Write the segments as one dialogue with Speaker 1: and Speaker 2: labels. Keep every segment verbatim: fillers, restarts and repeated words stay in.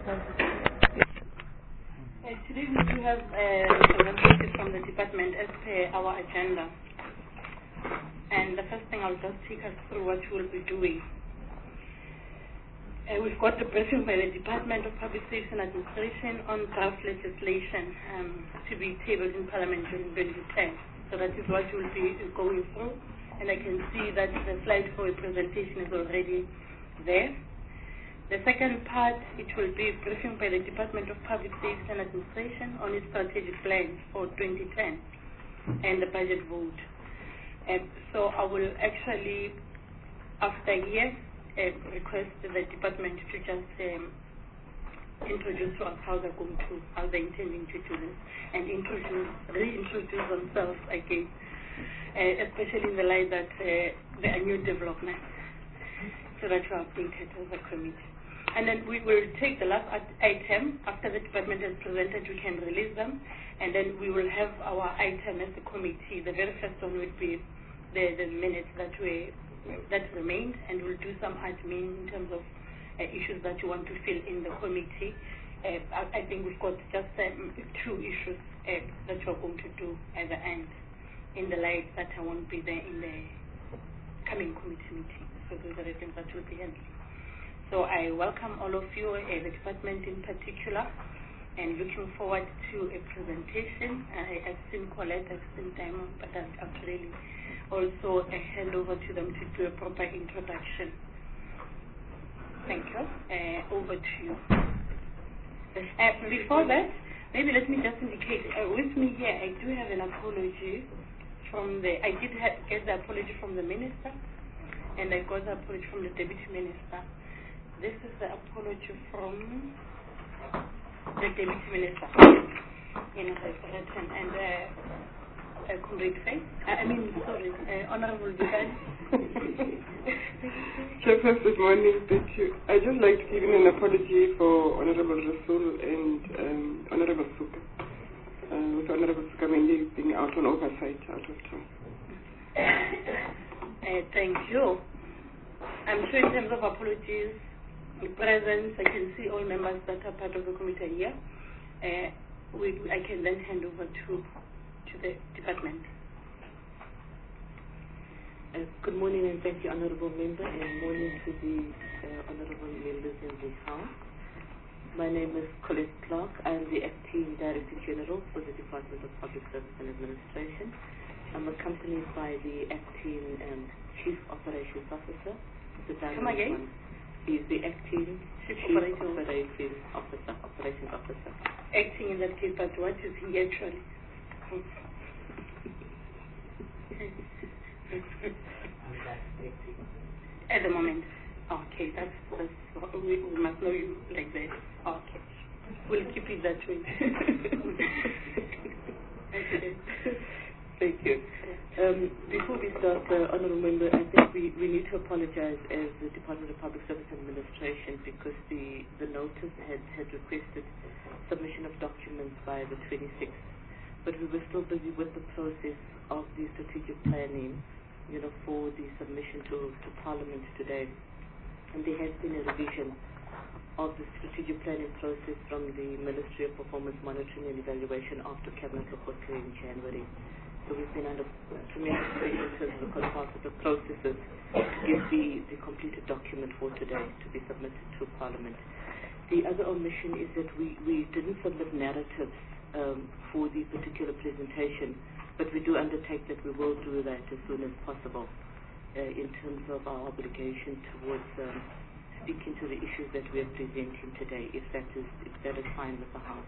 Speaker 1: Uh, today we do have a representative from the department as per our agenda. And the first thing I'll just take us through what we'll be doing. Uh, we've got a briefing by the Department of Public Safety and Administration on draft legislation um, to be tabled in Parliament during twenty ten. So that is what we'll be going through. And I can see that the slide for a presentation is already there. The second part, it will be a briefing by the Department of Public Safety and Administration on its strategic plan for twenty ten and the budget vote. And so I will actually, after here, uh, request the department to just um, introduce to us how they're going to, how they're intending to do this, and introduce, reintroduce themselves again, uh, especially in the light that uh, there are new developments, so that we're updated as a committee. And then we will take the last item. After the department has presented, we can release them. And then we will have our item as the committee. The very first one would be the, the minutes that we that remained, and we'll do some admin in terms of uh, issues that you want to fill in the committee. Uh, I, I think we've got just um, two issues uh, that we're going to do at the end, in the light that I won't be there in the coming committee meeting. So those are the things that we'll be handling. So I welcome all of you, uh, the department in particular, and looking forward to a presentation. Uh, I've seen Colette, I've seen Diamond, but I'd, I'd really also uh, hand over to them to do a proper introduction. Thank you. Uh, over to you. Uh, before that, maybe let me just indicate, uh, with me here, I do have an apology from the, I did have, get the apology from the minister, and I got the apology from the deputy minister. This is the apology from the deputy minister in written, and uh, uh, Comrade Faye, I mean, sorry, uh, Honorable Vivian.
Speaker 2: Chairperson, good morning. Thank you. I'd just like to give in an apology for Honorable Rasool and um, Honorable Suka. Uh, with Honorable Suka mainly being out on oversight out of town.
Speaker 1: Uh, thank you. I'm sure in terms of apologies, presence, I can see all members that are part of the committee here. Uh, we, I can then hand over to to the department.
Speaker 3: Uh, good morning and thank you, Honourable Member, and morning to the uh, Honourable Members in the House. My name is Colette Clark. I am the Acting Director General for the Department of Public Service and Administration. I'm accompanied by the Acting um, Chief Operations Officer, the
Speaker 1: Come again?
Speaker 3: He is the Acting
Speaker 1: Chief,
Speaker 3: Chief
Speaker 1: Operating
Speaker 3: Operations Officer, Operations Officer.
Speaker 1: Acting in that case, but what is he actually? At the moment. Okay, that's, that's we, we must know you like that. Okay. We'll keep it that way.
Speaker 3: Thank you. Um, before we start, uh, Honourable Member, I think we, we need to apologize as the Department of Public Service Administration because the, the notice had, had requested submission of documents by the twenty-sixth, but we were still busy with the process of the strategic planning, you know, for the submission to, to Parliament today. And there has been a revision of the strategic planning process from the Ministry of Performance Monitoring and Evaluation after Cabinet report in January. So we've been under tremendous pressure in terms of the consultative processes to get the, the completed document for today to be submitted to Parliament. The other omission is that we, we didn't submit narratives um, for the particular presentation, but we do undertake that we will do that as soon as possible uh, in terms of our obligation towards um, speaking to the issues that we are presenting today, if that is, if that is fine with the House.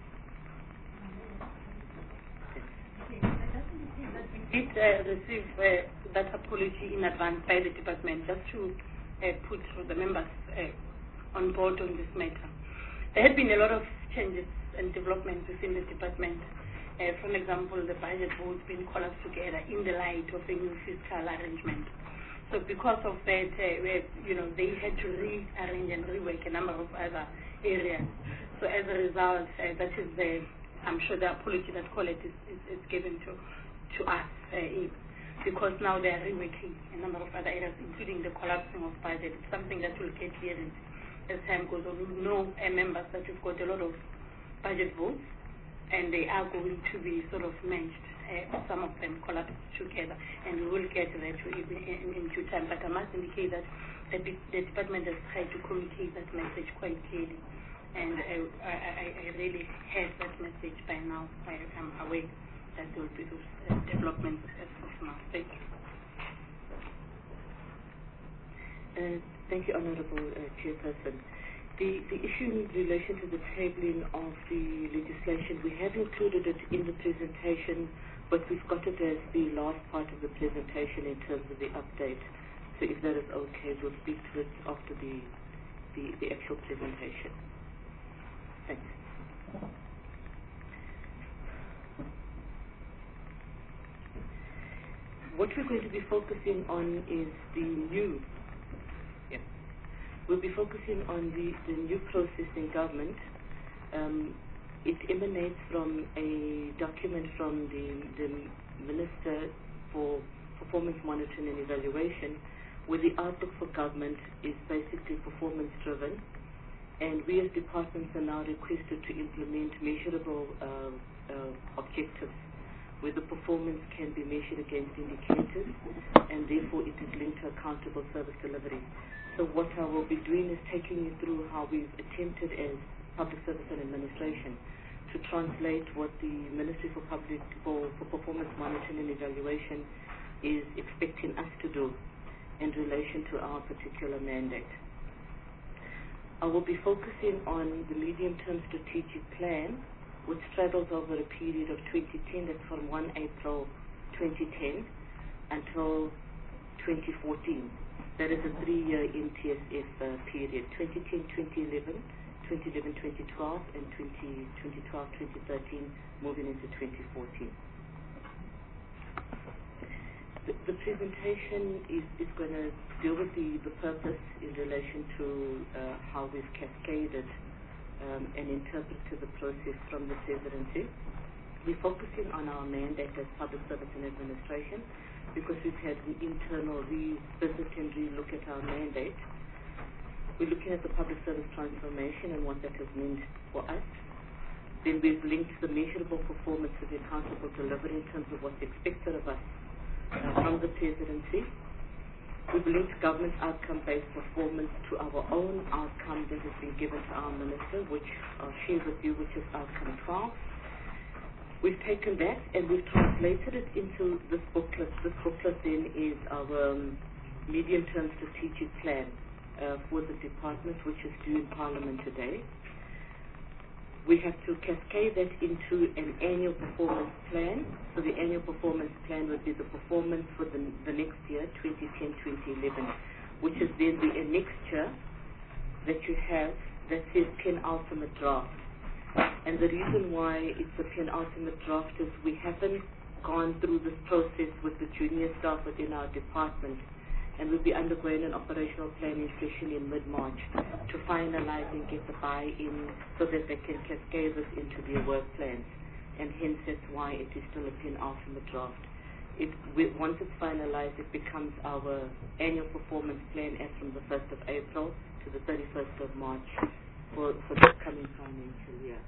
Speaker 1: We did uh, receive uh, that apology in advance by the department just to uh, put the members uh, on board on this matter. There had been a lot of changes and developments within the department. Uh, for example, the budget votes being collapsed together in the light of a new fiscal arrangement. So because of that, uh, you know, they had to rearrange and rework a number of other areas. So as a result, uh, that is the, I'm sure the apology that Colette is, is, is given to, to us, uh, because now they are reworking a number of other areas, including the collapsing of budget. It's something that will get cleared as time goes on, we know uh, members that we've got a lot of budget votes, and they are going to be sort of merged, uh, some of them collapsed together, and we will get that in, in, in due time. But I must indicate that the, the department has tried to communicate that message quite clearly, and I, I, I really have that message by now. I am aware that there will be those uh, developments as of now. Thank you.
Speaker 3: Uh, thank you, Honourable uh, Chairperson. The, the issue in relation to the tabling of the legislation, we have included it in the presentation, but we've got it as the last part of the presentation in terms of the update. So if that is okay, we'll speak to it after the, the, the actual presentation. Thanks. What we're going to be focusing on is the new We'll be focusing on the, the new process in government. Um, it emanates from a document from the, the Minister for Performance Monitoring and Evaluation, where the outlook for government is basically performance driven, and we as departments are now requested to implement measurable uh, uh, objectives where the performance can be measured against indicators, and therefore it is linked to accountable service delivery. So what I will be doing is taking you through how we've attempted as Public Service and Administration to translate what the Ministry for Public for, for Performance Monitoring and Evaluation is expecting us to do in relation to our particular mandate. I will be focusing on the medium-term strategic plan, which straddles over a period of twenty ten, that's from the first of April twenty ten until twenty fourteen. That is a three-year N T S F uh, period, twenty ten to twenty eleven, twenty eleven to twenty twelve, and twenty twelve to twenty thirteen, moving into twenty fourteen. The, the presentation is, is going to deal with the, the purpose in relation to uh, how we've cascaded um, and interpreted the process from the presidency. We're focusing on our mandate as Public Service and Administration, because we've had an internal revisit and re-look at our mandate. We're looking at the public service transformation and what that has meant for us. Then we've linked the measurable performance to the accountable delivery in terms of what's expected of us uh, from the presidency. We've linked government outcome-based performance to our own outcome that has been given to our minister, which I'll share with you, which is outcome twelve. We've taken that and we've translated it into this booklet. This booklet then is our um, medium-term strategic plan uh, for the department, which is due in Parliament today. We have to cascade that into an annual performance plan. So the annual performance plan would be the performance for the, the next year, twenty ten to twenty eleven, which is then the annexure that you have that says penultimate draft. And the reason why it's a penultimate draft is we haven't gone through this process with the junior staff within our department, and we'll be undergoing an operational planning session in mid-March to finalize and get the buy-in so that they can cascade this into their work plans. And hence that's why it is still a penultimate draft. It, we, once it's finalized, it becomes our annual performance plan as from the first of April to the thirty-first of March for, for the coming financial year.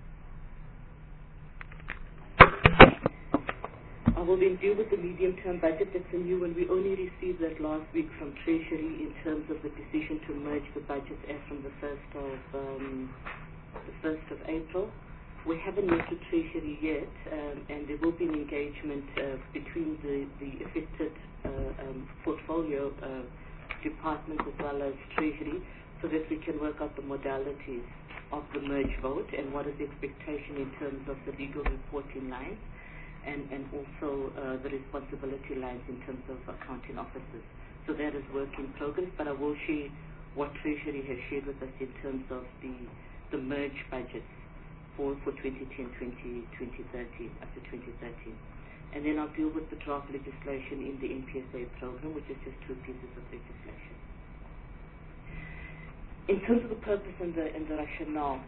Speaker 3: I will then deal with the medium-term budget. That's a new one. We only received that last week from Treasury in terms of the decision to merge the budgets as from the first of um, the first of April. We haven't met with Treasury yet, um, and there will be an engagement uh, between the the affected uh, um, portfolio uh, departments as well as Treasury, so that we can work out the modalities of the merge vote and what is the expectation in terms of the legal reporting lines. And, and also uh, the responsibility lines in terms of accounting officers. So that is work in progress, but I will share what Treasury has shared with us in terms of the, the merge budgets for, for twenty ten to twenty thirteen, up to twenty thirteen. And then I'll deal with the draft legislation in the N P S A program, which is just two pieces of legislation. In terms of the purpose and the, and the rationale,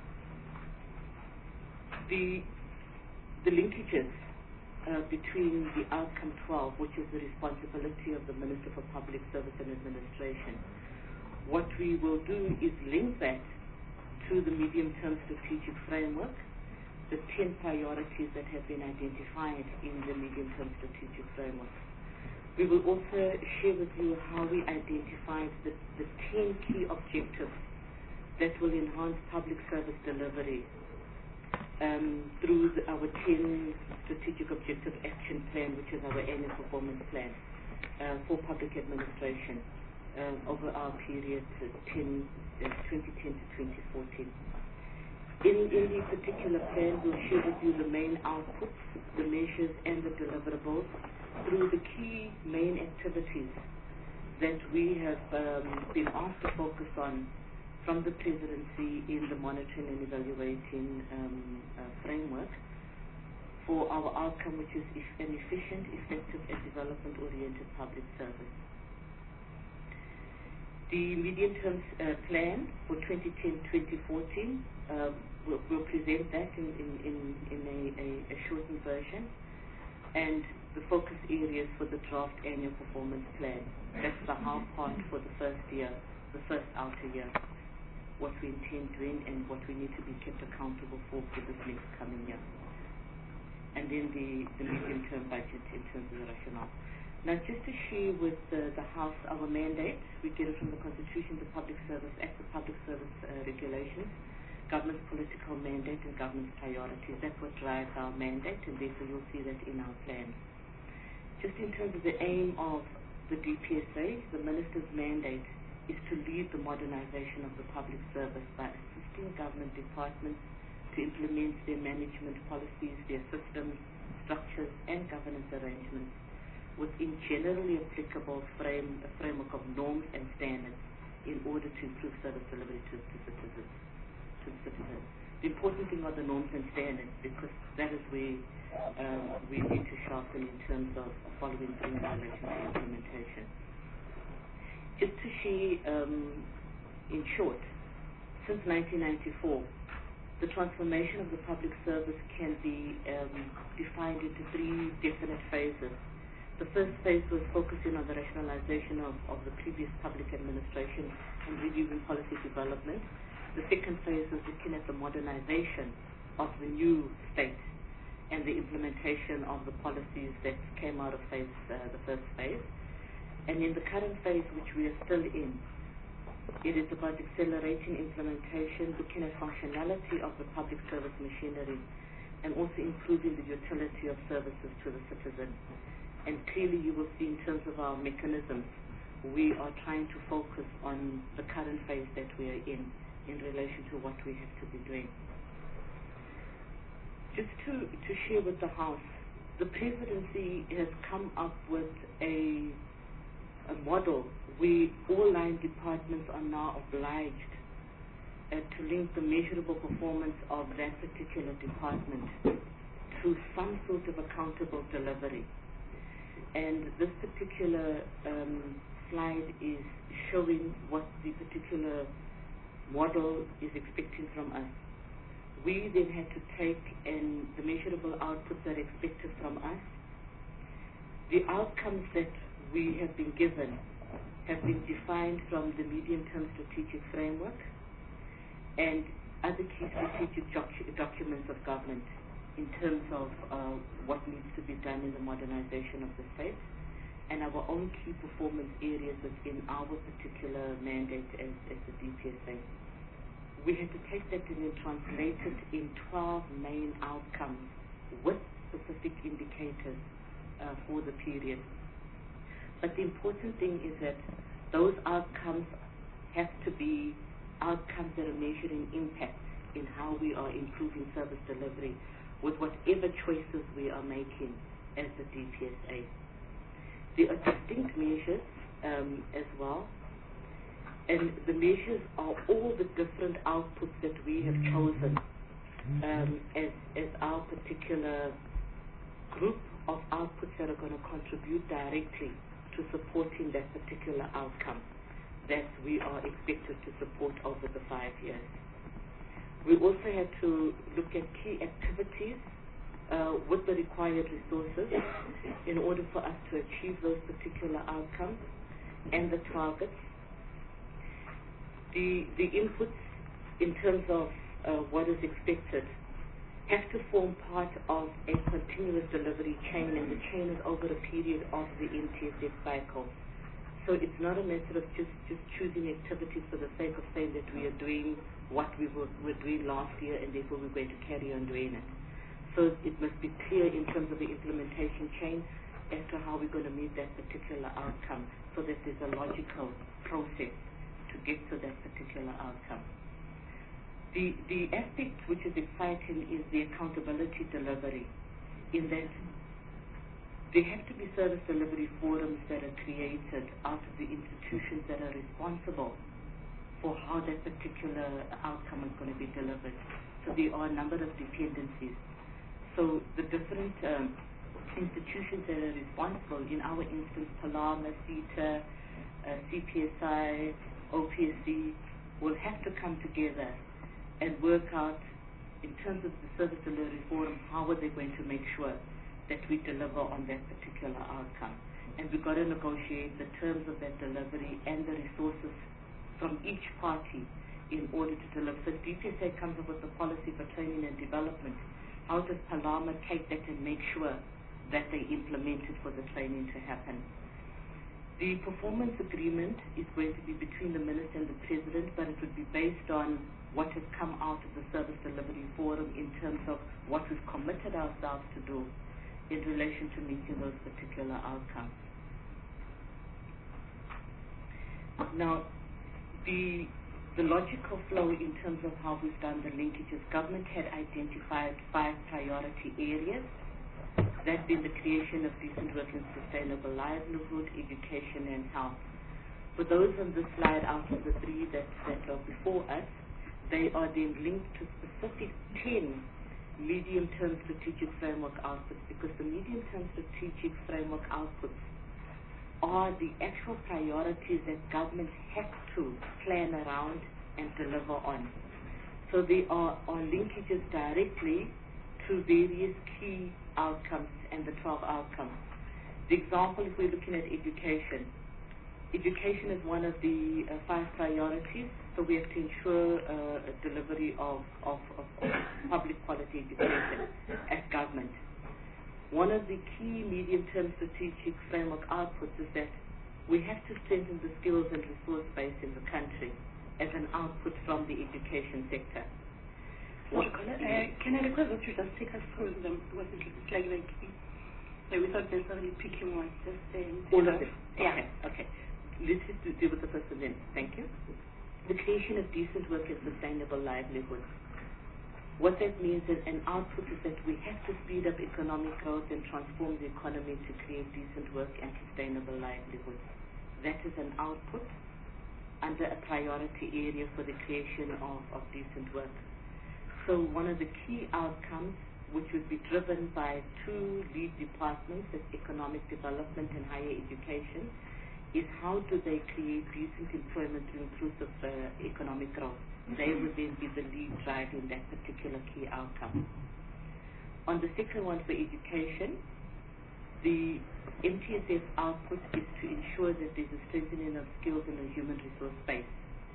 Speaker 3: the The linkages uh, between the outcome twelve, which is the responsibility of the Minister for Public Service and Administration, what we will do is link that to the medium-term strategic framework, the ten priorities that have been identified in the medium-term strategic framework. We will also share with you how we identified the, the ten key objectives that will enhance public service delivery um, through the, our ten strategic objective action plan, which is our annual performance plan uh, for public administration uh, over our period uh, ten, uh, twenty ten to twenty fourteen. In, in the particular plan, we'll share with you the main outputs, the measures, and the deliverables through the key main activities that we have um, been asked to focus on from the Presidency in the monitoring and evaluating um, uh, framework for our outcome, which is an efficient, effective, and development-oriented public service. The medium-term uh, plan for twenty ten to twenty fourteen, uh, we'll, we'll present that in, in, in, in a, a, a shortened version, and the focus areas for the draft annual performance plan. That's the hard part for the first year, the first outer year, what we intend doing and what we need to be kept accountable for for this next coming year. And then the, the medium-term budget in terms of the rationale. Now, just to share with uh, the House our mandate, we get it from the Constitution, the Public Service Act, the Public Service uh, Regulations, government's political mandate, and government's priorities. That's what drives our mandate, and therefore you'll see that in our plan. Just in terms of the aim of the D P S A, the Minister's mandate is to lead the modernization of the public service by assisting government departments to implement their management policies, their systems, structures, and governance arrangements within generally applicable frame, a framework of norms and standards in order to improve service delivery to, to citizens. To the citizens. The important thing are the norms and standards, because that is where um, we need to sharpen in terms of following through in relation to implementation. Just to share, um, in short, since nineteen ninety-four, the transformation of the public service can be um, defined into three definite phases. The first phase was focusing on the rationalization of, of the previous public administration and reviewing policy development. The second phase was looking at the modernization of the new state and the implementation of the policies that came out of phase, uh, the first phase. And in the current phase, which we are still in, it is about accelerating implementation, looking at functionality of the public service machinery, and also improving the utility of services to the citizen. And clearly you will see in terms of our mechanisms, we are trying to focus on the current phase that we are in, in relation to what we have to be doing. Just to, to share with the House, the Presidency has come up with a, a model where all line departments are now obliged uh, to link the measurable performance of that particular department to some sort of accountable delivery. And this particular um, slide is showing what the particular model is expecting from us. We then had to take and the measurable outputs that are expected from us. The outcomes that we have been given have been defined from the medium-term strategic framework and other key strategic docu- documents of government in terms of uh, what needs to be done in the modernization of the state, and our own key performance areas within our particular mandate as, as the D P S A. We had to take that and then translate it in twelve main outcomes with specific indicators uh, for the period. But the important thing is that those outcomes have to be outcomes that are measuring impact in how we are improving service delivery with whatever choices we are making as the D P S A. There are distinct measures um, as well, and the measures are all the different outputs that we have chosen um, as, as our particular group of outputs that are going to contribute directly to supporting that particular outcome that we are expected to support over the five years. We also had to look at key activities uh, with the required resources in order for us to achieve those particular outcomes and the targets. The, the inputs in terms of uh, what is expected have to form part of a continuous delivery chain, and the chain is over a period of the N T S F cycle. So it's not a matter of just, just choosing activities for the sake of saying that we are doing what we were, were doing last year and therefore we're going to carry on doing it. So it must be clear in terms of the implementation chain as to how we're going to meet that particular outcome, so that there's a logical process to get to that particular outcome. The, the aspect which is exciting is the accountability delivery, in that there have to be service delivery forums that are created out of the institutions that are responsible for how that particular outcome is going to be delivered. So there are a number of dependencies. So the different um, institutions that are responsible, in our instance, Palama, CETA, uh, C P S I, O P S C, will have to come together and work out, in terms of the service delivery forum, how are they going to make sure that we deliver on that particular outcome. And we've got to negotiate the terms of that delivery and the resources from each party in order to deliver. So D P S A comes up with the policy for training and development. How does Palama take that and make sure that they implement it for the training to happen? The performance agreement is going to be between the Minister and the President, but it would be based on what has come out of the Service Delivery Forum in terms of what we've committed ourselves to do in relation to meeting those particular outcomes. Now, the, the logical flow in terms of how we've done the linkages, government had identified five priority areas, that being the creation of decent work and sustainable livelihood, education, and health. For those on this slide, out of the three that, that are before us, they are then linked to specific ten medium-term strategic framework outputs, because the medium-term strategic framework outputs are the actual priorities that government has to plan around and deliver on. So there are, are linkages directly to various key outcomes and the twelve outcomes. The example, if we're looking at education, education is one of the uh, five priorities, so we have to ensure uh, a delivery of, of, of public quality education as government. One of the key medium-term strategic framework outputs is that we have to strengthen the skills and resource base in the country as an output from the education sector.
Speaker 1: What, uh, can I request that you just take us through them? What it looks like, like, like without necessarily picking one, just saying.
Speaker 3: All of them?
Speaker 1: Yeah.
Speaker 3: Okay, okay. Let's just deal with the first one then. Thank you. The creation of decent work and sustainable livelihood. What that means is an output is that we have to speed up economic growth and transform the economy to create decent work and sustainable livelihoods. That is an output under a priority area for the creation of, of decent work. So one of the key outcomes, which would be driven by two lead departments, that's economic development and higher education, is how do they create decent employment through inclusive uh, economic growth. They would then be the lead driver in that particular key outcome. On the second one for education, the M T S F output is to ensure that there's a strengthening of skills in the human resource space.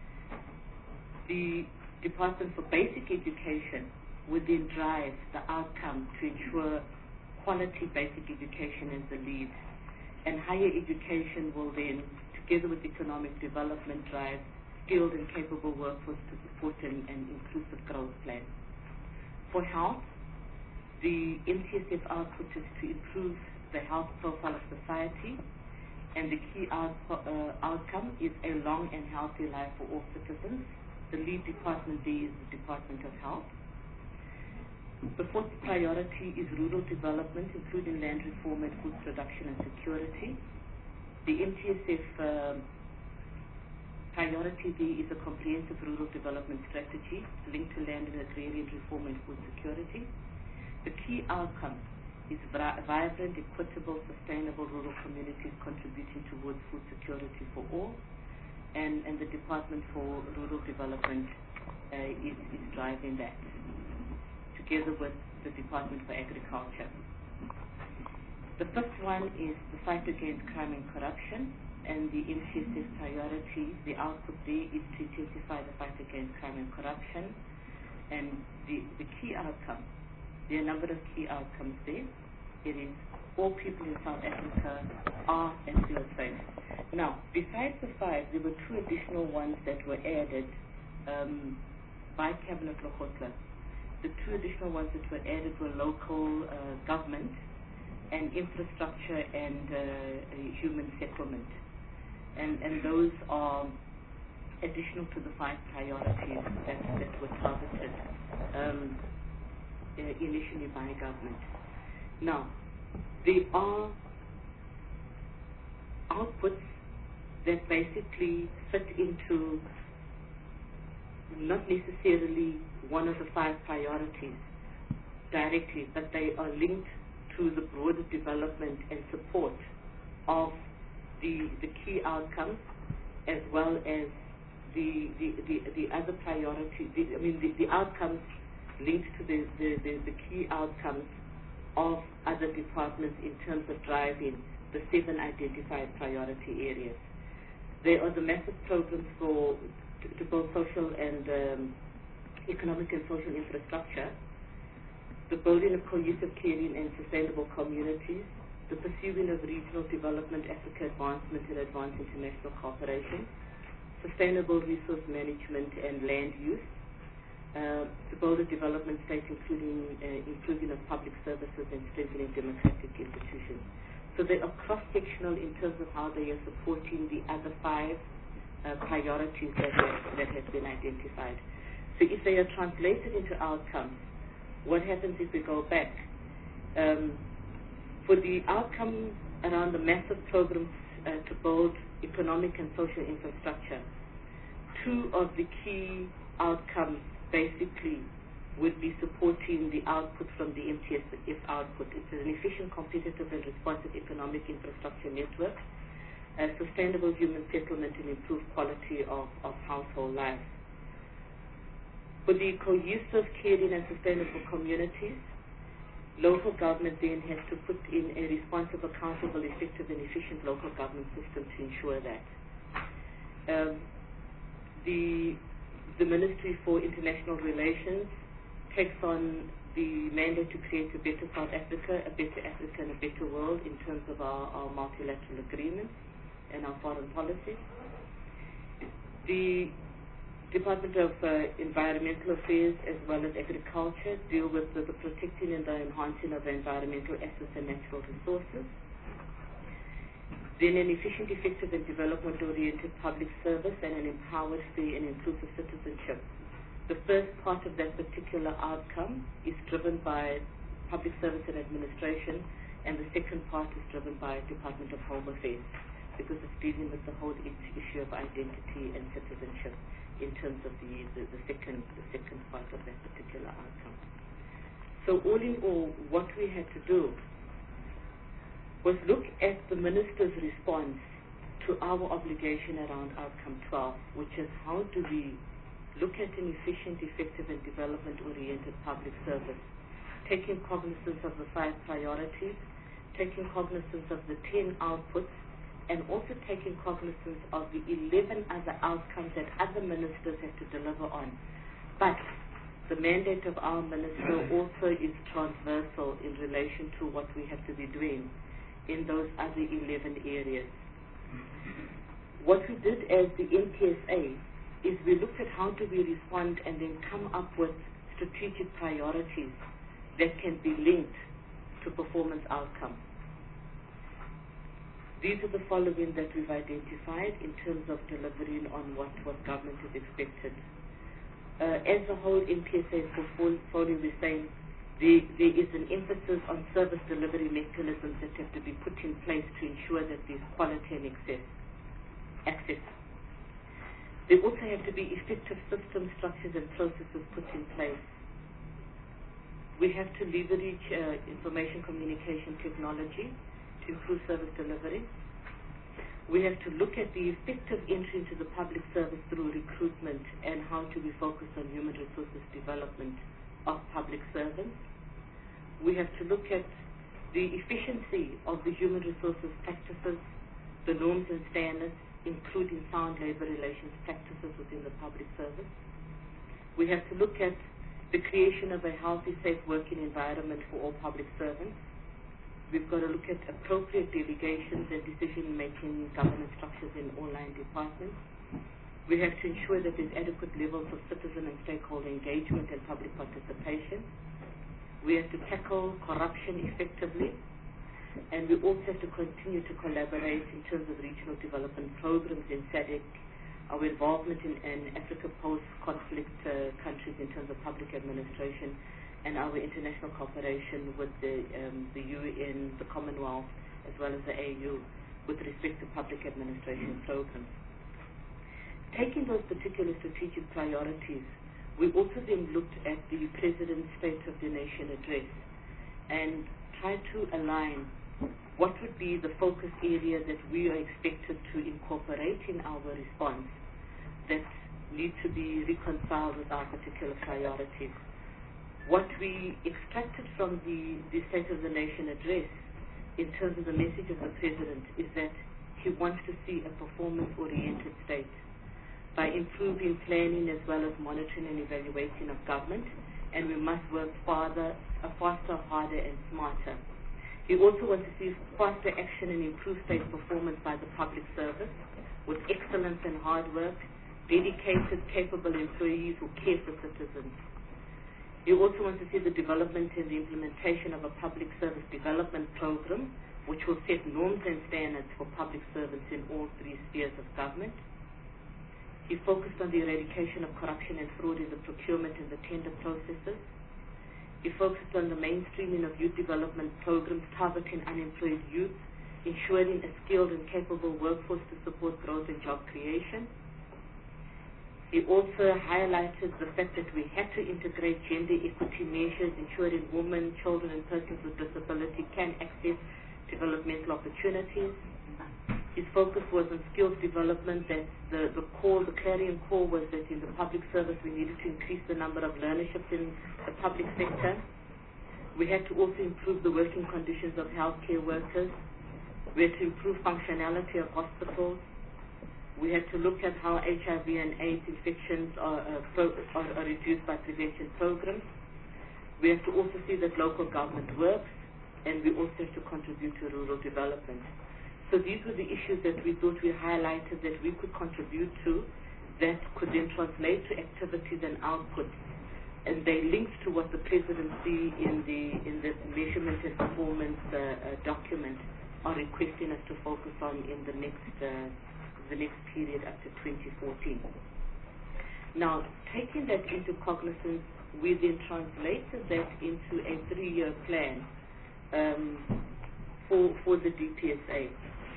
Speaker 3: The Department for Basic Education would then drive the outcome to ensure quality basic education as the lead. And higher education will then, together with economic development, drive skilled and capable workforce to support an, an inclusive growth plan. For health, the M T S F output is to improve the health profile of society, and the key out, uh, outcome is a long and healthy life for all citizens. The lead department there is the Department of Health. The fourth priority is rural development, including land reform and food production and security. The M T S F um, priority there is a comprehensive rural development strategy linked to land and agrarian reform and food security. The key outcome is vibrant, equitable, sustainable rural communities contributing towards food security for all. And, and the Department for Rural Development uh, is, is driving that, together with the Department for Agriculture. The fifth one is the fight against crime and corruption. and the M C S F priorities, the output there is to intensify the fight against crime and corruption. And the, the key outcome, there are a number of key outcomes there. It is all people in South Africa are and feel safe. Now, besides the five, there were two additional ones that were added um, by Cabinet Lekgotla. The two additional ones that were added were local uh, government and infrastructure and uh, human settlement. And, and those are additional to the five priorities that, that were targeted um, uh, initially by government. Now, there are outputs that basically fit into not necessarily one of the five priorities directly, but they are linked to the broader development and support of the, the key outcomes, as well as the, the, the, the other priorities, the, I mean the, the outcomes linked to the, the, the, the key outcomes of other departments in terms of driving the seven identified priority areas. There are the massive programs for to, to build social and um, economic and social infrastructure, the building of cohesive, caring and sustainable communities, the pursuing of regional development, Africa advancement and advanced international cooperation, sustainable resource management and land use, uh, to build a development state including uh, inclusion of public services and strengthening democratic institutions. So they are cross-sectional in terms of how they are supporting the other five uh, priorities that have, that have been identified. So if they are translated into outcomes, what happens if we go back? Um, for the outcome around the massive programs uh, to build economic and social infrastructure, two of the key outcomes basically would be supporting the output from the M T S F output. It's an efficient, competitive and responsive economic infrastructure network, a sustainable human settlement and improved quality of, of household life. For the cohesive, caring and sustainable communities, local government then has to put in a responsive, accountable, effective and efficient local government system to ensure that. Um, the, the Ministry for International Relations takes on the mandate to create a better South Africa, a better Africa and a better world in terms of our, our multilateral agreements and our foreign policy. The Department of uh, Environmental Affairs as well as Agriculture deal with the, the protecting and the enhancing of the environmental assets and natural resources. Then an efficient, effective and development-oriented public service and an empowered, free and inclusive citizenship. The first part of that particular outcome is driven by Public Service and Administration, and the second part is driven by Department of Home Affairs, because it's dealing with the whole issue of identity and citizenship in terms of the, the, the second the second part of that particular outcome. So all in all, what we had to do was look at the Minister's response to our obligation around outcome twelve, which is how do we look at an efficient, effective and development-oriented public service, taking cognizance of the five priorities, taking cognizance of the ten outputs, and also taking cognizance of the eleven other outcomes that other ministers have to deliver on. But the mandate of our minister also is transversal in relation to what we have to be doing in those other eleven areas. What we did as the M P S A is we looked at how do we respond and then come up with strategic priorities that can be linked to performance outcomes. These are the following that we've identified in terms of delivering on what, what government is expected. Uh, as a whole, M P S A portfolio, we're saying there, there is an emphasis on service delivery mechanisms that have to be put in place to ensure that there's quality and access. access. There also have to be effective system structures and processes put in place. We have to leverage uh, information communication technology to improve service delivery. We have to look at the effective entry into the public service through recruitment and how to be focused on human resources development of public servants. We have to look at the efficiency of the human resources practices the norms and standards, including sound labor relations practices within the public service. We have to look at the creation of a healthy, safe working environment for all public servants. We've got to look at appropriate delegations and decision-making governance structures in all line departments. We have to ensure that there's adequate levels of citizen and stakeholder engagement and public participation. We have to tackle corruption effectively, and we also have to continue to collaborate in terms of regional development programs in SADC, our involvement in, in Africa post-conflict uh, countries in terms of public administration, and our international cooperation with the, um, the U N, the Commonwealth, as well as the A U, with respect to public administration programs. Taking those particular strategic priorities, we also then looked at the President's State of the Nation address and tried to align what would be the focus area that we are expected to incorporate in our response that need to be reconciled with our particular priorities. What we extracted from the, the State of the Nation address in terms of the message of the President is that he wants to see a performance-oriented state by improving planning as well as monitoring and evaluating of government, and we must work farther, uh, faster, harder, and smarter. We also want to see faster action and improved state performance by the public service with excellence and hard work, dedicated, capable employees who care for citizens. We also want to see the development and the implementation of a public service development program which will set norms and standards for public servants in all three spheres of government. He focused on the eradication of corruption and fraud in the procurement and the tender processes. He focused on the mainstreaming of youth development programs targeting unemployed youth, ensuring a skilled and capable workforce to support growth and job creation. He also highlighted the fact that we had to integrate gender equity measures, ensuring women, children, and persons with disability can access developmental opportunities. His focus was on skills development. That the, the call, the clarion call was that in the public service we needed to increase the number of learnerships in the public sector. We had to also improve the working conditions of healthcare workers. We had to improve functionality of hospitals. We had to look at how H I V and AIDS infections are, uh, pro are, are reduced by prevention programs. We have to also see that local government works, and we also have to contribute to rural development. So these were the issues that we thought we highlighted that we could contribute to that could then translate to activities and outputs. And they linked to what the presidency in the in the measurement and performance uh, uh, document are requesting us to focus on in the next uh, the next period up to twenty fourteen. Now, taking that into cognizance, we then translated that into a three-year plan um, for for the D P S A.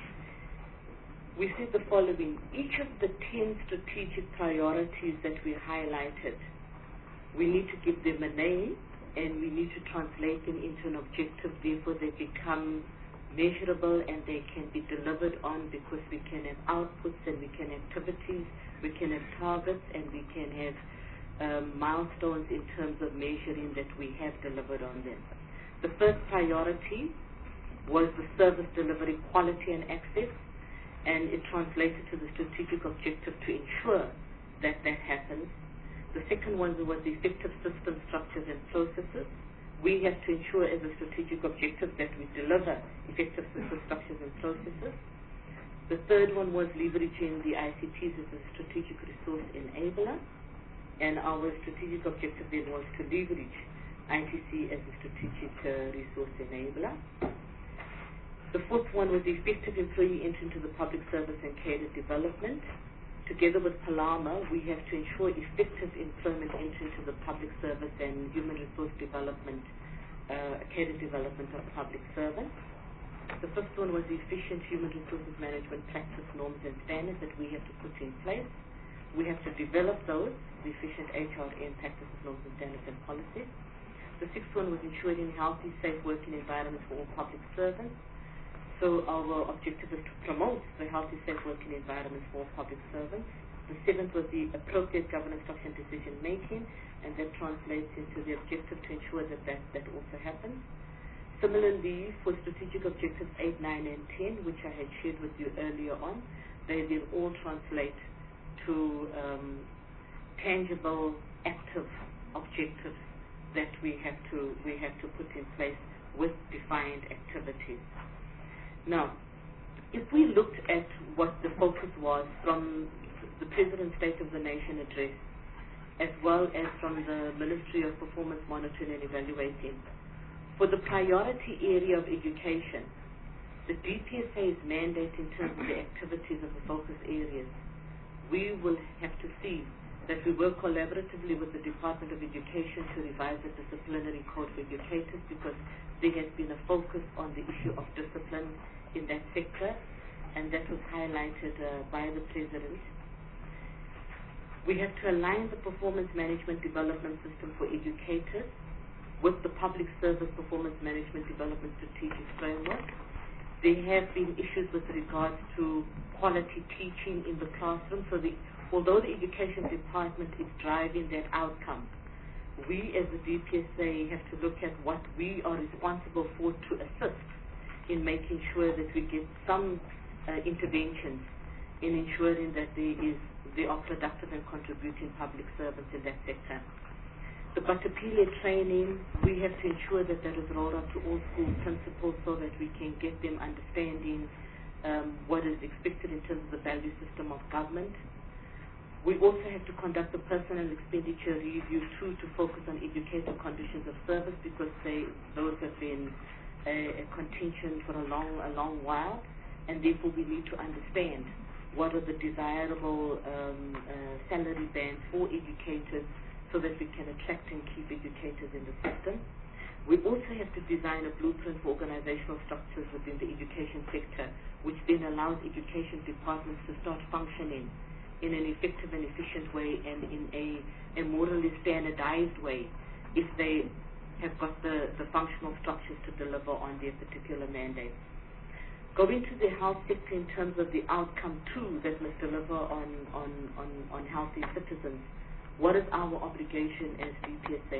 Speaker 3: We said the following: each of the ten strategic priorities that we highlighted, we need to give them a name and we need to translate them into an objective. Therefore, they become measurable and they can be delivered on, because we can have outputs and we can have activities, we can have targets, and we can have um, milestones in terms of measuring that we have delivered on them. The first priority was the service delivery quality and access, and it translated to the strategic objective to ensure that that happens. The second one was the effective system structures and processes. We have to ensure as a strategic objective that we deliver effective system structures and processes. The third one was leveraging the I C Ts as a strategic resource enabler, and our strategic objective then was to leverage I T C as a strategic uh, resource enabler. The fourth one was the effective employee entry into the public service and cadre development. Together with Palama, we have to ensure effective employment entry into the public service and human resource development, uh, cadre development of public servants. The fifth one was the efficient human resources management practice norms and standards that we have to put in place. We have to develop those, the efficient H R M practices, norms and standards and policies. The sixth one was ensuring healthy, safe working environments for all public servants. So our objective is to promote the healthy, safe working environments for public servants. The seventh was the appropriate governance structure and decision making, and that translates into the objective to ensure that that, that also happens. Similarly, for strategic objectives eight, nine, and ten, which I had shared with you earlier on, they will all translate to um, tangible, active objectives that we have to we have to put in place with defined activities. Now, if we looked at what the focus was from the President's State of the Nation address, as well as from the Ministry of Performance Monitoring and Evaluating, for the priority area of education, the D P S A's mandate in terms of the activities of the focus areas, we will have to see that we work collaboratively with the Department of Education to revise the disciplinary code for educators, because there has been a focus on the issue of discipline in that sector, and that was highlighted uh, by the President. We have to align the performance management development system for educators with the public service performance management development strategic framework. There have been issues with regards to quality teaching in the classroom, so the although the education department is driving that outcome, we as the D P S A have to look at what we are responsible for to assist in making sure that we get some uh, interventions in ensuring that there is they are productive and contributing public servants in that sector. The Batapilia training, we have to ensure that that is rolled out to all school principals so that we can get them understanding um, what is expected in terms of the value system of government. We also have to conduct a personal expenditure review too, to focus on educator conditions of service, because they, those have been a, a contention for a long, a long while, and therefore we need to understand what are the desirable um, uh, salary bands for educators so that we can attract and keep educators in the system. We also have to design a blueprint for organizational structures within the education sector, which then allows education departments to start functioning in an effective and efficient way and in a, a morally standardized way if they have got the, the functional structures to deliver on their particular mandate. Going to the health sector in terms of the outcome too that must deliver on, on, on, on healthy citizens, what is our obligation as D P S A?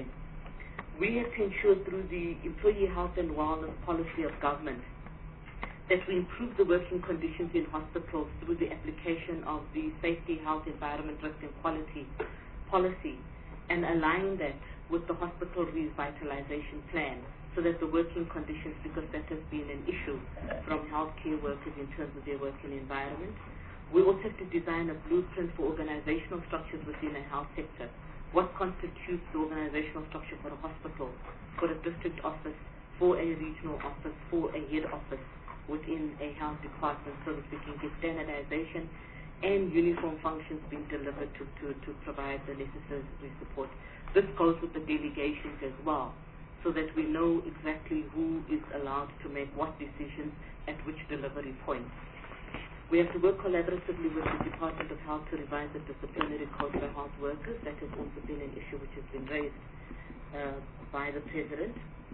Speaker 3: We have to ensure through the employee health and wellness policy of government that we improve the working conditions in hospitals through the application of the safety, health, environment, risk and quality policy, and align that with the hospital revitalization plan so that the working conditions, because that has been an issue from healthcare workers in terms of their working environment. We also have to design a blueprint for organizational structures within a health sector. What constitutes the organizational structure for a hospital, for a district office, for a regional office, for a head office within a health department, so that we can get standardization and uniform functions being delivered to, to, to provide the necessary support. This goes with the delegations as well, so that we know exactly who is allowed to make what decisions at which delivery points. We have to work collaboratively with the Department of Health to revise the disciplinary code for health workers. That has also been an issue which has been raised uh, by the President.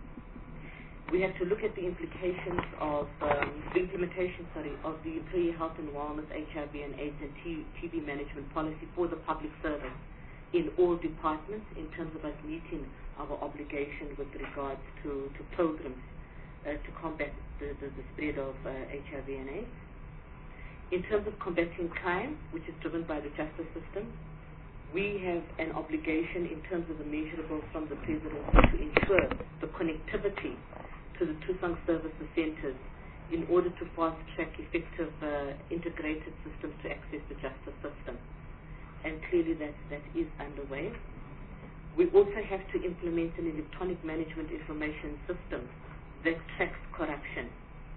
Speaker 3: We have to look at the implications of um, the implementation, sorry, of the employee health and wellness, H I V and AIDS and T B management policy for the public service in all departments in terms of us meeting our obligation with regards to, to programs uh, to combat the, the, the spread of uh, H I V and AIDS. In terms of combating crime, which is driven by the justice system, we have an obligation in terms of the measurables from the Presidency to ensure the connectivity to the Tusang services centers in order to fast-track effective uh, integrated systems to access the justice system. And clearly that, that is underway. We also have to implement an electronic management information system that tracks corruption.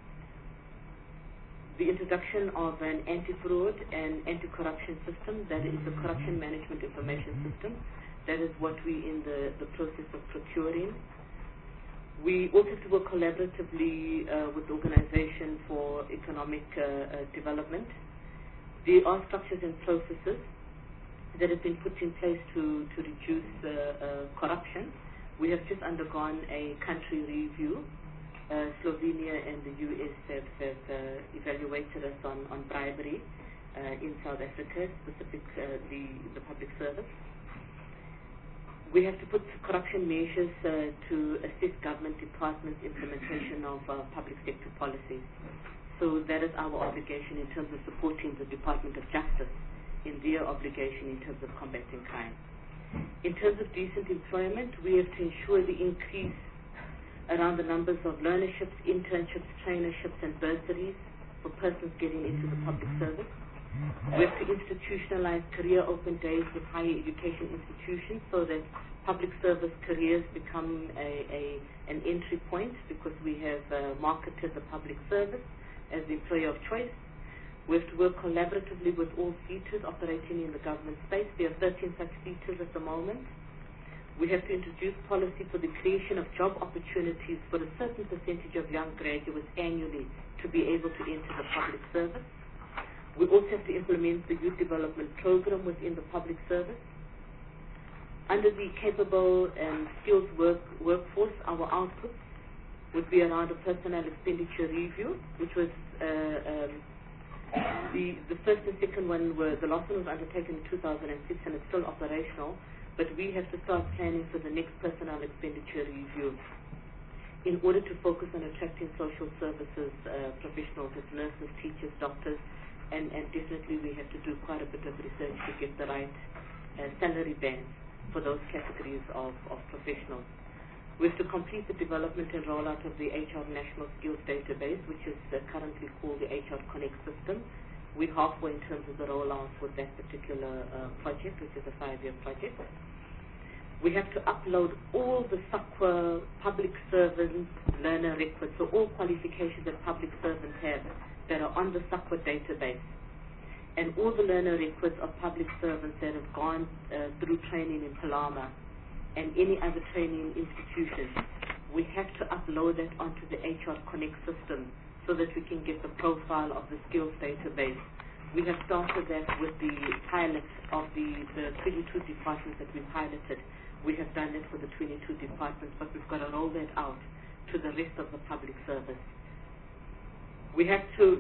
Speaker 3: The introduction of an anti-fraud and anti-corruption system, that is the corruption management information system, that is what we're in the, the process of procuring. We also have to work collaboratively uh, with the Organization for Economic uh, uh, Development. There are structures and processes that have been put in place to, to reduce uh, uh, corruption. We have just undergone a country review. Uh, Slovenia and the U S have, have uh, evaluated us on, on bribery uh, in South Africa, specific uh, the, the public service. We have to put corruption measures uh, to assist government departments' implementation of uh, public sector policies. So that is our obligation in terms of supporting the Department of Justice in their obligation in terms of combating crime. In terms of decent employment, we have to ensure the increase around the numbers of learnerships, internships, trainerships, and bursaries for persons getting into the public service. We have to institutionalize career open days with higher education institutions so that public service careers become a, a, an entry point, because we have uh, marketed the public service as the employer of choice. We have to work collaboratively with all theatres operating in the government space. There are thirteen such theatres at the moment. We have to introduce policy for the creation of job opportunities for a certain percentage of young graduates annually to be able to enter the public service. We also have to implement the youth development program within the public service. Under the capable and skilled work, workforce, our outputs would be around a personnel expenditure review, which was uh, um, the, the first and second one were, the last one was undertaken in two thousand six and it's still operational, but we have to start planning for the next personnel expenditure review in order to focus on attracting social services uh, professionals as nurses, teachers, doctors, and, and definitely we have to do quite a bit of research to get the right uh, salary bands for those categories of, of professionals. We have to complete the development and rollout of the H R National Skills Database, which is uh, currently called the H R Connect system. We're halfway in terms of the rollout with that particular uh, project, which is a five-year project. We have to upload all the SAQA public servant learner records, so all qualifications that public servants have that are on the SAQA database, and all the learner records of public servants that have gone uh, through training in Palama and any other training institutions. We have to upload that onto the H R Connect system so that we can get the profile of the skills database. We have started that with the pilot of the, the twenty-two departments that we piloted. We have done it for the twenty-two departments, but we've got to roll that out to the rest of the public service. We have to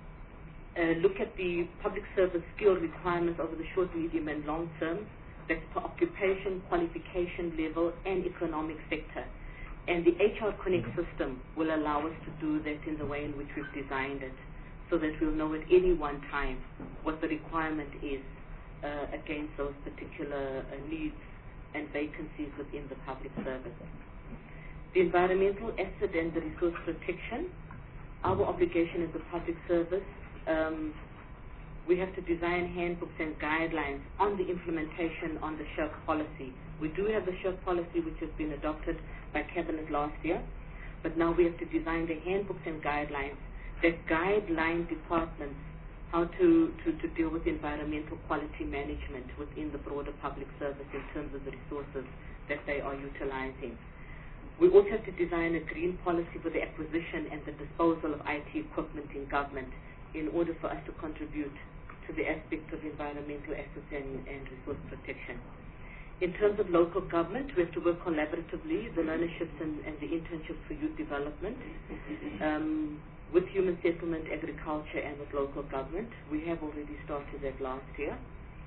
Speaker 3: uh, look at the public service skill requirements over the short, medium, and long term. That's per occupation, qualification level, and economic sector. And the H R Connect system will allow us to do that in the way in which we've designed it, so that we'll know at any one time what the requirement is uh, against those particular uh, needs and vacancies within the public service. The environmental asset and the resource protection, our obligation as a public service, um, we have to design handbooks and guidelines on the implementation on the shirk policy. We do have the shirk policy, which has been adopted by Cabinet last year, but now we have to design the handbooks and guidelines that guideline departments how to, to, to deal with environmental quality management within the broader public service in terms of the resources that they are utilizing. We also have to design a green policy for the acquisition and the disposal of I T equipment in government in order for us to contribute to the aspect of environmental assets and, and resource protection. In terms of local government, we have to work collaboratively, the learnerships and, and the internships for youth development, um, with human settlement, agriculture, and with local government. We have already started that last year.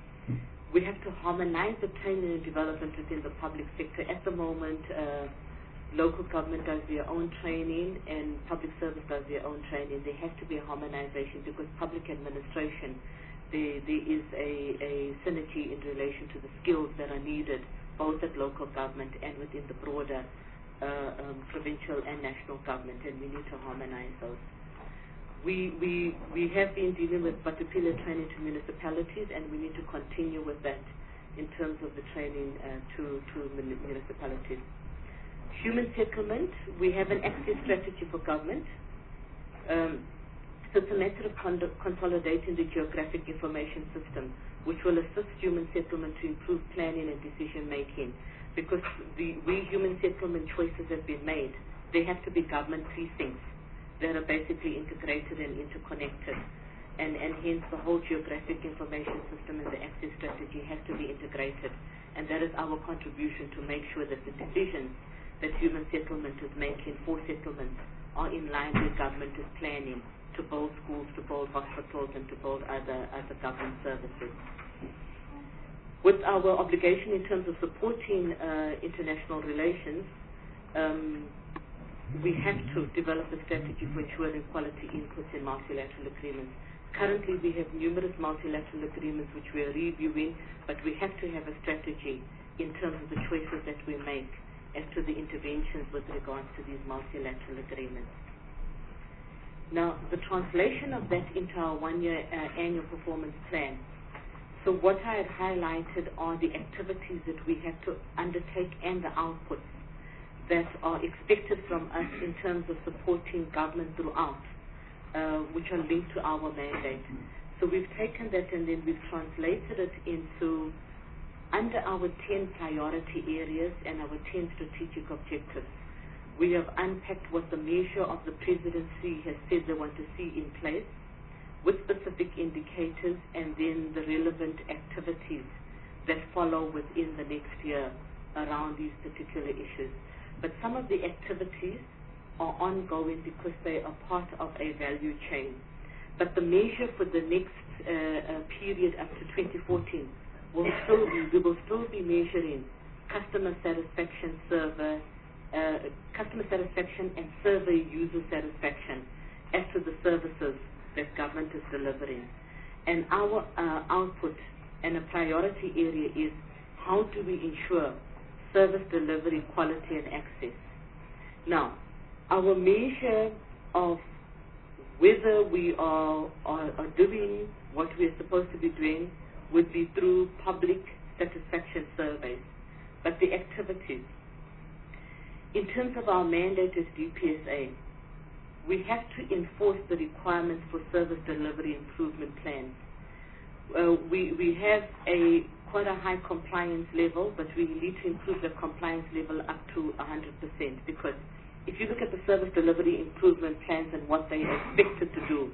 Speaker 3: We have to harmonize the training and development within the public sector. At the moment, uh, local government does their own training and public service does their own training. There has to be a harmonization because public administration, there, there is a, a synergy in relation to the skills that are needed both at local government and within the broader uh, um, provincial and national government, and we need to harmonize those. We, we, we have been dealing with Batupila training to municipalities, and we need to continue with that in terms of the training uh, to, to municipalities. Human settlement, we have an access strategy for government. Um, so it's a matter of con consolidating the geographic information system, which will assist human settlement to improve planning and decision making. Because the we human settlement choices have been made, they have to be government precincts that are basically integrated and interconnected. And, and hence the whole geographic information system and the access strategy has to be integrated. And that is our contribution to make sure that the decisions that human settlement is making for settlements are in line with government is planning to build schools, to build hospitals, and to build other, other government services. With our obligation in terms of supporting uh, international relations, um, we have to develop a strategy for ensuring quality inputs in multilateral agreements. Currently, we have numerous multilateral agreements which we are reviewing, but we have to have a strategy in terms of the choices that we make as to the interventions with regards to these multilateral agreements. Now, the translation of that into our one-year uh, annual performance plan. So what I had highlighted are the activities that we have to undertake and the outputs that are expected from us in terms of supporting government throughout, uh, which are linked to our mandate. So we've taken that and then we've translated it into, under our ten priority areas and our ten strategic objectives. We have unpacked what the measure of the presidency has said they want to see in place, with specific indicators and then the relevant activities that follow within the next year around these particular issues. But some of the activities are ongoing because they are part of a value chain. But the measure for the next uh, uh, period up to twenty fourteen will still be, we will still be measuring customer satisfaction survey, uh, customer satisfaction and survey user satisfaction as to the services that government is delivering. And our uh, output and a priority area is how do we ensure service delivery, quality and access. Now, our measure of whether we are, are, are doing what we are supposed to be doing would be through public satisfaction surveys. But the activities, in terms of our mandate as D P S A, we have to enforce the requirements for service delivery improvement plans. Uh, we, we have a quite a high compliance level, but we need to improve the compliance level up to one hundred percent, because if you look at the service delivery improvement plans and what they are expected to do,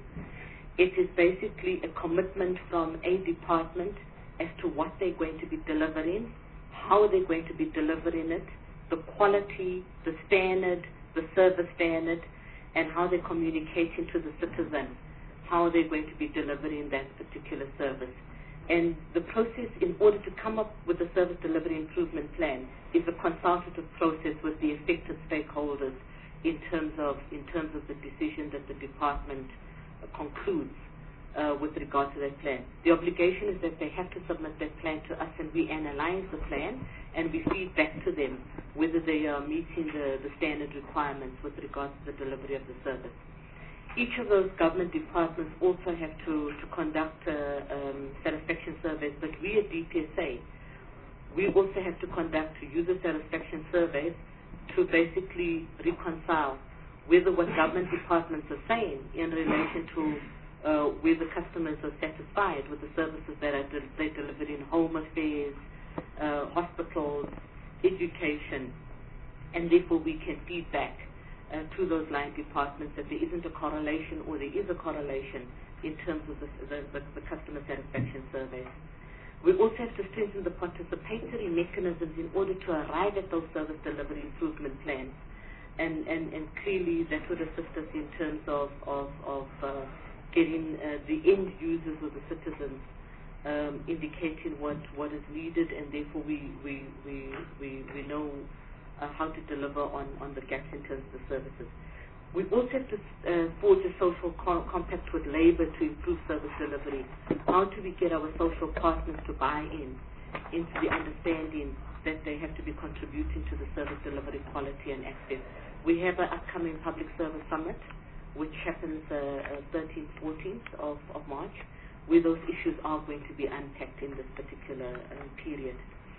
Speaker 3: it is basically a commitment from a department as to what they're going to be delivering, how they're going to be delivering it, the quality, the standard, the service standard, and how they're communicating to the citizen, how they're going to be delivering that particular service. And the process, in order to come up with a service delivery improvement plan, is a consultative process with the affected stakeholders in terms of in terms of the decision that the department uh, concludes uh, with regard to that plan. The obligation is that they have to submit that plan to us, and we analyze the plan and we feed back to them whether they are meeting the, the standard requirements with regard to the delivery of the service. Each of those government departments also have to, to conduct uh, um, satisfaction surveys, but we at D P S A, we also have to conduct user satisfaction surveys to basically reconcile whether what government departments are saying in relation to uh, whether customers are satisfied with the services that are de- they delivered in home affairs, uh, hospitals, education, and therefore we can feed back Uh, to those line departments that there isn't a correlation, or there is a correlation in terms of the, the, the, the customer satisfaction surveys. We also have to strengthen the participatory mechanisms in order to arrive at those service delivery improvement plans, and, and, and clearly that would assist us in terms of, of, of uh, getting uh, the end users or the citizens um, indicating what, what is needed, and therefore we, we, we, we, we know Uh, how to deliver on, on the gaps in terms of the services. We also have to uh, forge a social co- compact with labor to improve service delivery. How do we get our social partners to buy in into the understanding that they have to be contributing to the service delivery quality and access? We have an upcoming public service summit, which happens uh, uh, thirteenth, fourteenth of, of March, where those issues are going to be unpacked in this particular uh, period.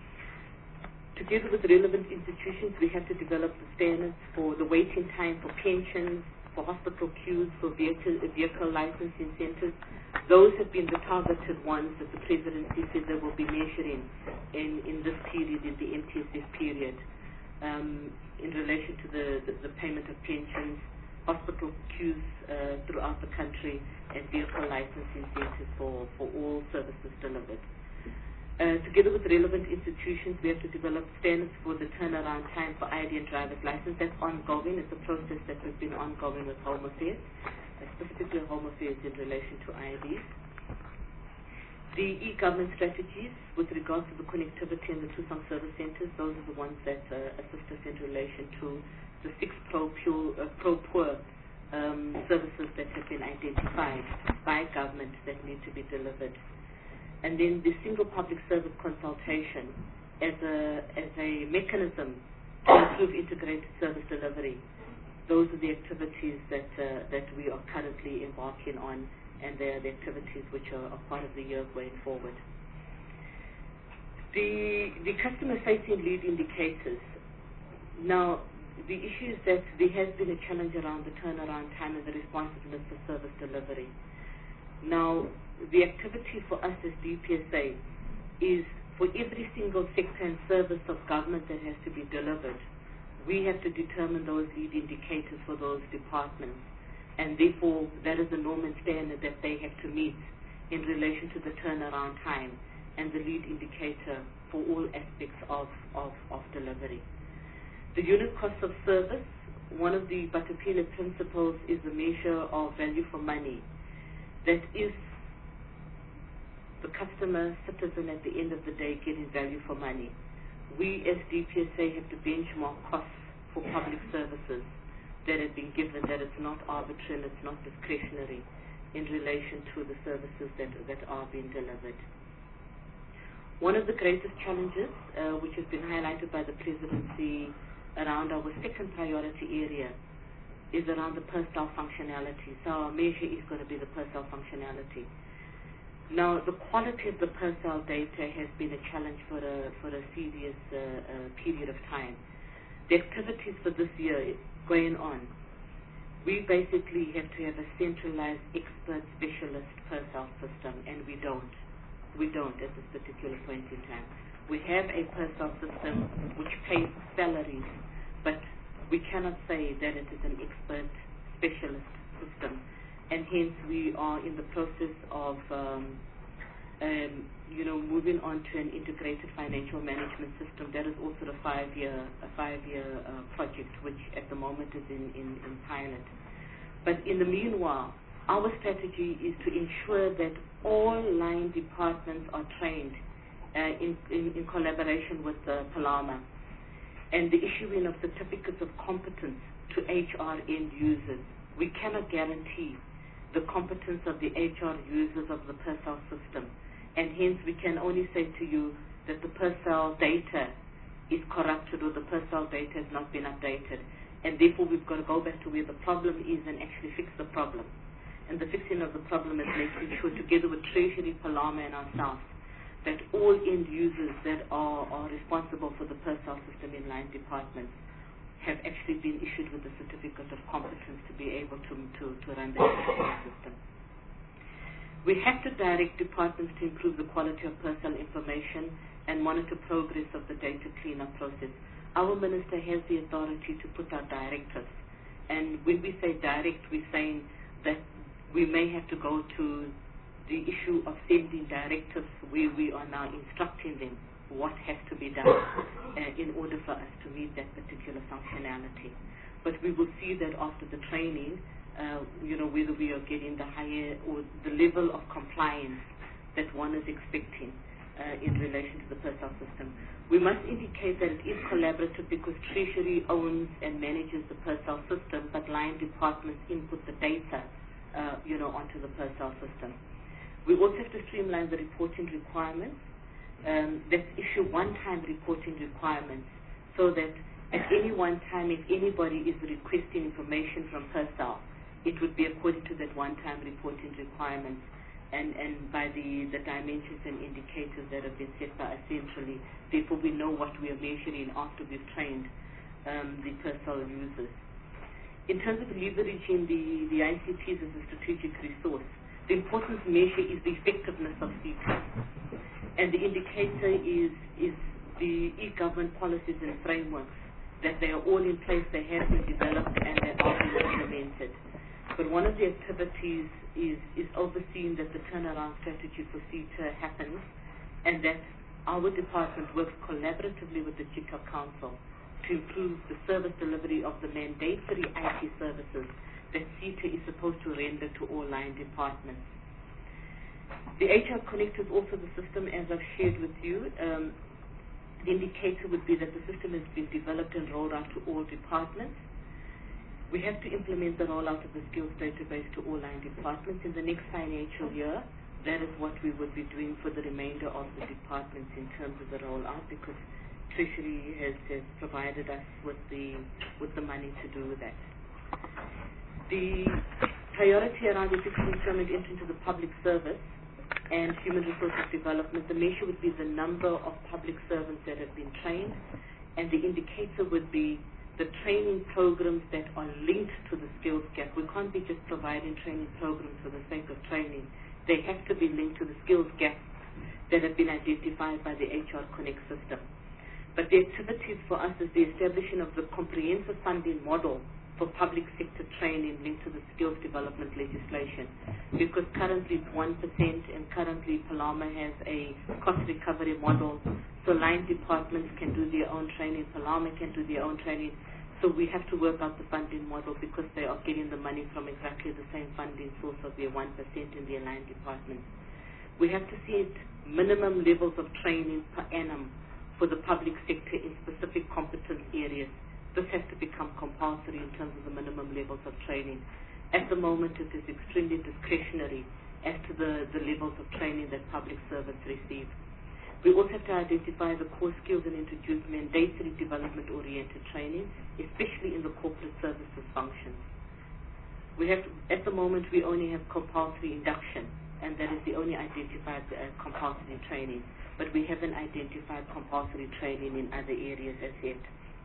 Speaker 3: Together with relevant institutions, we have to develop the standards for the waiting time for pensions, for hospital queues, for vehicle, vehicle licensing centers. Those have been the targeted ones that the presidency said they will be measuring in, in this period, in the M T S F period, um, in relation to the, the, the payment of pensions, hospital queues uh, throughout the country, and vehicle licensing centers for, for all services delivered. Uh, together with relevant institutions, we have to develop standards for the turnaround time for I D and driver's license. That's ongoing. It's a process that has been ongoing with Home Affairs, uh, specifically Home Affairs in relation to I Ds. The e-government strategies with regards to the connectivity and the Tusang service centers, those are the ones that uh, assist us in relation to the six pro-poor uh, pro um, services that have been identified by government that need to be delivered. And then the single public service consultation as a, as a mechanism to improve integrated service delivery. Those are the activities that, uh, that we are currently embarking on, and they are the activities which are, are part of the year going forward. The, the customer-facing lead indicators. Now, the issue is that there has been a challenge around the turnaround time and the responsiveness for service delivery. Now, the activity for us as D P S A is for every single sector and service of government that has to be delivered, we have to determine those lead indicators for those departments. And therefore, that is the norm and standard that they have to meet in relation to the turnaround time and the lead indicator for all aspects of, of, of delivery. The unit cost of service, one of the Batapila principles is the measure of value for money. That is the customer, citizen at the end of the day getting value for money. We as D P S A have to benchmark costs for public services that have been given, that it's not arbitrary and it's not discretionary in relation to the services that, that are being delivered. One of the greatest challenges, uh, which has been highlighted by the presidency around our second priority area, is around the per-style functionality. So our measure is going to be the per-style functionality. Now, the quality of the per-style data has been a challenge for a, for a serious uh, uh, period of time. The activities for this year going on, we basically have to have a centralized expert specialist per-style system, and we don't. We don't at this particular point in time. We have a per-style system which pays salaries, but we cannot say that it is an expert specialist system, and hence we are in the process of um, um, you know, moving on to an integrated financial management system. That is also a five-year a five-year uh, project, which at the moment is in, in, in pilot. But in the meanwhile, our strategy is to ensure that all line departments are trained uh, in, in, in collaboration with uh, Palama, and the issuing of certificates of competence to H R end users. We cannot guarantee the competence of the H R users of the per-style system, and hence we can only say to you that the per-style data is corrupted or the per-style data has not been updated, and therefore we've got to go back to where the problem is and actually fix the problem. And the fixing of the problem is making sure, together with Treasury, Palama, and ourselves, that all end users that are, are responsible for the per-style system in line departments have actually been issued with a certificate of competence to be able to, to, to run the system. We have to direct departments to improve the quality of per-style information and monitor progress of the data cleanup process. Our minister has the authority to put out directives, and when we say direct, we're saying that we may have to go to the issue of sending directives where we are now instructing them what has to be done uh, in order for us to meet that particular functionality. But we will see that after the training, uh, you know, whether we are getting the higher or the level of compliance that one is expecting uh, in relation to the per-style system. We must indicate that it is collaborative because Treasury owns and manages the per-style system, but line departments input the data uh, you know, onto the per-style system. We also have to streamline the reporting requirements. Um, let's issue one-time reporting requirements so that at any one time, if anybody is requesting information from per-style, it would be according to that one-time reporting requirements and, and by the, the dimensions and indicators that have been set by us centrally. Therefore, we know what we are measuring after we've trained um, the per-style users. In terms of leveraging the, the I C Ts as a strategic resource, the important measure is the effectiveness of C T A. And the indicator is, is the e-government policies and frameworks, that they are all in place, they have been developed, and they are being implemented. But one of the activities is, is overseeing that the turnaround strategy for C T A happens, and that our department works collaboratively with the G I C A Council to improve the service delivery of the mandatory I T services that C T A is supposed to render to all line departments. The H R Connect is also the system, as I've shared with you. Um, the indicator would be that the system has been developed and rolled out to all departments. We have to implement the rollout of the skills database to all line departments in the next financial year. That is what we would be doing for the remainder of the departments in terms of the rollout, because Treasury has, has provided us with the with the money to do that. The priority around ethics and procurement entry into the public service and human resources development, the measure would be the number of public servants that have been trained, and the indicator would be the training programs that are linked to the skills gap. We can't be just providing training programs for the sake of training. They have to be linked to the skills gaps that have been identified by the H R Connect system. But the activities for us is the establishment of the comprehensive funding model for public sector training linked to the skills development legislation, because currently it's one percent and currently Palama has a cost recovery model, so line departments can do their own training, Palama can do their own training, so we have to work out the funding model because they are getting the money from exactly the same funding source of their one percent in their line departments. We have to see minimum levels of training per annum for the public sector in specific competence areas. This has to become compulsory in terms of the minimum levels of training. At the moment, it is extremely discretionary as to the, the levels of training that public servants receive. We also have to identify the core skills and introduce mandatory development-oriented training, especially in the corporate services functions. We have to, at the moment, we only have compulsory induction, and that is the only identified uh, compulsory training. But we haven't identified compulsory training in other areas as yet.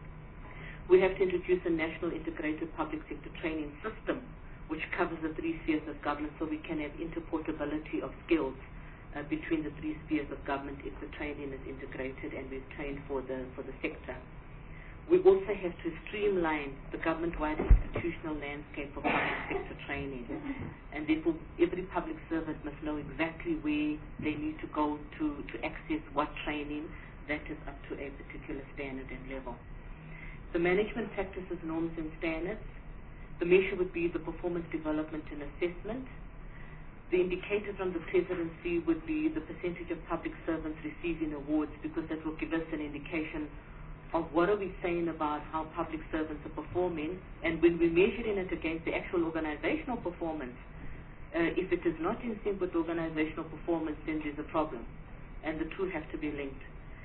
Speaker 3: We have to introduce a national integrated public sector training system which covers the three spheres of government, so we can have interportability of skills uh, between the three spheres of government if the training is integrated and we've trained for the, for the sector. We also have to streamline the government-wide institutional landscape for public sector training, and therefore every public servant must know exactly where they need to go to, to access what training that is up to a particular standard and level. The management practices, norms and standards. The measure would be the performance development and assessment. The indicator from the presidency would be the percentage of public servants receiving awards, because that will give us an indication of what are we saying about how public servants are performing, and when we're measuring it against the actual organizational performance, uh, if it is not in sync with organizational performance, then there's a problem, and the two have to be linked.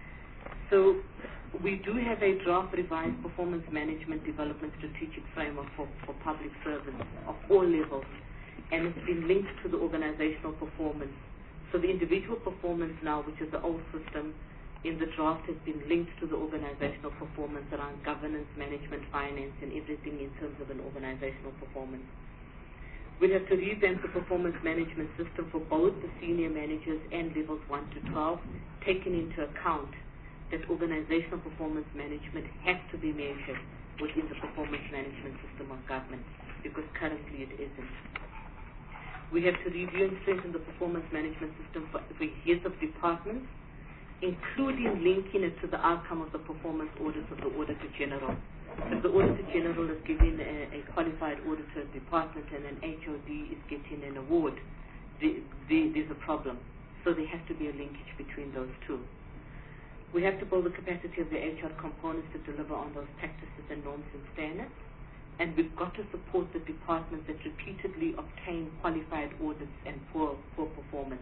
Speaker 3: So we do have a draft revised performance management development strategic framework for, for public servants of all levels, and it's been linked to the organizational performance. So the individual performance now, which is the old system, in the draft has been linked to the organizational performance around governance, management, finance, and everything in terms of an organizational performance. We have to revamp the performance management system for both the senior managers and levels one to twelve, taking into account that organizational performance management has to be measured within the performance management system of government, because currently it isn't. We have to review and strengthen the performance management system for, for heads of departments, including linking it to the outcome of the performance audits of the Auditor General. If the Auditor General is giving a, a qualified auditor department and an H O D is getting an award, the, the, there's a problem. So there has to be a linkage between those two. We have to build the capacity of the H R components to deliver on those practices and norms and standards. And we've got to support the departments that repeatedly obtain qualified audits and poor, poor performance.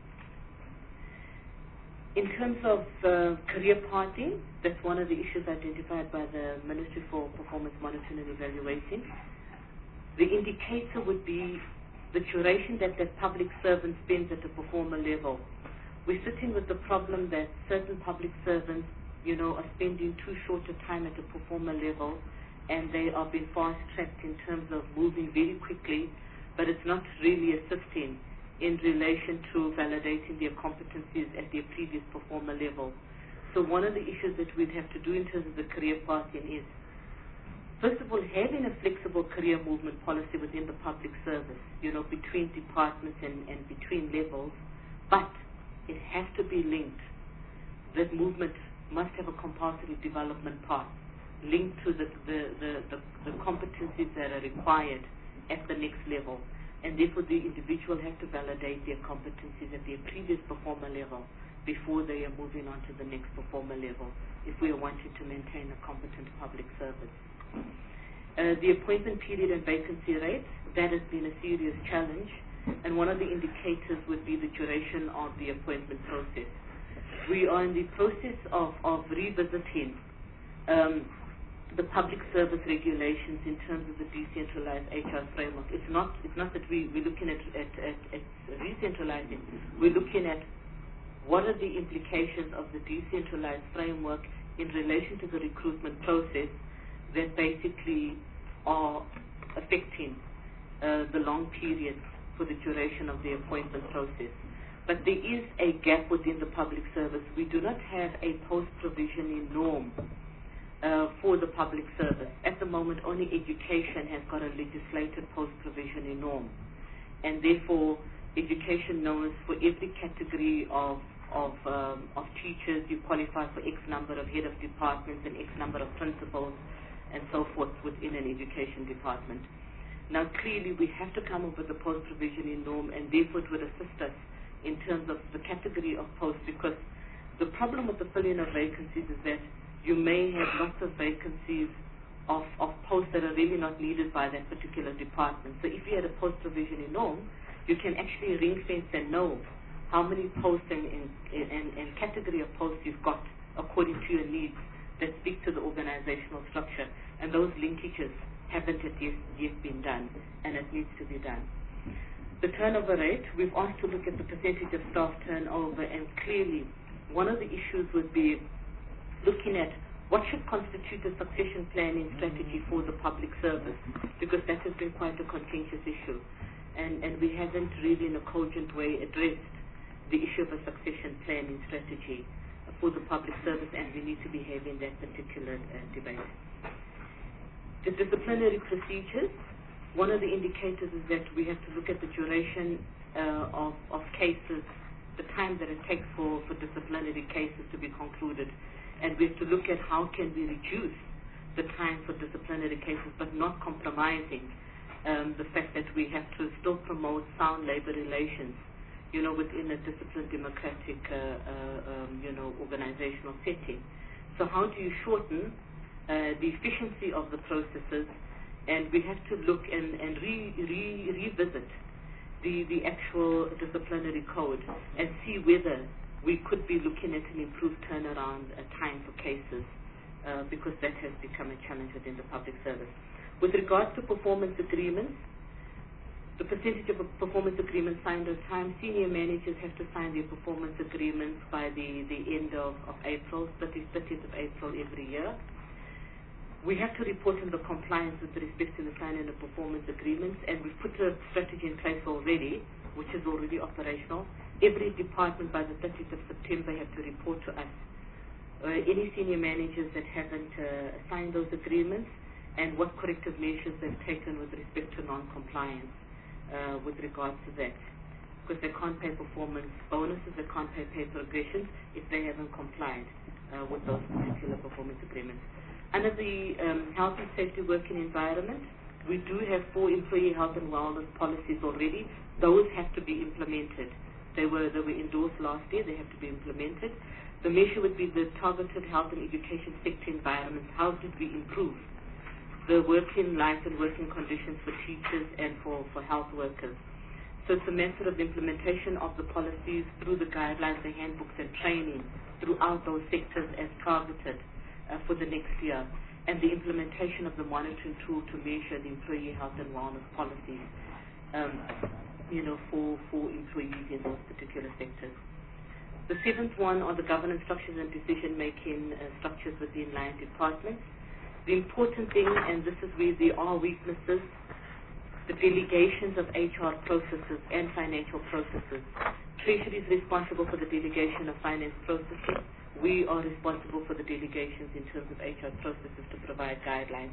Speaker 3: In terms of uh, career pathing, that's one of the issues identified by the Ministry for Performance Monitoring and Evaluation. The indicator would be the duration that that public servant spends at a performer level. We're sitting with the problem that certain public servants, you know, are spending too short a time at a performer level, and they are being fast-tracked in terms of moving very quickly, but it's not really assisting in relation to validating their competencies at their previous performer level. So one of the issues that we'd have to do in terms of the career pathing is, first of all, having a flexible career movement policy within the public service, you know, between departments and, and between levels, but it has to be linked. That movement must have a compulsory development path linked to the, the, the, the, the competencies that are required at the next level. and therefore the individual has to validate their competencies at their previous performer level before they are moving on to the next performer level if we are wanting to maintain a competent public service. Uh, the appointment period and vacancy rates, that has been a serious challenge, and one of the indicators would be the duration of the appointment process. We are in the process of, of revisiting um, the public service regulations in terms of the decentralized H R framework. It's not, it's not that we, we're looking at, at, at, at decentralizing. We're looking at what are the implications of the decentralized framework in relation to the recruitment process that basically are affecting uh, the long periods for the duration of the appointment process. But there is a gap within the public service. We do not have a post-provisioning norm uh, for the public service. At the moment, only education has got a legislated post-provisioning norm. And therefore, education knows for every category of of, um, of teachers, you qualify for X number of head of departments and X number of principals and so forth within an education department. Now, clearly, we have to come up with a post-provisioning norm, and therefore it would assist us in terms of the category of posts, because the problem with the filling of vacancies is that you may have lots of vacancies of, of posts that are really not needed by that particular department. So if you had a post-provisioning norm, you can actually ring-fence and know how many posts and, and, and, and category of posts you've got according to your needs that speak to the organizational structure. And those linkages haven't yet, yet been done, and it needs to be done. The turnover rate, we've asked to look at the percentage of staff turnover, and clearly one of the issues would be looking at what should constitute a succession planning strategy for the public service, because that has been quite a contentious issue. And, and we haven't really in a cogent way addressed the issue of a succession planning strategy for the public service, and we need to be having that particular uh, debate. The disciplinary procedures, one of the indicators is that we have to look at the duration uh, of, of cases, the time that it takes for, for disciplinary cases to be concluded, and we have to look at how can we reduce the time for disciplinary cases, but not compromising um, the fact that we have to still promote sound labor relations, you know, within a disciplined democratic, uh, uh, um, you know, organizational setting. So how do you shorten uh, the efficiency of the processes? And we have to look and, and re, re, revisit the, the actual disciplinary code and see whether we could be looking at an improved turnaround uh, time for cases, uh, because that has become a challenge within the public service. With regards to performance agreements, the percentage of a performance agreement signed on time, senior managers have to sign their performance agreements by the, the end of, of April, thirtieth of April every year. We have to report on the compliance with respect to the signing of performance agreements, and we've put a strategy in place already, which is already operational. Every department by the thirtieth of September have to report to us uh, any senior managers that haven't uh, signed those agreements, and what corrective measures they've taken with respect to non-compliance uh, with regards to that. Because they can't pay performance bonuses, they can't pay pay progressions if they haven't complied uh, with those particular performance agreements. Under the um, health and safety working environment, we do have four employee health and wellness policies already. Those have to be implemented. They were, they were endorsed last year, they have to be implemented. The measure would be the targeted health and education sector environments. How did we improve the working life and working conditions for teachers and for, for health workers? So it's a matter of implementation of the policies through the guidelines, the handbooks and training throughout those sectors as targeted uh, for the next year, and the implementation of the monitoring tool to measure the employee health and wellness policies um, you know, for, for employees in those particular sectors. The seventh one are the governance structures and decision-making uh, structures within line departments. The important thing, and this is where there are weaknesses, the delegations of H R processes and financial processes. Treasury is responsible for the delegation of finance processes. We are responsible for the delegations in terms of H R processes to provide guidelines.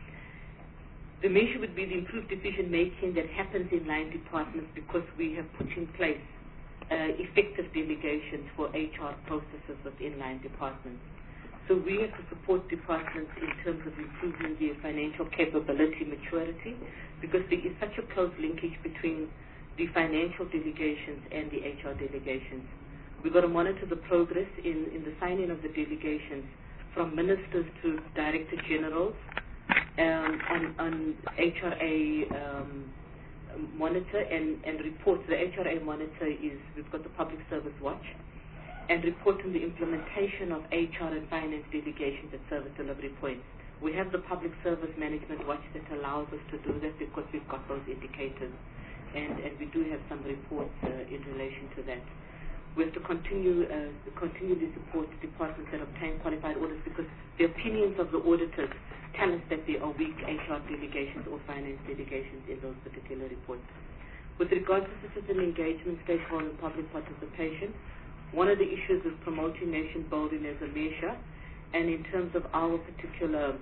Speaker 3: The measure would be the improved decision-making that happens in line departments, because we have put in place uh, effective delegations for H R processes within line departments. So we have to support departments in terms of improving their financial capability maturity, because there is such a close linkage between the financial delegations and the H R delegations. We've got to monitor the progress in, in the signing of the delegations from ministers to director generals um, on, on H R A um, monitor and, and reports. The H R A monitor is, we've got the Public Service Watch, and report on the implementation of H R and finance delegations at service delivery points. We have the Public Service Management Watch that allows us to do that because we've got those indicators, and, and we do have some reports uh, in relation to that. We have to continue uh, continually support departments that obtain qualified audits, because the opinions of the auditors tell us that there are weak H R delegations or finance delegations in those particular reports. With regard to citizen engagement, stakeholder and public participation, one of the issues is promoting nation building as a measure, and in terms of our particular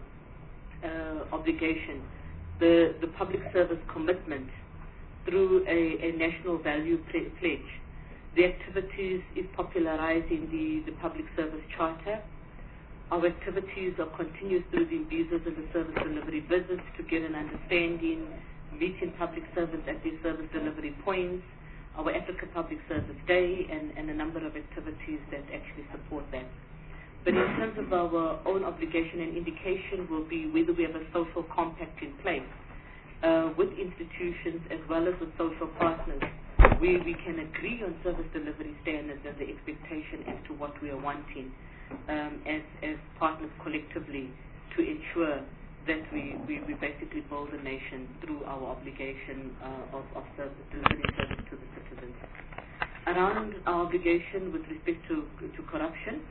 Speaker 3: uh, obligation, the, the public service commitment through a, a national value pledge. The activities is popularizing the, the public service charter. Our activities are continuous through the visas and the service delivery visits to get an understanding, meeting public servants at these service delivery points, our Africa Public Service Day, and, and a number of activities that actually support that. But in terms of our own obligation and indication will be whether we have a social compact in place uh, with institutions as well as with social partners, where we can agree on service delivery standards and the expectation as to what we are wanting um, as, as partners collectively to ensure that we, we, we basically build a nation through our obligation uh, of, of service, delivering service to the citizens. Around our obligation with respect to, to corruption,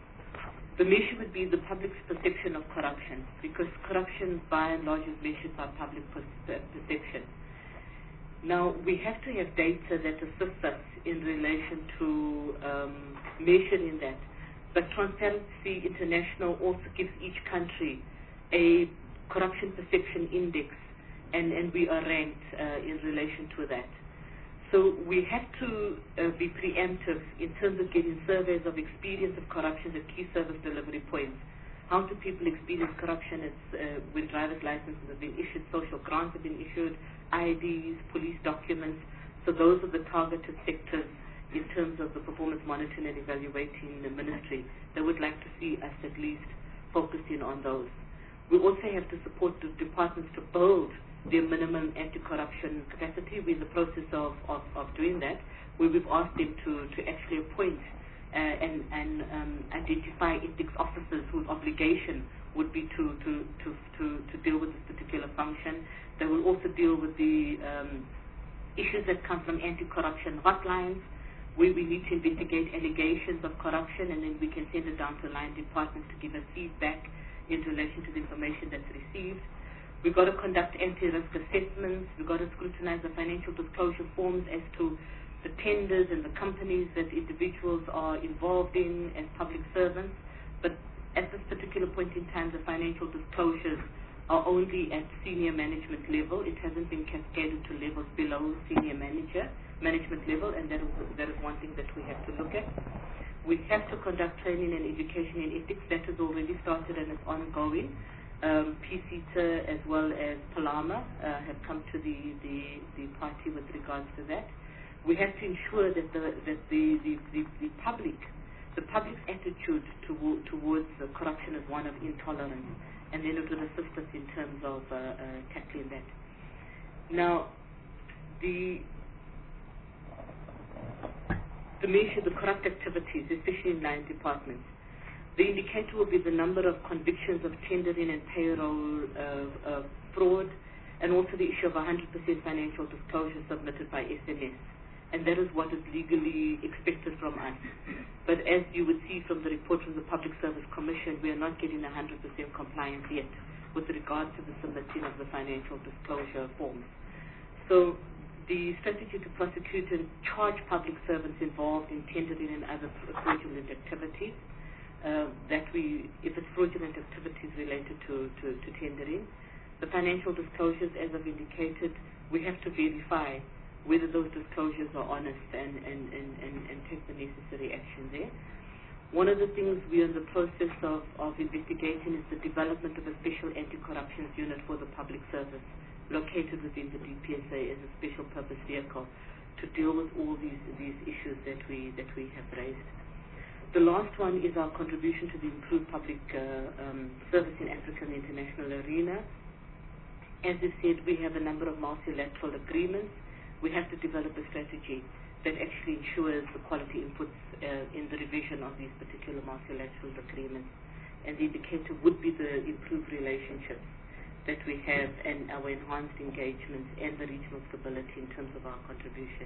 Speaker 3: the measure would be the public's perception of corruption, because corruption by and large is measured by public perception. Now, we have to have data that assists us in relation to um, measuring that, but Transparency International also gives each country a corruption perception index, and, and we are ranked uh, in relation to that. So we have to uh, be preemptive in terms of getting surveys of experience of corruption at key service delivery points. How do people experience corruption? It's uh, when driver's licenses have been issued, social grants have been issued, I Ds, police documents. So those are the targeted sectors in terms of the performance monitoring and evaluating the ministry. They would like to see us at least focusing on those. We also have to support the departments to build their minimum anti-corruption capacity. We're in the process of, of, of doing that, where we've asked them to, to actually appoint uh, and, and um, identify ethics officers whose obligation would be to, to, to, to, to deal with this particular function. They will also deal with the um, issues that come from anti-corruption hotlines, where we need to investigate allegations of corruption, and then we can send it down to line departments to give us feedback in relation to the information that's received. We've got to conduct anti-risk assessments. We've got to scrutinize the financial disclosure forms as to the tenders and the companies that individuals are involved in as public servants. But at this particular point in time, the financial disclosures are only at senior management level. It hasn't been cascaded to levels below senior manager management level, and that is, that is one thing that we have to look at. We have to conduct training and education in ethics. That has already started and is ongoing. Um, P C T A as well as Palama uh, have come to the, the, the party with regards to that. We have to ensure that the that the, the, the, the public, the public's attitude to, towards uh, corruption is one of intolerance, and then it will assist us in terms of uh, uh, tackling that. Now, the the measure, the corrupt activities, especially in line departments. The indicator will be the number of convictions of tendering and payroll uh, uh, fraud, and also the issue of one hundred percent financial disclosure submitted by S M S. And that is what is legally expected from us. But as you would see from the report from the Public Service Commission, we are not getting one hundred percent compliance yet with regard to the submitting of the financial disclosure forms. So the strategy to prosecute and charge public servants involved in tendering and other fraudulent activities, uh, that we, if it's fraudulent activities related to, to, to tendering, the financial disclosures, as I've indicated, we have to verify whether those disclosures are honest and, and, and, and, and take the necessary action there. One of the things we are in the process of, of investigating is the development of a special anti-corruption unit for the public service, located within the D P S A as a special purpose vehicle to deal with all these, these issues that we, that we have raised. The last one is our contribution to the improved public uh, um, service in African international arena. As we said, we have a number of multilateral agreements. We have to develop a strategy that actually ensures the quality inputs uh, in the revision of these particular multilateral agreements. And the indicator would be the improved relationships that we have and our enhanced engagements and the regional stability in terms of our contribution.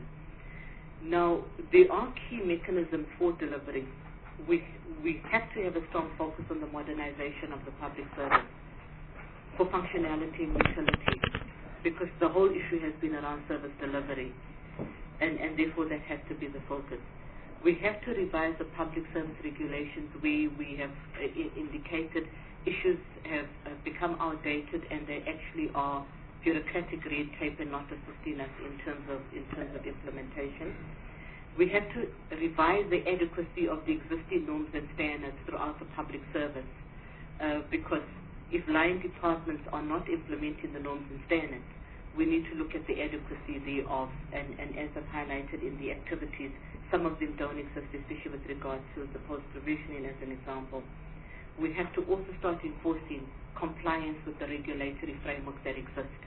Speaker 3: Now, there are key mechanisms for delivery. We, we have to have a strong focus on the modernization of the public service for functionality and utility, because the whole issue has been around service delivery. And, and therefore that has to be the focus. We have to revise the public service regulations where we have uh, I- indicated issues have uh, become outdated and they actually are bureaucratic red tape and not assisting us in terms of in terms of implementation. We have to revise the adequacy of the existing norms and standards throughout the public service uh, because if line departments are not implementing the norms and standards, we need to look at the adequacy thereof, and, and as I've highlighted in the activities, some of them don't exist, especially with regard to the post-provisioning as an example. We have to also start enforcing compliance with the regulatory framework that exists.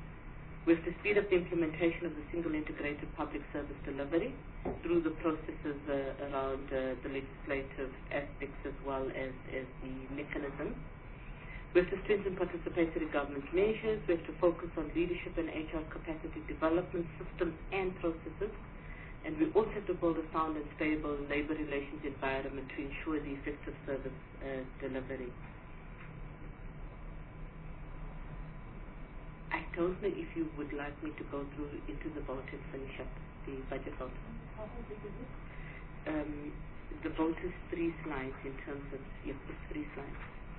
Speaker 3: We have to speed up the implementation of the single integrated public service delivery through the processes uh, around uh, the legislative aspects as well as, as the mechanisms. We have to strengthen participatory government measures. We have to focus on leadership and H R capacity development systems and processes. And we also have to build a sound and stable labor relations environment to ensure the effective service uh, delivery. I don't know if you would like me to go through into the vote and finish up the budget vote.
Speaker 4: How big is it?
Speaker 3: Um, the vote is three slides in terms of, yeah, it's three slides.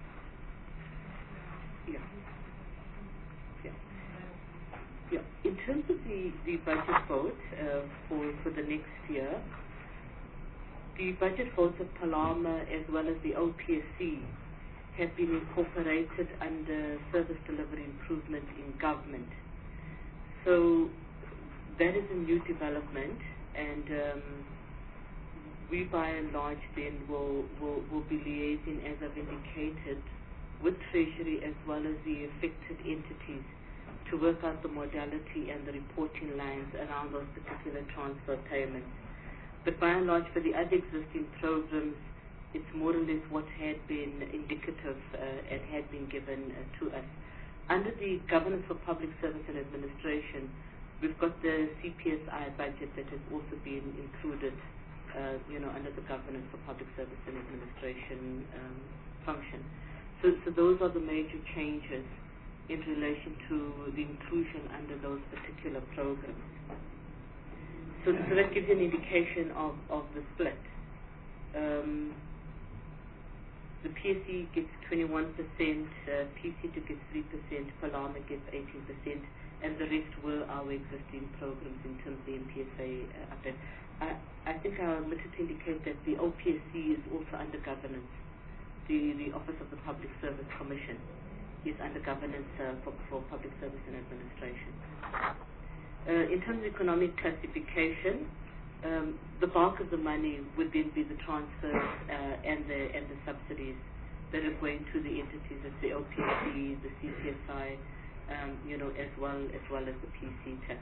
Speaker 3: Yeah. Yeah. Yeah. In terms of the, the budget vote uh, for, for the next year, the budget votes of Palama as well as the O P S C have been incorporated under service delivery improvement in government. So that is a new development, and um, we by and large then will, will, will be liaising, as I've indicated, with Treasury as well as the affected entities to work out the modality and the reporting lines around those particular transfer payments. But by and large, for the other existing programs, it's more or less what had been indicative uh, and had been given uh, to us. Under the Governance for Public Service and Administration, we've got the C P S I budget that has also been included, uh, you know, under the Governance for Public Service and Administration um, function. So, so those are the major changes in relation to the inclusion under those particular programs. So, so that gives you an indication of, of the split. Um, the P S E gets twenty-one percent, uh, P C two gets three percent, Palama gets eighteen percent, and the rest were our existing programs in terms of the M P S A uh, update. I, I think I omitted to indicate that the O P S C is also under governance. The, the Office of the Public Service Commission is under governance uh, for, for public service and administration. Uh, in terms of economic classification, um, the bulk of the money would then be the transfers uh, and the and the subsidies that are going to the entities, as the O P S C, the C P S I, um, you know, as well as well as the P C T A.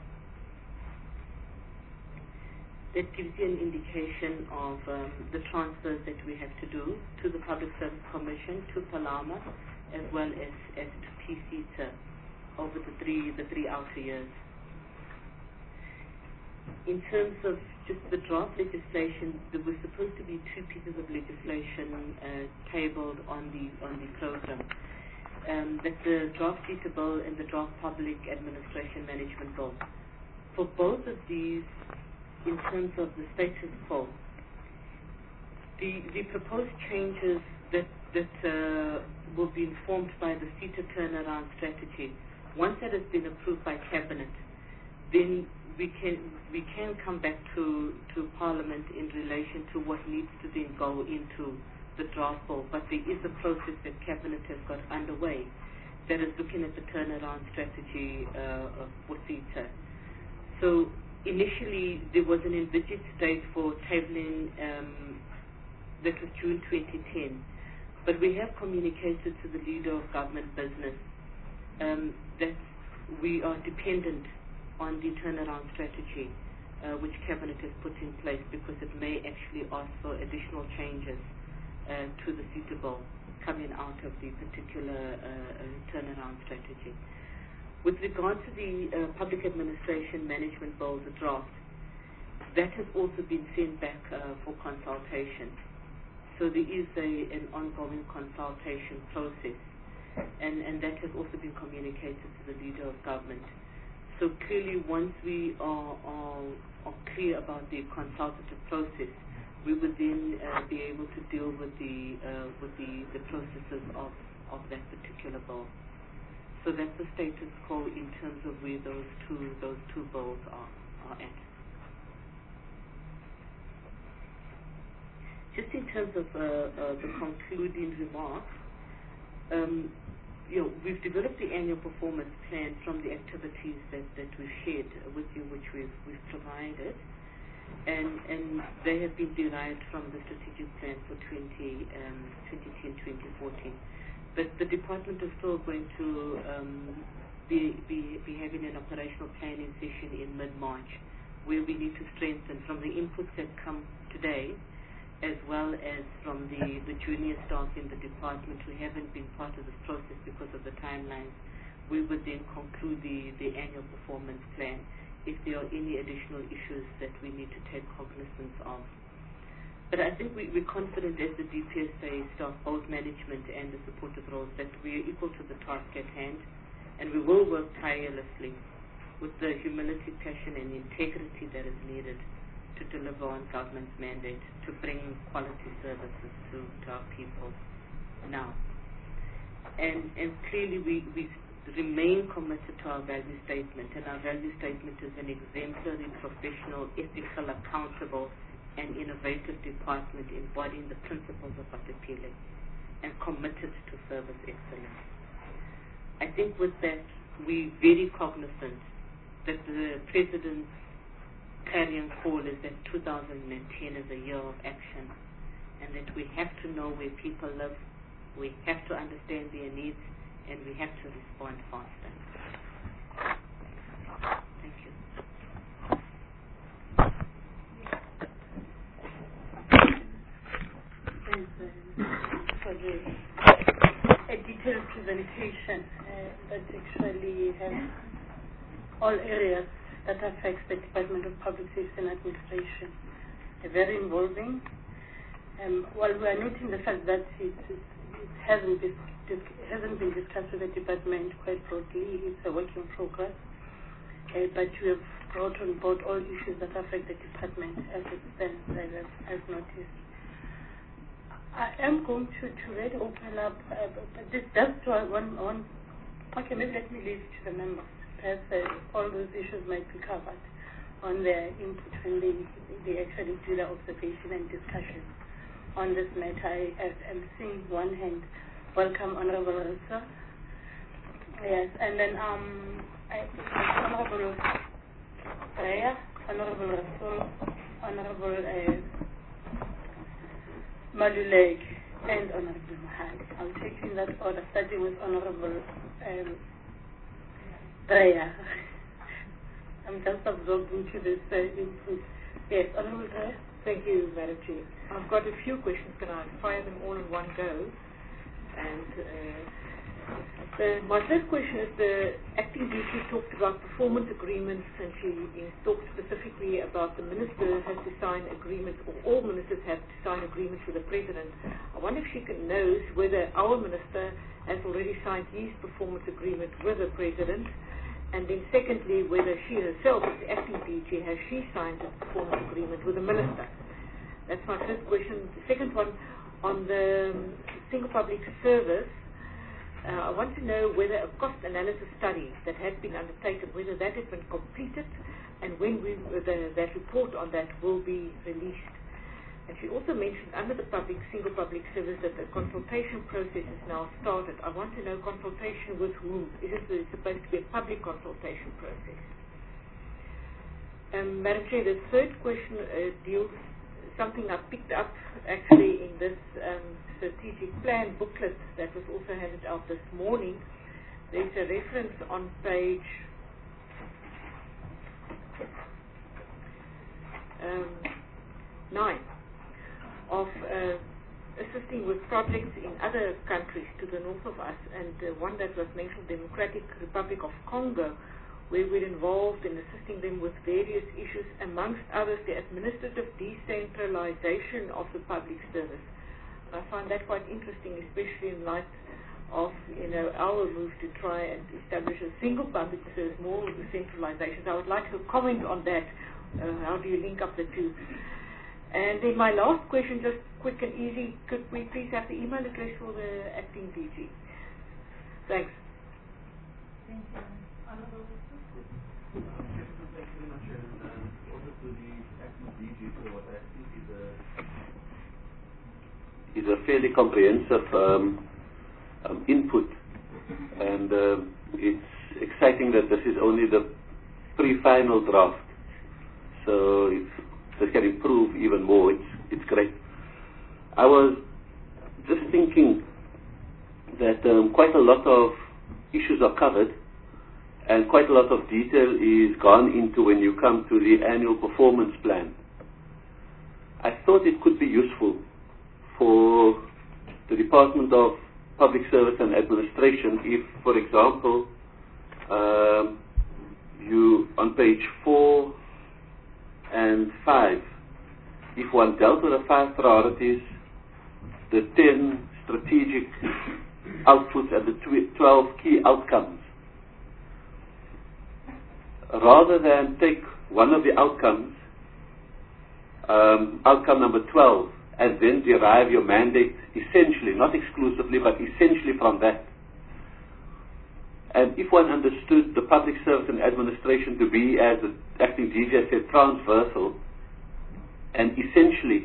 Speaker 3: That gives you an indication of um, the transfers that we have to do to the Public Service Commission, to Palama, as well as, as to P C T A over the three the three outer years. In terms of just the draft legislation, there were supposed to be two pieces of legislation uh, tabled on the on the program. Um, that's the draft CETA bill and the draft Public Administration Management bill. For both of these, in terms of the status quo, the, the proposed changes that, that uh, will be informed by the CETA turnaround strategy, once that has been approved by Cabinet, then we can we can come back to, to Parliament in relation to what needs to then go into the draft bill, but there is a process that Cabinet has got underway that is looking at the turnaround strategy uh, for CETA. So initially there was an envisaged date for tabling, um, that was June twenty ten, but we have communicated to the leader of government business um, that we are dependent on the turnaround strategy uh, which Cabinet has put in place, because it may actually ask for additional changes uh, to the CETA bill coming out of the particular uh, uh, turnaround strategy. With regard to the uh, Public Administration Management Bill, the draft, that has also been sent back uh, for consultation. So there is a, an ongoing consultation process, and, and that has also been communicated to the leader of government. So clearly, once we are, are, are clear about the consultative process, we would then uh, be able to deal with the uh, with the, the processes of, of that particular bill. So that's the status quo in terms of where those two those two bills are, are at. Just in terms of uh, uh, the concluding remarks, um, you know, we've developed the annual performance plan from the activities that, that we've shared with you, which we've, we've provided, and, and they have been derived from the strategic plan for twenty ten to twenty fourteen. But the department is still going to um, be, be, be having an operational planning session in mid-March, where we need to strengthen from the inputs that come today, as well as from the, the junior staff in the department who haven't been part of this process because of the timelines. We would then conclude the, the annual performance plan if there are any additional issues that we need to take cognizance of. But I think we, we're confident as the D P S A staff, both management and the supportive roles, that we are equal to the task at hand, and we will work tirelessly with the humility, passion and integrity that is needed to deliver on government's mandate to bring quality services to, to our people now. And, and clearly we, we remain committed to our value statement, and our value statement is an exemplary, professional, ethical, accountable and innovative department embodying the principles of Atapile and committed to service excellence. I think with that we're very cognizant that the President's carrying call is that two thousand ten is a year of action, and that we have to know where people live, we have to understand their needs, and we have to respond faster. Thank you.
Speaker 1: Thanks uh, for the a detailed presentation uh, that actually has all areas that affects the Department of Public Safety and Administration. They're very involving. Um, while we are noting the fact that it, it, it hasn't, been, it hasn't been discussed with the department quite broadly, it's a work in progress. Uh, but we have brought on board all issues that affect the department as it stands, as I've noticed. I am going to, to really open up, uh, but this does one, one, okay, maybe let me leave it to the members. Perhaps uh, all those issues might be covered on their input when they, they actually do the observation and discussion on this matter. I, I am seeing one hand. Welcome, Honorable Risa. Yes, and then um, I, Honorable Raya, Honorable Rasul, Honorable uh, Malulek, and Honorable Mahal. I'll take in that order, starting with Honorable um, Raya. I'm just absorbed into this uh, input. Yes, Honorable Raya.
Speaker 4: Thank you, Madam Chair. I've got a few questions. Can I fire them all in one go? And uh, the, my first question is, the acting D G talked about performance agreements, and she uh, talked specifically about the minister has to sign agreements, or all ministers have to sign agreements with the President. I wonder if she can knows whether our minister has already signed his performance agreement with the President, and then secondly, whether she herself, as the acting D G, has she signed a performance agreement with the minister. That's my first question. The second one, on the um, single public service, Uh, I want to know whether a cost analysis study that had been undertaken, whether that has been completed, and when we, the, that report on that will be released. And she also mentioned under the public, single public service that the consultation process is now started. I want to know consultation with whom? Is it supposed to be a public consultation process? Um, Madam Chair, the third question uh, deals something I picked up actually in this um, strategic plan booklet that was also handed out this morning. There's a reference on page um, nine of uh, assisting with projects in other countries to the north of us, and uh, one that was mentioned, Democratic Republic of Congo, where we're involved in assisting them with various issues, amongst others the administrative decentralization of the public service. And I find that quite interesting, especially in light of you know our move to try and establish a single public service, more decentralization. So I would like to comment on that. Uh, how do you link up the two? And then my last question, just quick and easy, could we please have the email address for the acting D G? Thanks.
Speaker 5: Thank you. Thank you very much, and uh, also to the acting D G for what I think is a, is a fairly comprehensive um, um, input, and uh, it's exciting that this is only the pre-final draft, so if this can improve even more, it's, it's great. I was just thinking that um, quite a lot of issues are covered, and quite a lot of detail is gone into when you come to the annual performance plan. I thought it could be useful for the Department of Public Service and Administration if, for example, um, you, on page four and five, if one dealt with the five priorities, the ten strategic outputs and the twelve key outcomes, rather than take one of the outcomes, um, outcome number twelve, and then derive your mandate essentially, not exclusively, but essentially from that. And if one understood the public service and administration to be, as the acting D G said, transversal, and essentially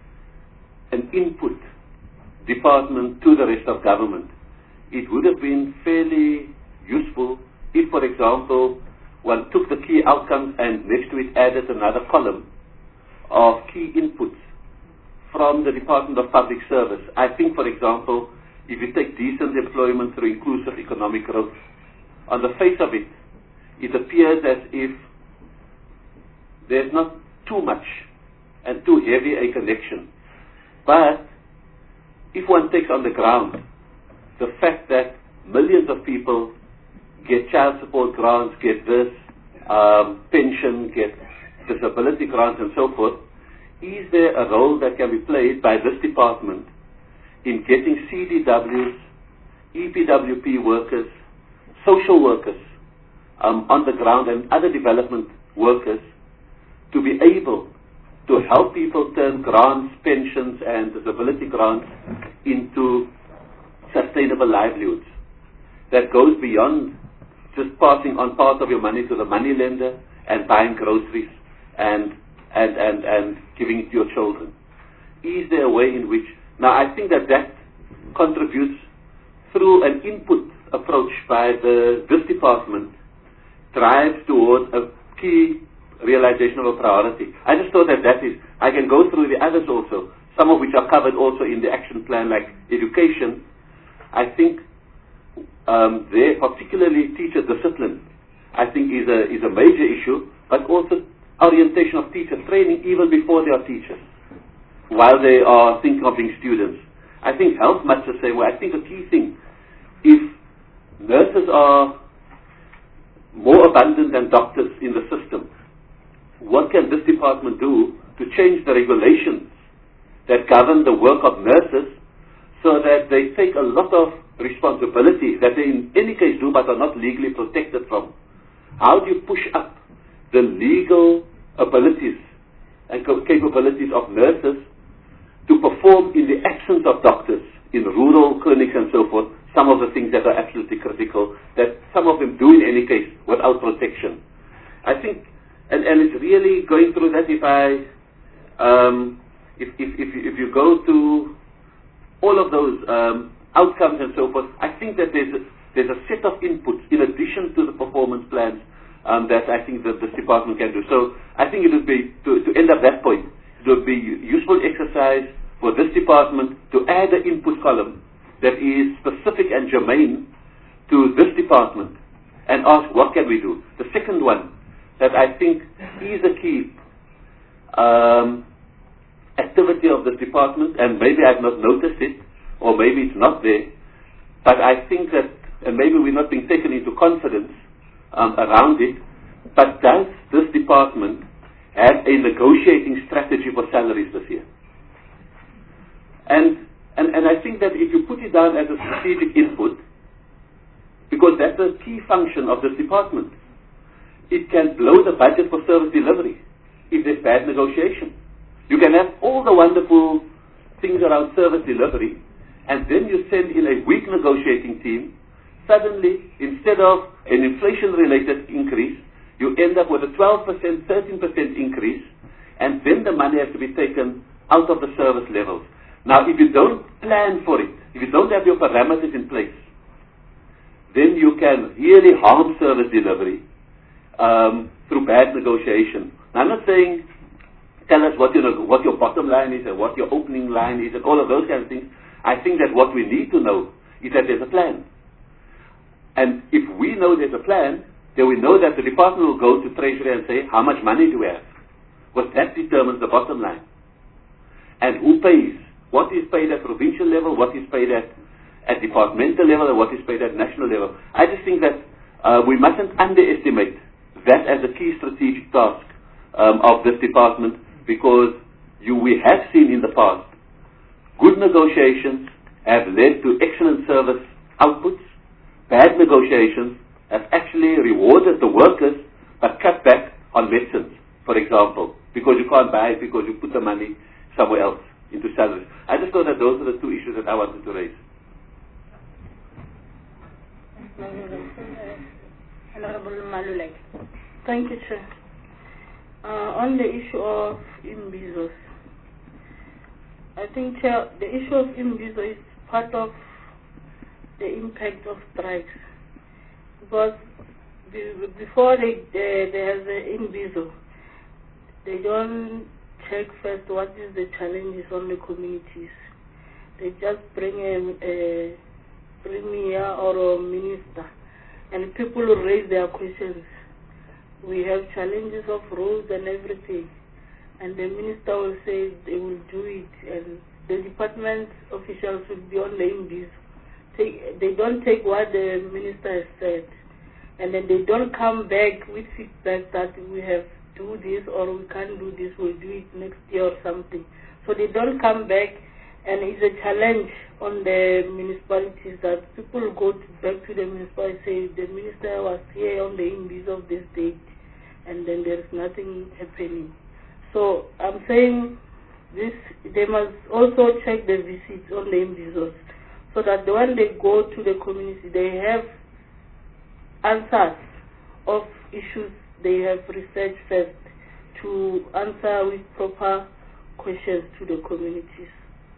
Speaker 5: an input department to the rest of government, it would have been fairly useful if, for example, one took the key outcomes and next to it added another column of key inputs from the Department of Public Service. I think, for example, if you take decent employment through inclusive economic growth, on the face of it, it appears as if there's not too much and too heavy a connection. But if one takes on the ground the fact that millions of people get child support grants, get this, um, pension, get disability grants and so forth, is there a role that can be played by this department in getting C D Ws, E P W P workers, social workers um, on the ground and other development workers to be able to help people turn grants, pensions and disability grants into sustainable livelihoods that goes beyond just passing on part of your money to the money lender and buying groceries and and, and, and giving it to your children. Is there a way in which, now I think that that contributes through an input approach by the, this department, drives towards a key realization of a priority. I just thought that that is, I can go through the others also, some of which are covered also in the action plan, like education. I think um, there, particularly teacher discipline, I think is a, is a major issue, but also orientation of teacher training even before they are teachers, while they are thinking of being students. I think health much the same way. I think the key thing, if nurses are more abundant than doctors in the system, what can this department do to change the regulations that govern the work of nurses so that they take a lot of responsibility that they in any case do but are not legally protected from? How do you push up the legal abilities and capabilities of nurses to perform in the absence of doctors in rural clinics and so forth, some of the things that are absolutely critical, that some of them do in any case without protection. I think, and, and it's really going through that. If I, um, if, if, if, you, if you go to all of those um, outcomes and so forth, I think that there's a, there's a set of inputs in addition to the performance plans um, that I think that this department can do. So I think it would be, to, to end up that point, it would be useful exercise for this department to add an input column that is specific and germane to this department and ask what can we do. The second one that I think is a key um, activity of this department, and maybe I've not noticed it, or maybe it's not there, but I think that, and maybe we're not being taken into confidence um, around it, but does this department have a negotiating strategy for salaries this year? And And, and I think that if you put it down as a strategic input, because that's a key function of this department, it can blow the budget for service delivery if there's bad negotiation. You can have all the wonderful things around service delivery, and then you send in a weak negotiating team. Suddenly, instead of an inflation-related increase, you end up with a twelve percent, thirteen percent increase, and then the money has to be taken out of the service levels. Now, if you don't plan for it, if you don't have your parameters in place, then you can really harm service delivery um, through bad negotiation. Now, I'm not saying tell us what, you know, what your bottom line is and what your opening line is and all of those kind of things. I think that what we need to know is that there's a plan. And if we know there's a plan, then we know that the department will go to Treasury and say, how much money do we have? Well, that determines the bottom line. And who pays? What is paid at provincial level, what is paid at, at departmental level, and what is paid at national level. I just think that uh, we mustn't underestimate that as a key strategic task um, of this department, because you, we have seen in the past good negotiations have led to excellent service outputs. Bad negotiations have actually rewarded the workers but cut back on medicines, for example, because you can't buy it because you put the money somewhere else into salaries. I just thought that those are the two issues that I wanted to raise.
Speaker 1: Honorable Maluleke. Thank you, Chair. Uh, on the issue of imbizos, I think, Chair, the issue of imbizo is part of the impact of strikes, because before they, they, there's an imbizo, they don't check first what is the challenges on the communities. They just bring a, a premier or a minister, and people will raise their questions. We have challenges of roads and everything, and the minister will say they will do it, and the department officials will be on the imbizo. Take, they don't take what the minister has said, and then they don't come back with feedback that we have do this or we can't do this, we'll do it next year or something. So they don't come back, and it's a challenge on the municipalities that people go to, back to the municipality and say the minister was here on the imbizo of this date, and then there's nothing happening. So I'm saying this, they must also check the visits on the imbizos, so that when they go to the community, they have answers of issues they have researched first to answer with proper questions to the communities.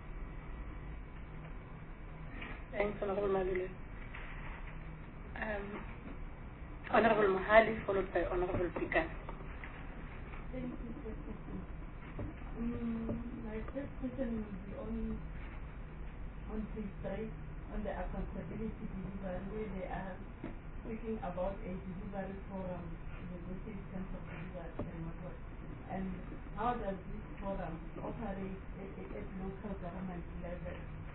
Speaker 1: Thanks, Honorable Maluleke. Um, Honorable Mahali, followed by Honorable Pikan.
Speaker 6: Thank you for the question. Um, my first question will be on, on page three, on the accountability delivery, where they are speaking about a delivery forum, negotiation of delivery framework. And how does this forum operate at, at local government level?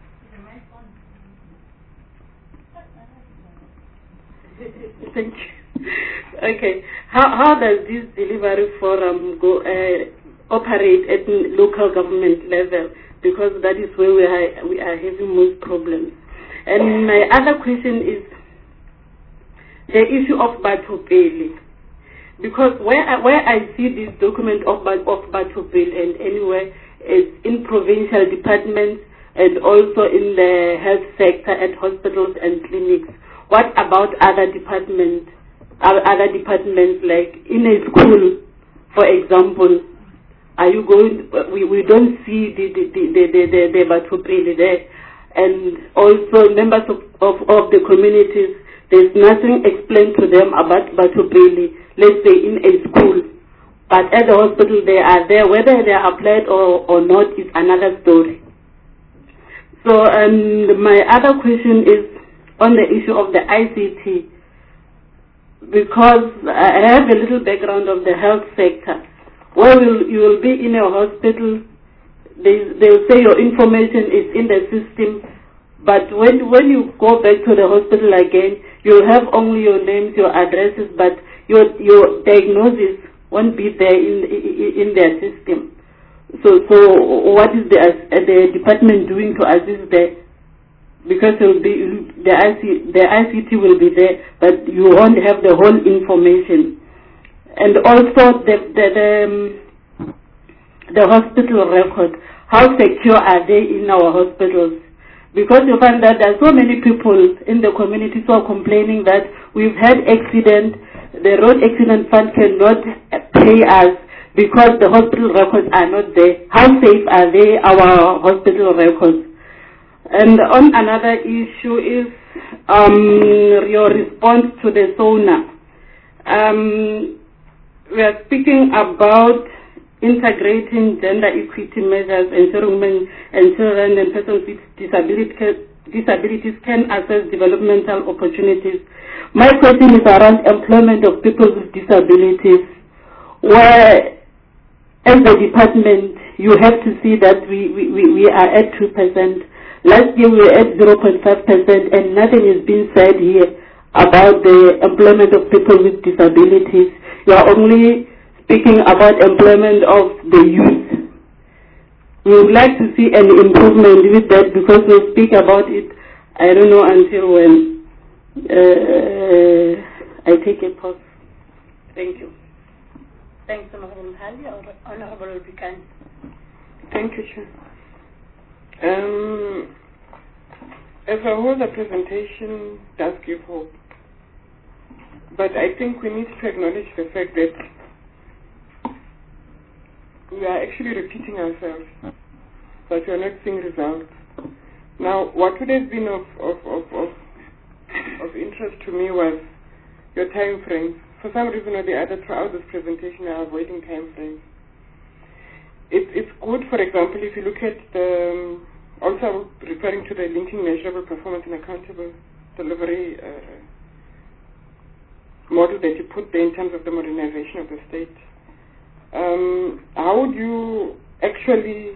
Speaker 1: Thank you. Okay. How how does this delivery forum go uh, operate at local government level? Because that is where we are we are having most problems. And my other question is the issue of Batho-Pele. Because where I, where I see this document of of Batho-Pele and anywhere is in provincial departments,
Speaker 7: and also in the health sector at hospitals and clinics. What about other departments? Other departments, like in a school, for example, are you going? We we don't see the the the the the, the Batupili there, and also members of, of of the communities. There's nothing explained to them about Batupili. Let's say in a school, but at the hospital they are there. Whether they are applied or or not is another story. So, and my other question is on the issue of the I C T. Because I have a little background of the health sector, where will, you will be in a hospital, they they'll say your information is in the system, but when when you go back to the hospital again, you'll have only your names, your addresses, but your your diagnosis won't be there in in, in their system. So so what is the the department doing to assist there? Because it will be, the I C, the I C T will be there, but you won't have the whole information. And also the the the, um, the hospital record. How secure are they in our hospitals? Because you find that there are so many people in the community who are complaining that we've had accident, the road accident fund cannot pay us because the hospital records are not there. How safe are they, our hospital records? And on another issue is um, your response to the SONA. Um, we are speaking about integrating gender equity measures, ensuring men and children and persons with disability, disabilities can access developmental opportunities. My question is around employment of people with disabilities, where as a department you have to see that we, we, we are at two percent. Last year we were at zero point five percent, and nothing is being said here about the employment of people with disabilities. You are only speaking about employment of the youth. We would like to see an improvement with that, because we speak about it, I don't know until when. Uh, I take a pause. Thank you.
Speaker 1: Thanks, Honorable Hali. Honorable Bikan.
Speaker 2: Thank you, Chair. Um, as a whole, the presentation does give hope, but I think we need to acknowledge the fact that we are actually repeating ourselves, but we are not seeing results. Now, what would have been of, of, of, of, of interest to me was your time frames. For some reason or the other, throughout this presentation, I am avoiding time frames. It, it's good, for example, if you look at the, um, also referring to the linking measurable performance and accountable delivery uh, model that you put there in terms of the modernization of the state. Um, how would you actually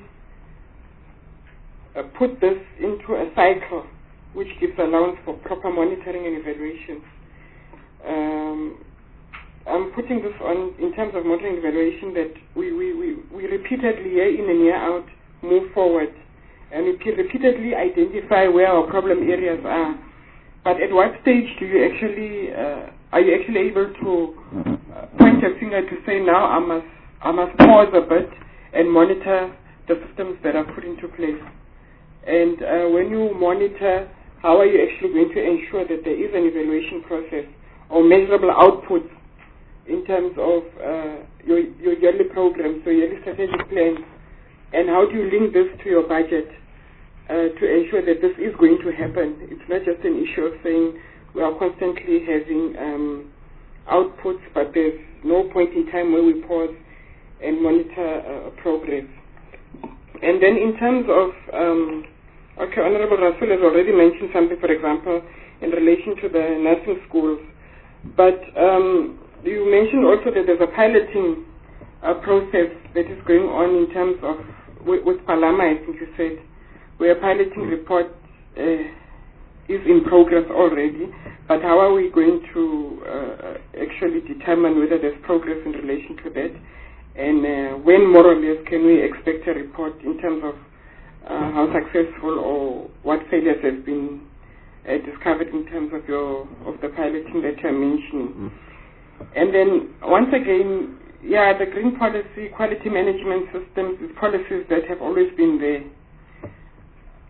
Speaker 2: uh, put this into a cycle which gives allowance for proper monitoring and evaluation? Um, I'm putting this on in terms of monitoring and evaluation, that we, we, we, we repeatedly, year in and year out, move forward, and we repeatedly identify where our problem areas are. But at what stage do you actually, uh, are you actually able to uh, point a finger to say, now I must, I must pause a bit and monitor the systems that are put into place? And uh, when you monitor, how are you actually going to ensure that there is an evaluation process or measurable outputs in terms of uh, your, your yearly programs, so yearly strategic plans, and how do you link this to your budget uh, to ensure that this is going to happen? It's not just an issue of saying we are constantly having um, outputs, but there's no point in time where we pause and monitor uh, progress. And then in terms of, um, okay, Honorable Rasool has already mentioned something, for example, in relation to the nursing schools, but um, you mentioned also that there's a piloting uh, process that is going on in terms of, with, with Palama, I think you said, where a piloting report uh, is in progress already, but how are we going to uh, actually determine whether there's progress in relation to that, and uh, when more or less can we expect a report in terms of uh, how successful or what failures have been uh, discovered in terms of your of the piloting that you're mentioning? Mm. And then, once again, yeah, the green policy, quality management systems, is policies that have always been there.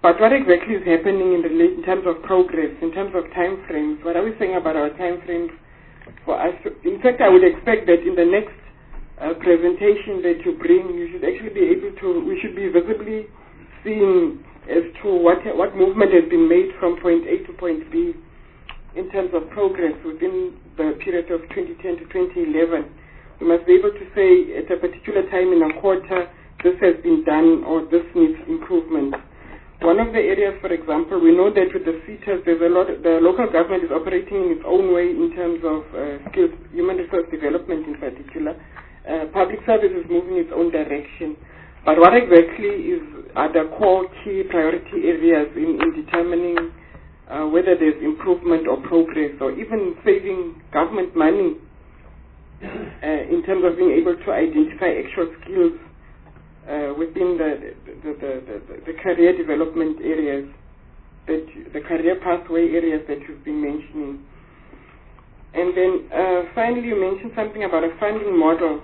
Speaker 2: but what exactly is happening in, rela- in terms of progress, in terms of time frames? What are we saying about our time frames for us? In fact, I would expect that in the next uh, presentation that you bring, you should actually be able to, we should be visibly seeing as to what, what movement has been made from point A to point B in terms of progress within the period of twenty ten to twenty eleven. We must be able to say at a particular time in a quarter, this has been done or this needs improvement. One of the areas, for example, we know that with the C E T A S, there's a lot, the local government is operating in its own way in terms of uh, skills, human resource development in particular. Uh, public service is moving its own direction. But what exactly is, are the core key priority areas in, in determining uh, whether there's improvement or progress or even saving government money uh, in terms of being able to identify actual skills Uh, within the the, the, the the career development areas, that you, the career pathway areas that you've been mentioning. And then uh, finally you mentioned something about a funding model,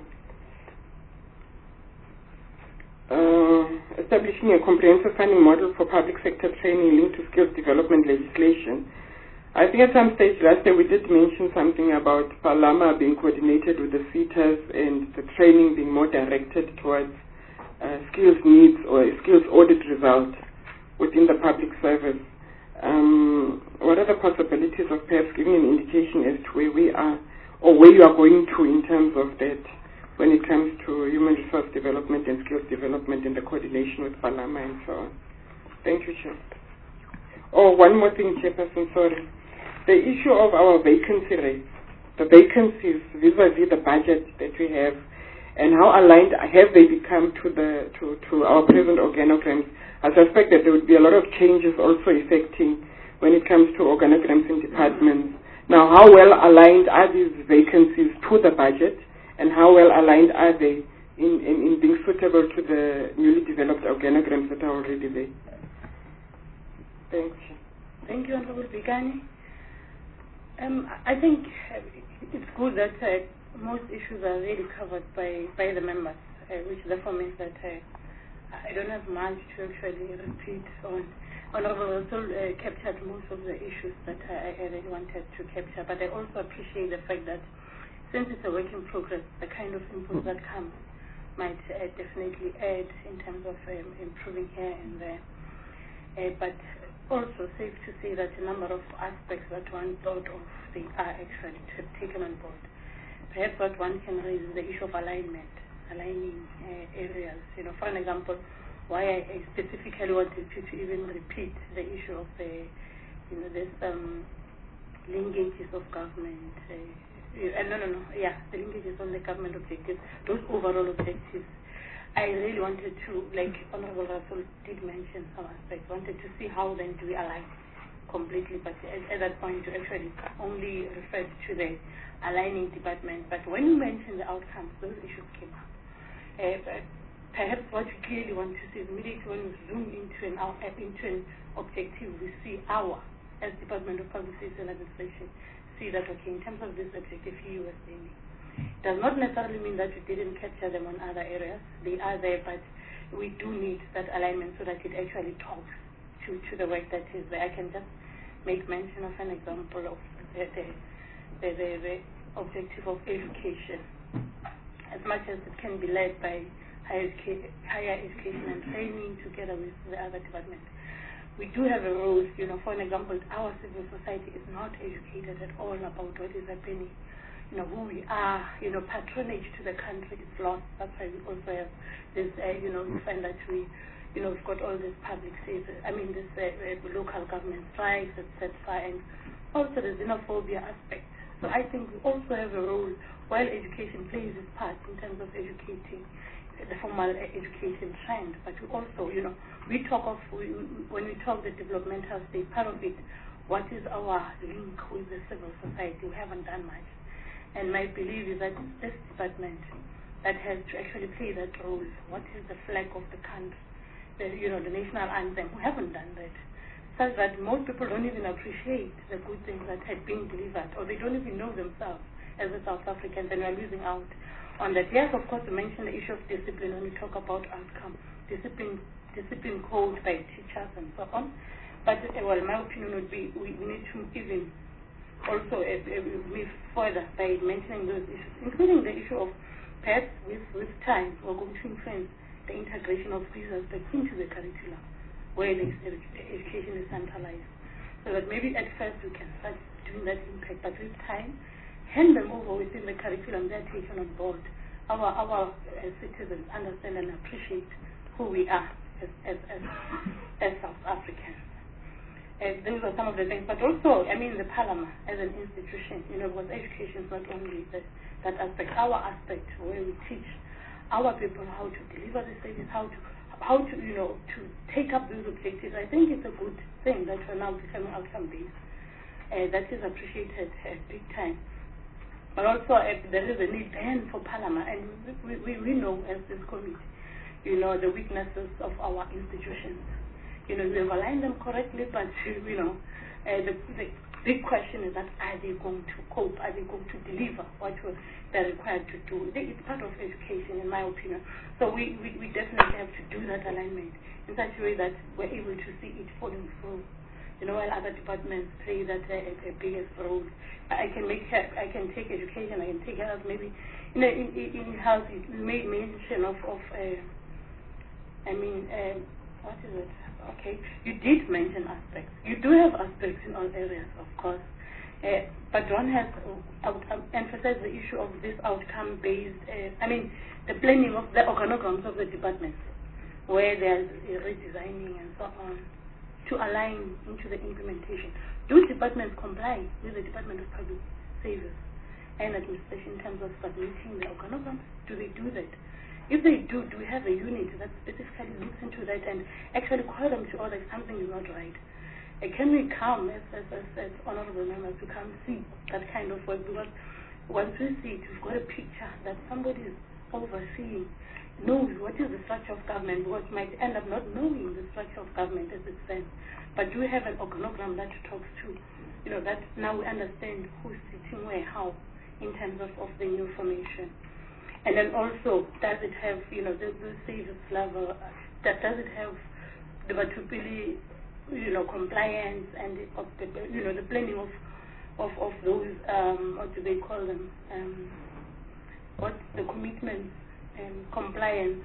Speaker 2: uh, establishing a comprehensive funding model for public sector training linked to skills development legislation. I think at some stage last year we did mention something about Palama being coordinated with the C E T A S and the training being more directed towards Uh, skills needs or skills audit result within the public service. Um, what are the possibilities of perhaps giving an indication as to where we are or where you are going to in terms of that when it comes to human resource development and skills development and the coordination with Palama and so on? Thank you, Chair. Oh, one more thing, Chairperson, sorry. The issue of our vacancy rates, the vacancies vis-a-vis the budget that we have, and how aligned have they become to the to, to our present organograms. I suspect that there would be a lot of changes also affecting when it comes to organograms in departments. Now, how well aligned are these vacancies to the budget, and how well aligned are they in, in, in being suitable to the newly developed organograms that are already there? Thanks.
Speaker 1: Thank you, Honorable Bigani. Um, I think it's good that uh, most issues are really covered by, by the members, uh, which therefore means that uh, I don't have much to actually repeat on. Honorable Rasool uh, captured most of the issues that I, I really wanted to capture, but I also appreciate the fact that since it's a work in progress, the kind of input that comes might uh, definitely add in terms of um, improving here and there. Uh, but also safe to say that a number of aspects that one thought of, they are actually taken on board. Perhaps what one can raise is the issue of alignment, aligning uh, areas. You know, for an example, why I specifically wanted you to even repeat the issue of the, you know, this um, linkages of government. Uh, uh, no, no, no, yeah, the linkages on the government objectives, those overall objectives. I really wanted to, like Honorable Rasool did mention some aspects, wanted to see how then do we align completely, but at, at that point you actually only referred to the aligning department, but when you mentioned the outcomes, those issues came up. Uh, but perhaps what we clearly want to see is immediately when we zoom into an, uh, into an objective, we see our, as Department of Public Safety and Administration, see that, okay, in terms of this objective, he was aiming. It does not necessarily mean that we didn't capture them on other areas. They are there, but we do need that alignment so that it actually talks to, to the work that is there. I can just make mention of an example of the, the The, the, the objective of education, as much as it can be led by higher, educa higher education and training together with the other departments. We do have a role, you know, for an example, our civil society is not educated at all about what is happening, you know, who we are, you know, patronage to the country is lost. That's why we also have this, uh, you know, we find that we, you know, we've got all this public safety, I mean, this uh, uh, local government strikes, et cetera, and also the xenophobia aspect. So I think we also have a role, while education plays its part in terms of educating the formal education trend, but we also, you know, we talk of, we, when we talk the developmental state, part of it, what is our link with the civil society? We haven't done much. And my belief is that this department that has to actually play that role. What is the flag of the country? The, you know, the national anthem. We haven't done that. Such that most people don't even appreciate the good things that had been delivered, or they don't even know themselves as a South Africans, and we are losing out on that. Yes, of course, we mentioned the issue of discipline when we talk about outcome. Discipline discipline code by teachers and so on. But uh, well, my opinion would be we, we need to even also uh, uh, move further by mentioning those issues, including the issue of perhaps with, with time we're going to influence the integration of these aspects into the curriculum where the education is centralized. So that maybe at first we can start doing that impact, but with time, hand them over within the curriculum, they're taken on board. Our our uh, citizens understand and appreciate who we are as as as, as South Africans. Uh, those are some of the things, but also, I mean, the Parliament as an institution, you know, because education is not only the, that aspect, our aspect where we teach our people how to deliver the service, how to how to, you know, to take up those objectives. I think it's a good thing that we're now becoming outcome-based. Uh, that is appreciated uh, big time. But also, uh, there is a need then for Parliament, and we, we, we know as this committee, you know, the weaknesses of our institutions. You know, we have aligned them correctly, but, you know, uh, the, the big question is that are they going to cope? Are they going to deliver what they're required to do? It's part of education, in my opinion. So we, we, we definitely have to do that alignment in such a way that we're able to see it falling through. You know, while other departments play that uh, a, a biggest role, I can make I can take education, I can take health. Maybe, you know, in, in, in health, you made mention of of uh, I mean, uh, what is it? Okay, you did mention aspects. You do have aspects in all areas, of course. Uh, but one has uh, uh, emphasized the issue of this outcome-based, uh, I mean, the planning of the organograms of the departments, where there's uh, redesigning and so on, to align into the implementation. Do departments comply with the Department of Public Service and Administration in terms of submitting the organograms? Do they do that? If they do, do we have a unit that specifically looks into that and actually call them to order if something is not right? Uh, can we come as, as, as, as honorable members to come see that kind of work? Because once we see it, we've got a picture that somebody is overseeing, knows what is the structure of government, what might end up not knowing the structure of government as it stands. But do we have an organogram that talks to, you know, that now we understand who's sitting where, how, in terms of, of the new formation? And then also, does it have, you know, the, the service level, that does it have the Batupili, you know, compliance and, the, of the, you know, the planning of, of, of those, um, what do they call them, um, what the commitments and compliance.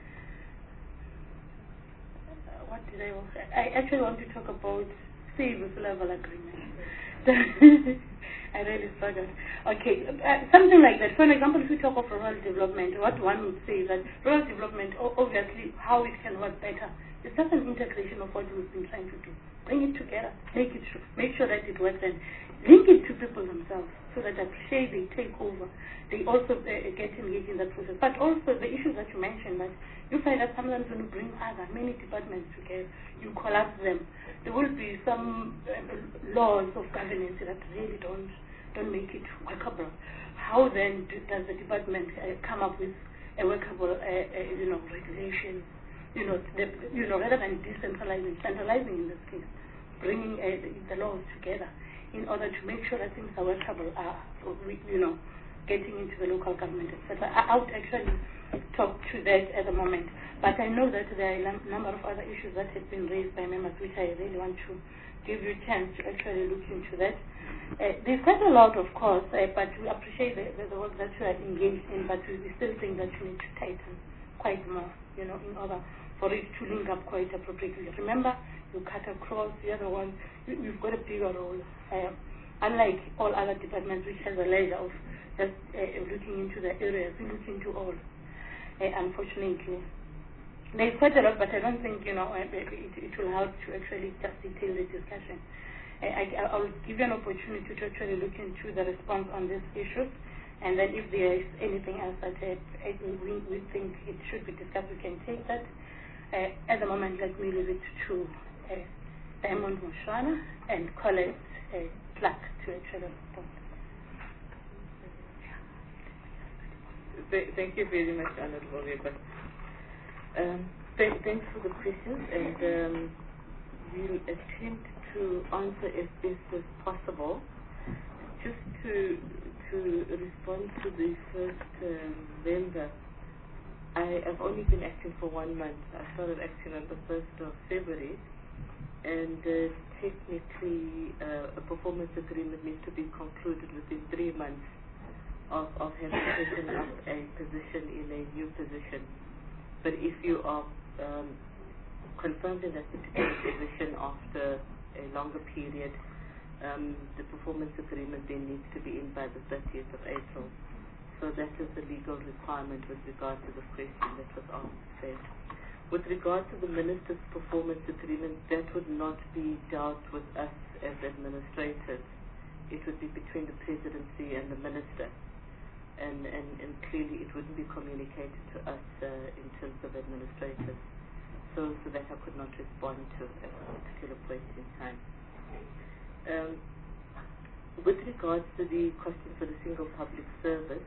Speaker 1: Uh, what did I also, I actually want to talk about service level agreement. I really struggled. Okay, uh, something like that. For example, if we talk of rural development, what one would say is that rural development, obviously, how it can work better, is just an integration of what we've been trying to do. Bring it together, make it sure, make sure that it works, and link it to people themselves so that they appreciate, they take over, they also uh, get engaged in that process. But also the issues that you mentioned, that you find that sometimes when you bring other, many departments together, you collapse them. There will be some uh, laws of governance that really don't don't make it workable. How then do, does the department uh, come up with a workable, uh, uh, you know, regulation? You know, the, you know, rather than decentralizing, centralizing in this case, bringing uh, the, the laws together in order to make sure that things are workable. Uh, you know, getting into the local government, et cetera. I, I would actually talk to that at the moment, but I know that there are a number of other issues that have been raised by members, which I really want to give you a chance to actually look into that. Uh, there's quite a lot, of course, uh, but we appreciate the, the, the work that you are engaged in, but we, we still think that you need to tighten quite more, you know, in order for it to link up quite appropriately. Remember, you cut across the other one, we, we've got a bigger role. Uh, unlike all other departments, which has a leisure of just uh, looking into the areas, we look into all, uh, unfortunately. There's quite a lot, but I don't think, you know, it, it, it will help to actually just detail the discussion. I, I, I'll give you an opportunity to actually look into the response on these issues, and then if there is anything else that uh, we, we think it should be discussed, we can take that. Uh, at the moment, let me leave it to uh, Diamond Mushwana and Colette uh, Clark to actually respond.
Speaker 3: Thank you very much, Honorable Weber. Um, th thanks for the questions, and um, we'll attempt to answer as best as possible. Just to to respond to the first um, member, I have only been acting for one month. I started acting on the first of February, and uh, technically uh, a performance agreement needs to be concluded within three months of, of having taken up a position in a new position. But if you are um, confirmed in that particular position after a longer period, um, the performance agreement then needs to be in by the thirtieth of April. So that is the legal requirement with regard to the question that was asked there. With regard to the Minister's performance agreement, that would not be dealt with us as administrators. It would be between the Presidency and the Minister. And, and, and clearly it wouldn't be communicated to us uh, in terms of administrators. So, so that I could not respond to at a particular point in time. Um, with regards to the question for the single public service,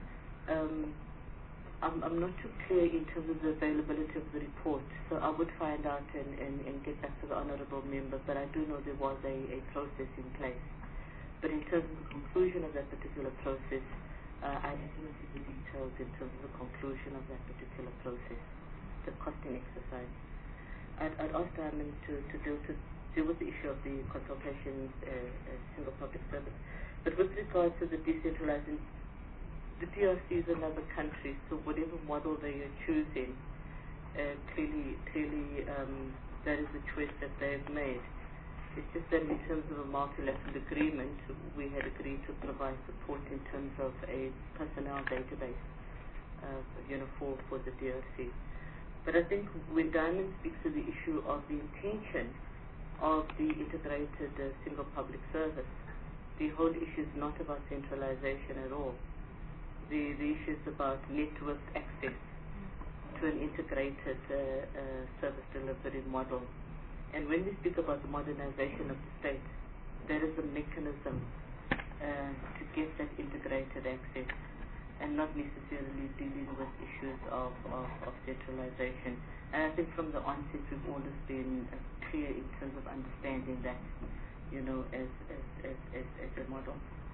Speaker 3: um, I'm, I'm not too clear in terms of the availability of the report, so I would find out and, and, and get back to the honourable member, but I do know there was a, a process in place. But in terms of the conclusion of that particular process, uh, I didn't see the details in terms of the conclusion of that particular process, the costing exercise. I'd, I'd ask Diamond to, to deal to deal with the issue of the consultations, uh, uh, single public service. But with regards to the decentralizing, the D R C is another country, so whatever model they are choosing, uh, clearly, clearly um, that is the choice that they've made. It's just that in terms of a multilateral agreement, we had agreed to provide support in terms of a personnel database, uh, you know, for, for the D R C. But I think when Diamond speaks to the issue of the intention of the integrated uh, single public service, the whole issue is not about centralization at all. The, the issue is about network access to an integrated uh, uh, service delivery model. And when we speak about the modernization of the state, there is a mechanism uh, to get that integrated access and not necessarily dealing with issues of, of, of centralization. And I think from the onset we've always been uh, clear in terms of understanding that, you know, as, as, as, as, as a model.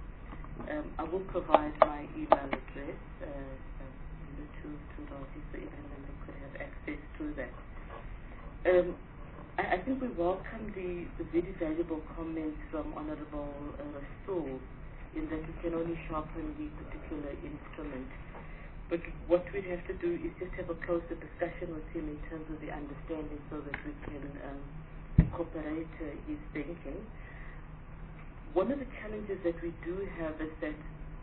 Speaker 3: Um, I will provide my email address uh, uh, to, to Rosie so every member could have access to that. Um, I, I think we welcome the, the very valuable comments from Honourable uh, Rasool in that we can only sharpen the particular instrument. But what we'd have to do is just have a closer discussion with him in terms of the understanding so that we can um, incorporate uh, his thinking. One of the challenges that we do have is that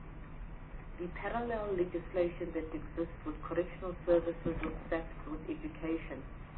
Speaker 3: the parallel legislation that exists with correctional services, with S A P, with education,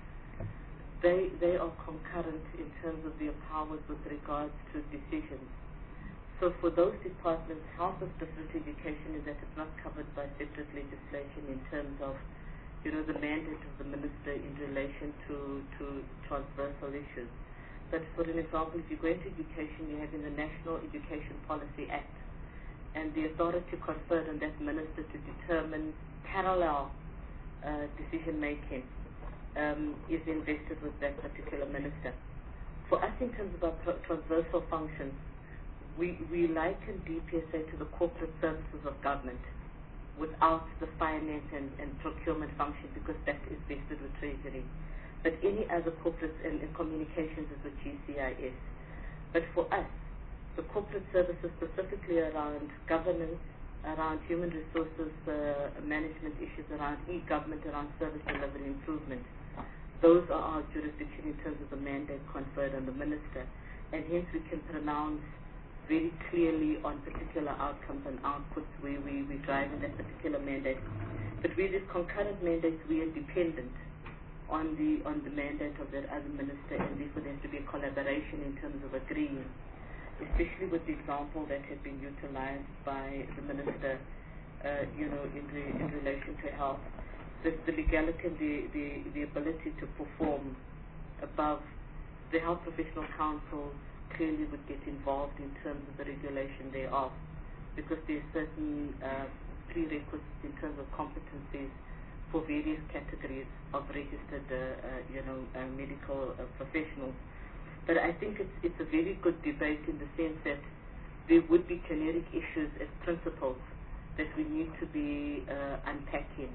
Speaker 3: they, they are concurrent in terms of their powers with regards to decisions. So for those departments, half of different education is that it's not covered by separate legislation in terms of, you know, the mandate of the minister in relation to, to transversal issues. But for an example, if you go into education, you have in the National Education Policy Act, and the authority conferred on that minister to determine parallel uh, decision-making um, is invested with that particular minister. For us, in terms of our transversal functions, we, we liken D P S A to the corporate services of government without the finance and, and procurement function, because that is vested with Treasury. But any other corporate and, and communications is with G C I S. But for us, the corporate services specifically around governance, around human resources uh, management issues, around e-government, around service delivery improvement, those are our jurisdiction in terms of the mandate conferred on the minister. And hence we can pronounce very clearly on particular outcomes and outputs where we, we drive in that particular mandate. But with these concurrent mandates, we are dependent on the on the mandate of that other minister, and therefore there has to be a collaboration in terms of agreeing, especially with the example that had been utilized by the minister, uh, you know, in, re, in relation to health. The, the legality and the, the, the ability to perform above the Health Professional Council clearly would get involved in terms of the regulation thereof, because there are certain uh, prerequisites in terms of competencies for various categories of registered, uh, uh, you know, uh, medical uh, professionals. But I think it's, it's a very good debate in the sense that there would be generic issues as principles that we need to be uh, unpacking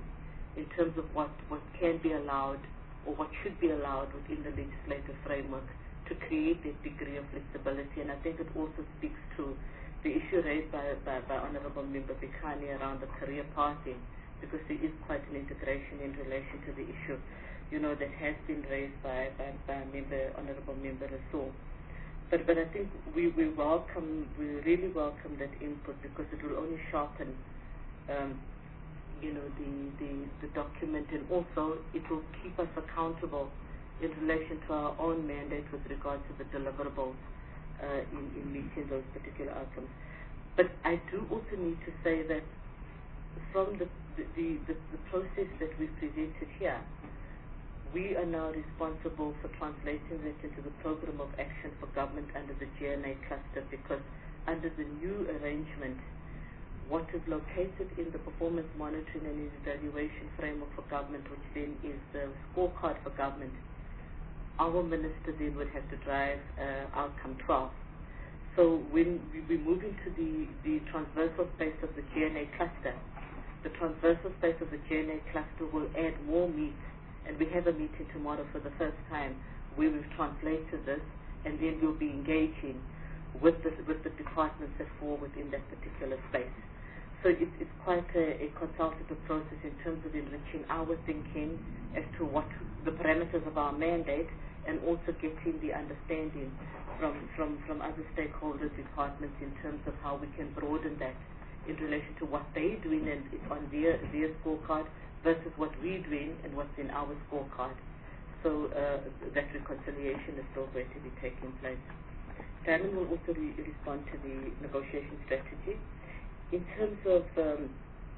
Speaker 3: in terms of what, what can be allowed or what should be allowed within the legislative framework to create a degree of flexibility. And I think it also speaks to the issue raised by, by, by Honorable Member Bikani around the career pathing, because there is quite an integration in relation to the issue, you know, that has been raised by, by, by member, Honorable Member Rasool. But, but I think we, we welcome, we really welcome that input, because it will only sharpen, um, you know, the, the, the document, and also it will keep us accountable in relation to our own mandate with regard to the deliverables uh, in, in meeting those particular outcomes. But I do also need to say that from the, the, the, the process that we've presented here, we are now responsible for translating that into the program of action for government under the G N A cluster, because under the new arrangement, what is located in the performance monitoring and evaluation framework for government, which then is the scorecard for government, our minister then would have to drive uh, outcome twelve. So when we, we move into the, the transversal space of the G N A cluster, the transversal space of the G N A cluster will add more meat, and we have a meeting tomorrow for the first time where we've translated this, and then we'll be engaging with the, with the departments that fall within that particular space. So it's, it's quite a, a consultative process in terms of enriching our thinking as to what the parameters of our mandate, and also getting the understanding from, from, from other stakeholders, departments, in terms of how we can broaden that in relation to what they're doing and on their, their scorecard versus what we're doing and what's in our scorecard. So uh, that reconciliation is still going to be taking place. Darren will also re respond to the negotiation strategy. In terms of um,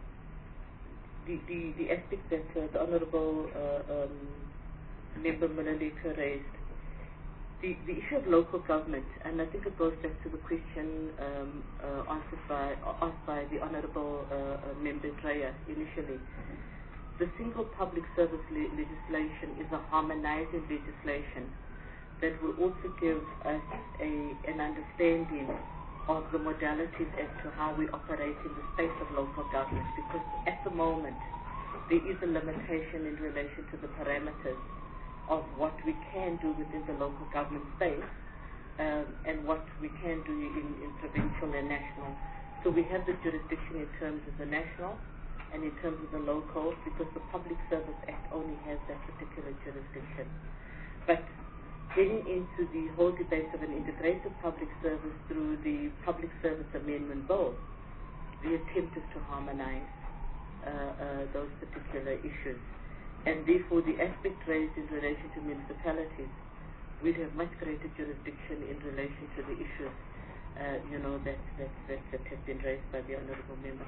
Speaker 3: the, the, the aspect that uh, the Honourable uh, um, Member Malaleka raised, the, the issue of local government, and I think it goes back to the question um, uh, answered by, asked by the Honourable uh, uh, Member Dreyer initially. The single public service le legislation is a harmonizing legislation that will also give us a, an understanding of the modalities as to how we operate in the space of local government, because at the moment there is a limitation in relation to the parameters of what we can do within the local government space um, and what we can do in, in provincial and national. So we have the jurisdiction in terms of the national and in terms of the local, because the Public Service Act only has that particular jurisdiction. But getting into the whole debate of an integrated public service through the Public Service Amendment Bill, the attempt is to harmonize uh, uh, those particular issues. And therefore, the aspect raised in relation to municipalities, we'd have much greater jurisdiction in relation to the issues, uh, you know, that, that, that, that have been raised by the Honourable Member.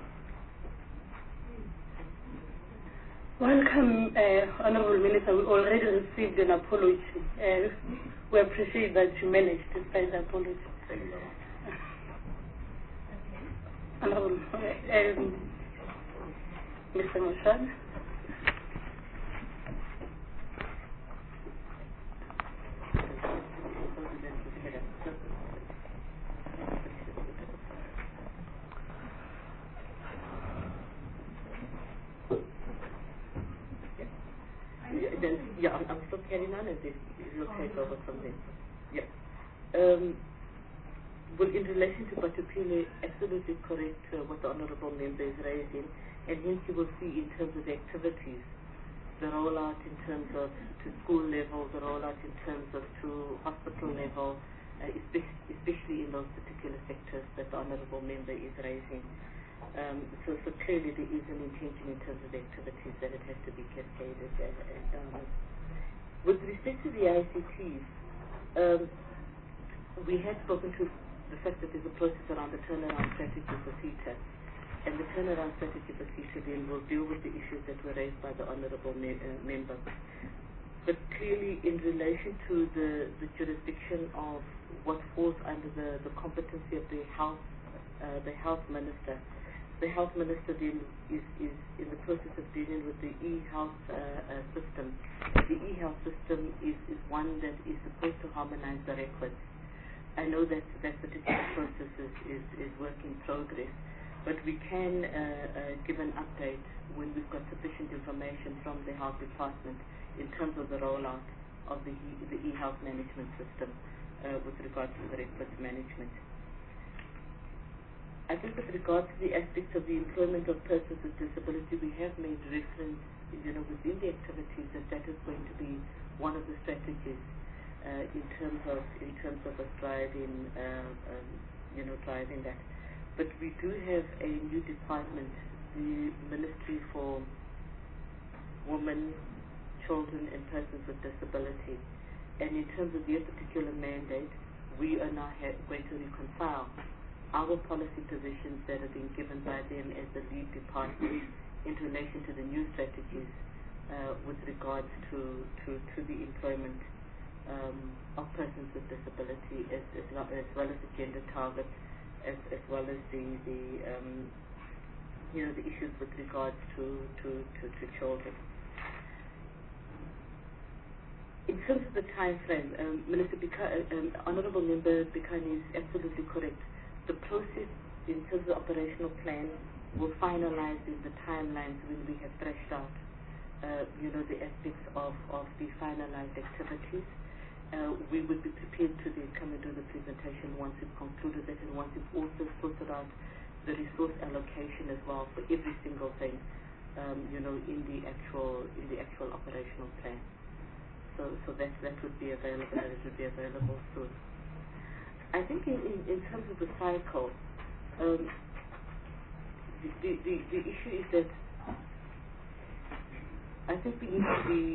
Speaker 1: Welcome, uh, Honourable Minister. We already received an apology. Uh, we appreciate that you managed to find the apology.
Speaker 5: Thank you very much.
Speaker 1: Honourable uh, um, Mister Moshad.
Speaker 3: Then, yeah, I'm, I'm still carrying on, and this will take over from there. Yeah. Um, well, in relation to Batupile, absolutely correct uh, what the Honourable Member is raising, and hence you will see in terms of the activities, the rollout in terms of to school level, the rollout in terms of to hospital level, uh, especially, especially in those particular sectors that the Honourable Member is raising. Um, so, so clearly there is an intention in terms of the activities that it has to be cascaded. And, and, um, with respect to the I C Ts, um, we have spoken to the fact that there's a process around the turnaround strategy for CETA, and the turnaround strategy for CETA then will deal with the issues that were raised by the Honourable me uh, Member. But clearly in relation to the, the jurisdiction of what falls under the, the competency of the health, uh, the health minister, the health minister then is, is in the process of dealing with the e-health uh, uh, system. The e-health system is, is one that is supposed to harmonize the records. I know that that particular process is, is, is work in progress, but we can uh, uh, give an update when we've got sufficient information from the health department in terms of the rollout of the, e, the e-health management system uh, with regard to the records management. I think with regard to the aspects of the employment of persons with disability, we have made reference, you know, within the activities that that is going to be one of the strategies uh, in terms of in terms of us driving, uh, um, you know, driving that. But we do have a new department, the Ministry for Women, Children and Persons with Disability. And in terms of their particular mandate, we are now ha- going to reconcile our policy positions that are being given by them as the lead department in relation to the new strategies uh, with regards to, to, to the employment um, of persons with disability, as, as, well, as well as the gender targets, as, as well as the, the um, you know, the issues with regards to, to, to, to children. In terms of the time frame, um, Minister Bika, um, Honourable Member Bikani is absolutely correct. The process in terms of the operational plan will finalize in the timelines when we have threshed out, uh, you know, the aspects of, of the finalized activities. Uh, we would be prepared to then come and do the presentation once we've concluded that, and once we've also sorted out the resource allocation as well for every single thing, um, you know, in the actual in the actual operational plan. So, so that that would be available. That it would be available soon. I think in, in, in terms of the cycle, um, the, the the issue is that I think we need to be.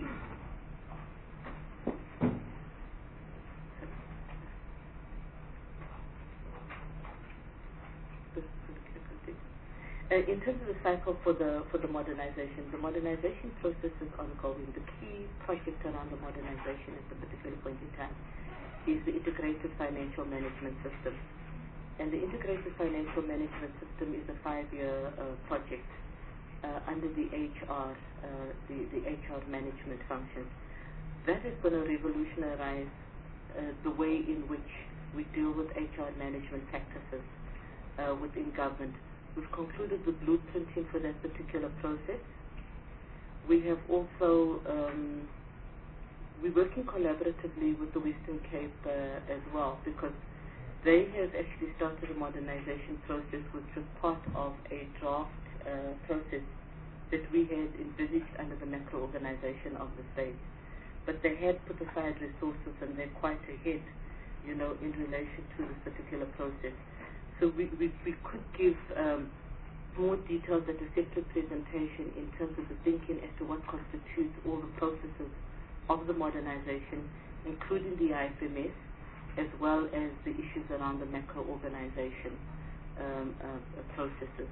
Speaker 3: Uh, in terms of the cycle for the for the modernization, the modernization process is ongoing. The key project around the modernization at the particular point in time is the integrated financial management system. And the integrated financial management system is a five-year uh, project uh, under the H R, uh, the, the H R management function. That is going to revolutionize uh, the way in which we deal with H R management practices uh, within government. We've concluded the blueprinting for that particular process. We have also, um, we're working collaboratively with the Western Cape uh, as well, because they have actually started a modernization process which was part of a draft uh, process that we had envisaged under the macro organization of the state. But they had put aside resources and they're quite ahead, you know, in relation to this particular process. So we, we, we could give um, more details at a separate presentation in terms of the thinking as to what constitutes all the processes of the modernization, including the I F M S, as well as the issues around the macro organization um, uh, uh, processes.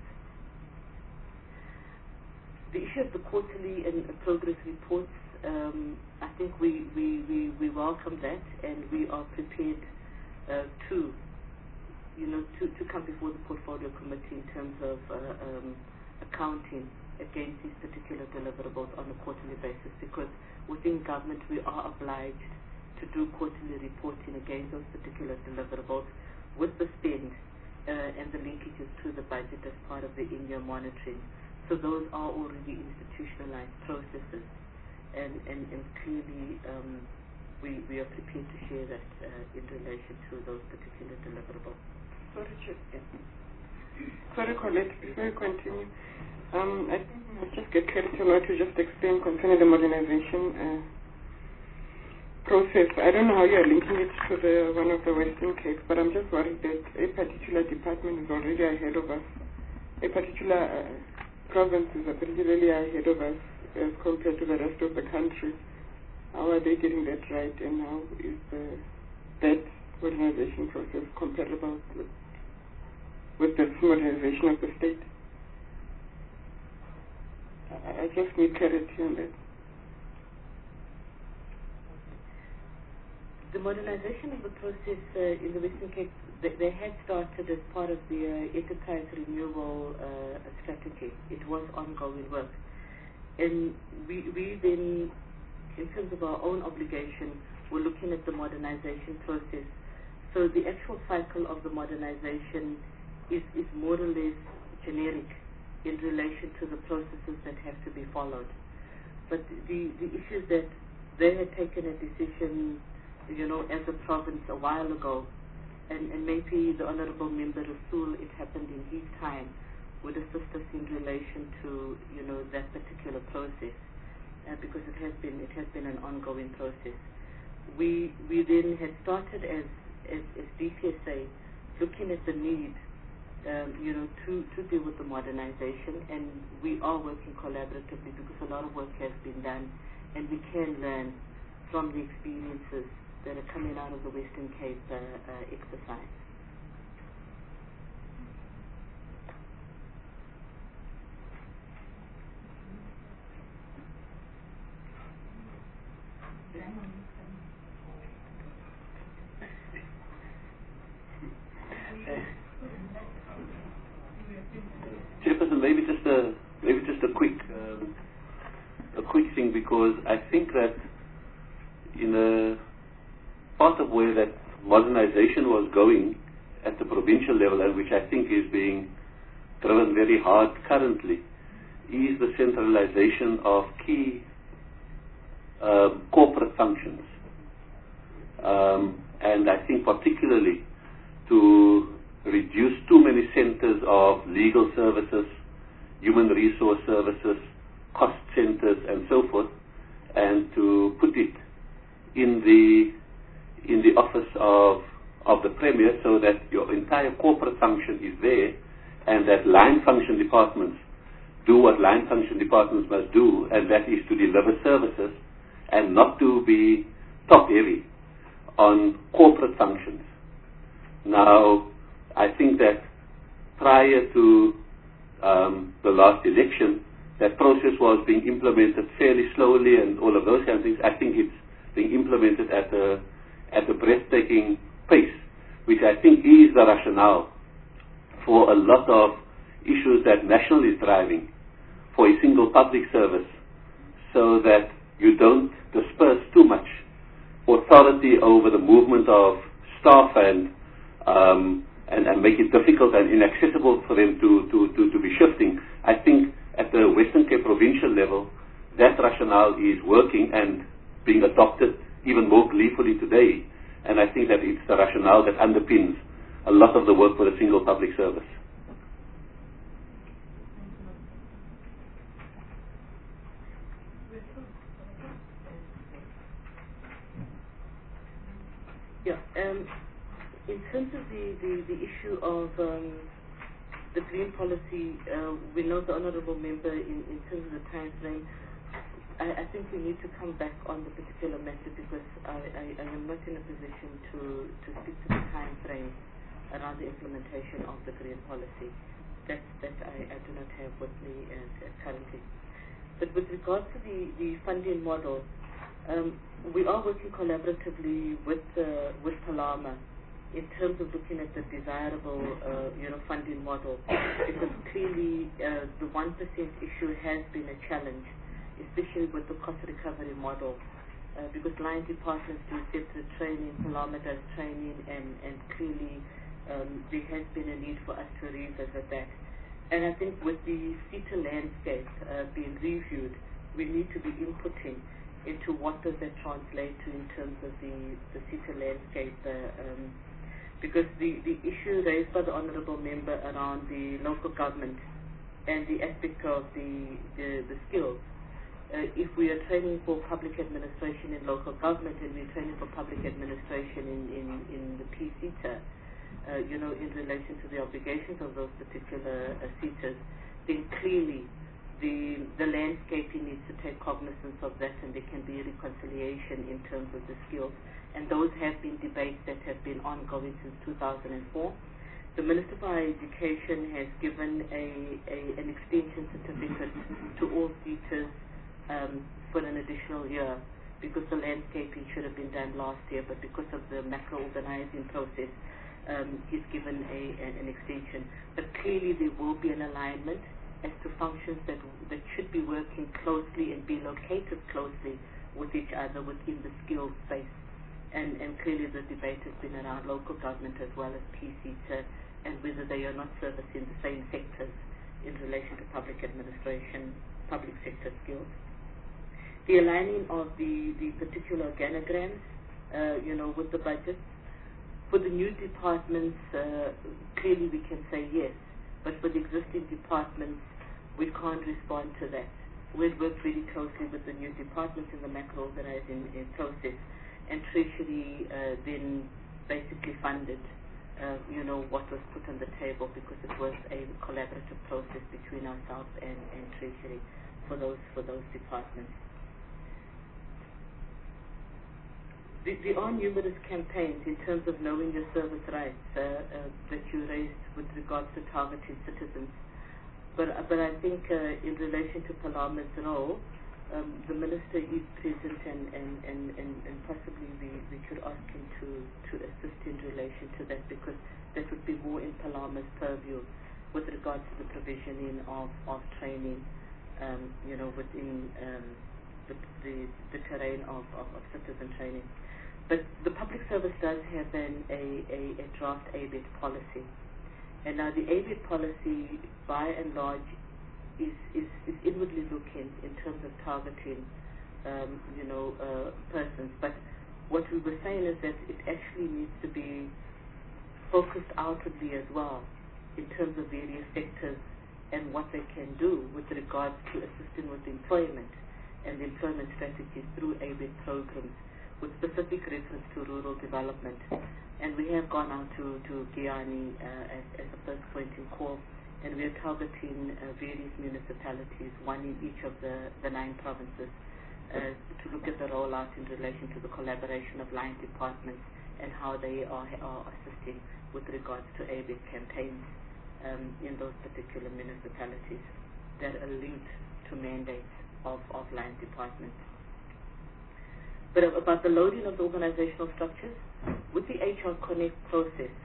Speaker 3: The issue of the quarterly and uh, progress reports, um, I think we, we, we, we welcome that, and we are prepared uh, to you know, to, to come before the portfolio committee in terms of uh, um, accounting against these particular deliverables on a quarterly basis, because within government we are obliged to do quarterly reporting against those particular deliverables with the spend uh, and the linkages to the budget as part of the in-year monitoring. So those are already institutionalized processes, and, and, and clearly um, we, we are prepared to share that uh, in relation to those particular deliverables.
Speaker 2: Sorry, Chair. Sorry, Colette, before you continue, um, I think we must just get clarity on what you just explained concerning the modernization uh, process. I don't know how you are linking it to the one of the Western Cape, but I'm just worried that a particular department is already ahead of us. A particular uh, province is particularly ahead of us as compared to the rest of the country. How are they getting that right, and how is uh, that modernization process comparable with with the modernization of the state? I, I just need clarity on that.
Speaker 3: The modernization of the process uh, in the Western Cape, they, they had started as part of the uh, enterprise renewal uh, strategy. It was ongoing work. And we, we then, in terms of our own obligation, we're looking at the modernization process. So the actual cycle of the modernization is, is more or less generic in relation to the processes that have to be followed. But the, the issue that they had taken a decision, you know, as a province a while ago, and, and maybe the Honourable Member Rasool, it happened in his time, would assist us in relation to, you know, that particular process, uh, because it has been it has been an ongoing process. We we then had started as as, as D P S A looking at the need, um, you know, to, to deal with the modernization, and we are working collaboratively because a lot of work has been done, and we can learn from the experiences that are coming out of the Western Cape uh, uh, exercise.
Speaker 5: Chairperson, maybe just a maybe just a quick um, a quick thing, because I think that in a part of where that modernization was going at the provincial level, and which I think is being driven very hard currently, is the centralization of key um, corporate functions, um, and I think particularly to reduce too many centers of legal services, human resource services, cost centers, and so forth, and to put it in the in the office of of the Premier, so that your entire corporate function is there, and that line function departments do what line function departments must do, and that is to deliver services and not to be top heavy on corporate functions. Now, I think that prior to um, the last election, that process was being implemented fairly slowly and all of those kind of things. I think it's being implemented at a, at a breathtaking pace, which I think is the rationale for a lot of issues that National is driving for a single public service, so that you don't disperse too much authority over the movement of staff and um, and, and make it difficult and inaccessible for them to, to, to, to be shifting. I think at the Western Cape provincial level, that rationale is working and being adopted even more gleefully today. And I think that it's the rationale that underpins a lot of the work for a single public service.
Speaker 3: Yeah, um, in terms of the, the, the issue of um, the green policy, uh, we know the Honourable Member in, in terms of the time frame. I, I think we need to come back on the particular matter, because I, I, I am not in a position to, to speak to the time frame around the implementation of the green policy. That, that I, I do not have with me uh, currently. But with regard to the, the funding model, um, we are working collaboratively with uh, with Palama in terms of looking at the desirable uh, you know, funding model, because clearly uh, the one percent issue has been a challenge, especially with the cost recovery model, uh, because line departments do separate training, Palama does training, and, and clearly um, there has been a need for us to revisit that. And I think with the CETA landscape uh, being reviewed, we need to be inputting into what does that translate to in terms of the, the CETA landscape, uh, um, because the, the issue raised by the Honourable Member around the local government and the aspect of the, the, the skills. Uh, if we are training for public administration in local government and we're training for public administration in, in, in the P CETA, uh, you know, in relation to the obligations of those particular uh, CETAs, then clearly the, the landscaping needs to take cognizance of that, and there can be a reconciliation in terms of the skills. And those have been debates that have been ongoing since two thousand four. The Minister for Higher Education has given a, a, an extension certificate to all CETAs um, for an additional year, because the landscaping should have been done last year, but because of the macro organizing process, um, he's given a, a, an extension. But clearly there will be an alignment as to functions that, that should be working closely and be located closely with each other within the skills space. And, and clearly the debate has been around local government as well as P CETA, and whether they are not servicing the same sectors in relation to public administration, public sector skills. The aligning of the, the particular organograms, uh, you know, with the budget. For the new departments, uh, clearly we can say yes, but for the existing departments, we can't respond to that. We'll work very closely with the new departments in the macro-organizing uh, process, and Treasury uh, then basically funded, uh, you know, what was put on the table, because it was a collaborative process between ourselves and, and Treasury for those for those departments. There are numerous campaigns in terms of knowing your service rights uh, uh, that you raised with regards to targeting citizens. But, uh, but I think uh, in relation to Palama's role, um, the Minister is present, and, and, and, and, and possibly we, we could ask him to, to assist in relation to that, because that would be more in Palama's purview with regards to the provisioning of, of training, um, you know, within um, the, the, the terrain of, of, of citizen training. But the public service does have an, a, a, a draft A B I T policy. And now the A B I T policy, by and large, is, is, is inwardly looking in terms of targeting, um, you know, uh, persons. But what we were saying is that it actually needs to be focused outwardly as well, in terms of various sectors and what they can do with regards to assisting with employment and the employment strategies through A B I T programs, with specific reference to rural development. And we have gone out to, to Guyana uh, as, as a first point in call, and we are targeting uh, various municipalities, one in each of the, the nine provinces, uh, to look at the rollout in relation to the collaboration of line departments and how they are, are assisting with regards to A B I T campaigns um, in those particular municipalities that are linked to mandates of, of line departments. But about the loading of the organizational structures, with the H R Connect process,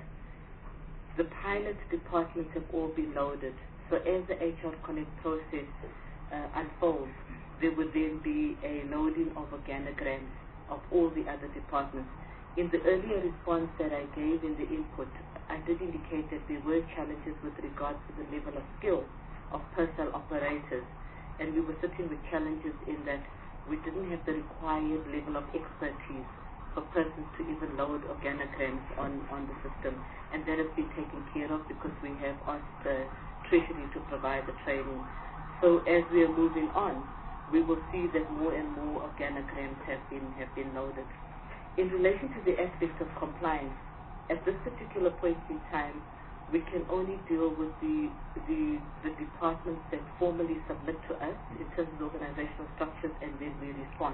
Speaker 3: the pilot departments have all been loaded. So as the H R Connect process uh, unfolds, there would then be a loading of organograms of all the other departments. In the earlier response that I gave in the input, I did indicate that there were challenges with regards to the level of skill of personnel operators, and we were sitting with challenges in that we didn't have the required level of expertise for persons to even load organograms on, on the system. And that has been taken care of because we have asked uh, Treasury to provide the training. So as we are moving on, we will see that more and more organograms have been, have been loaded. In relation to the aspects of compliance, at this particular point in time, we can only deal with the, the, the departments that formally submit to us in terms of organizational structures, and then we respond.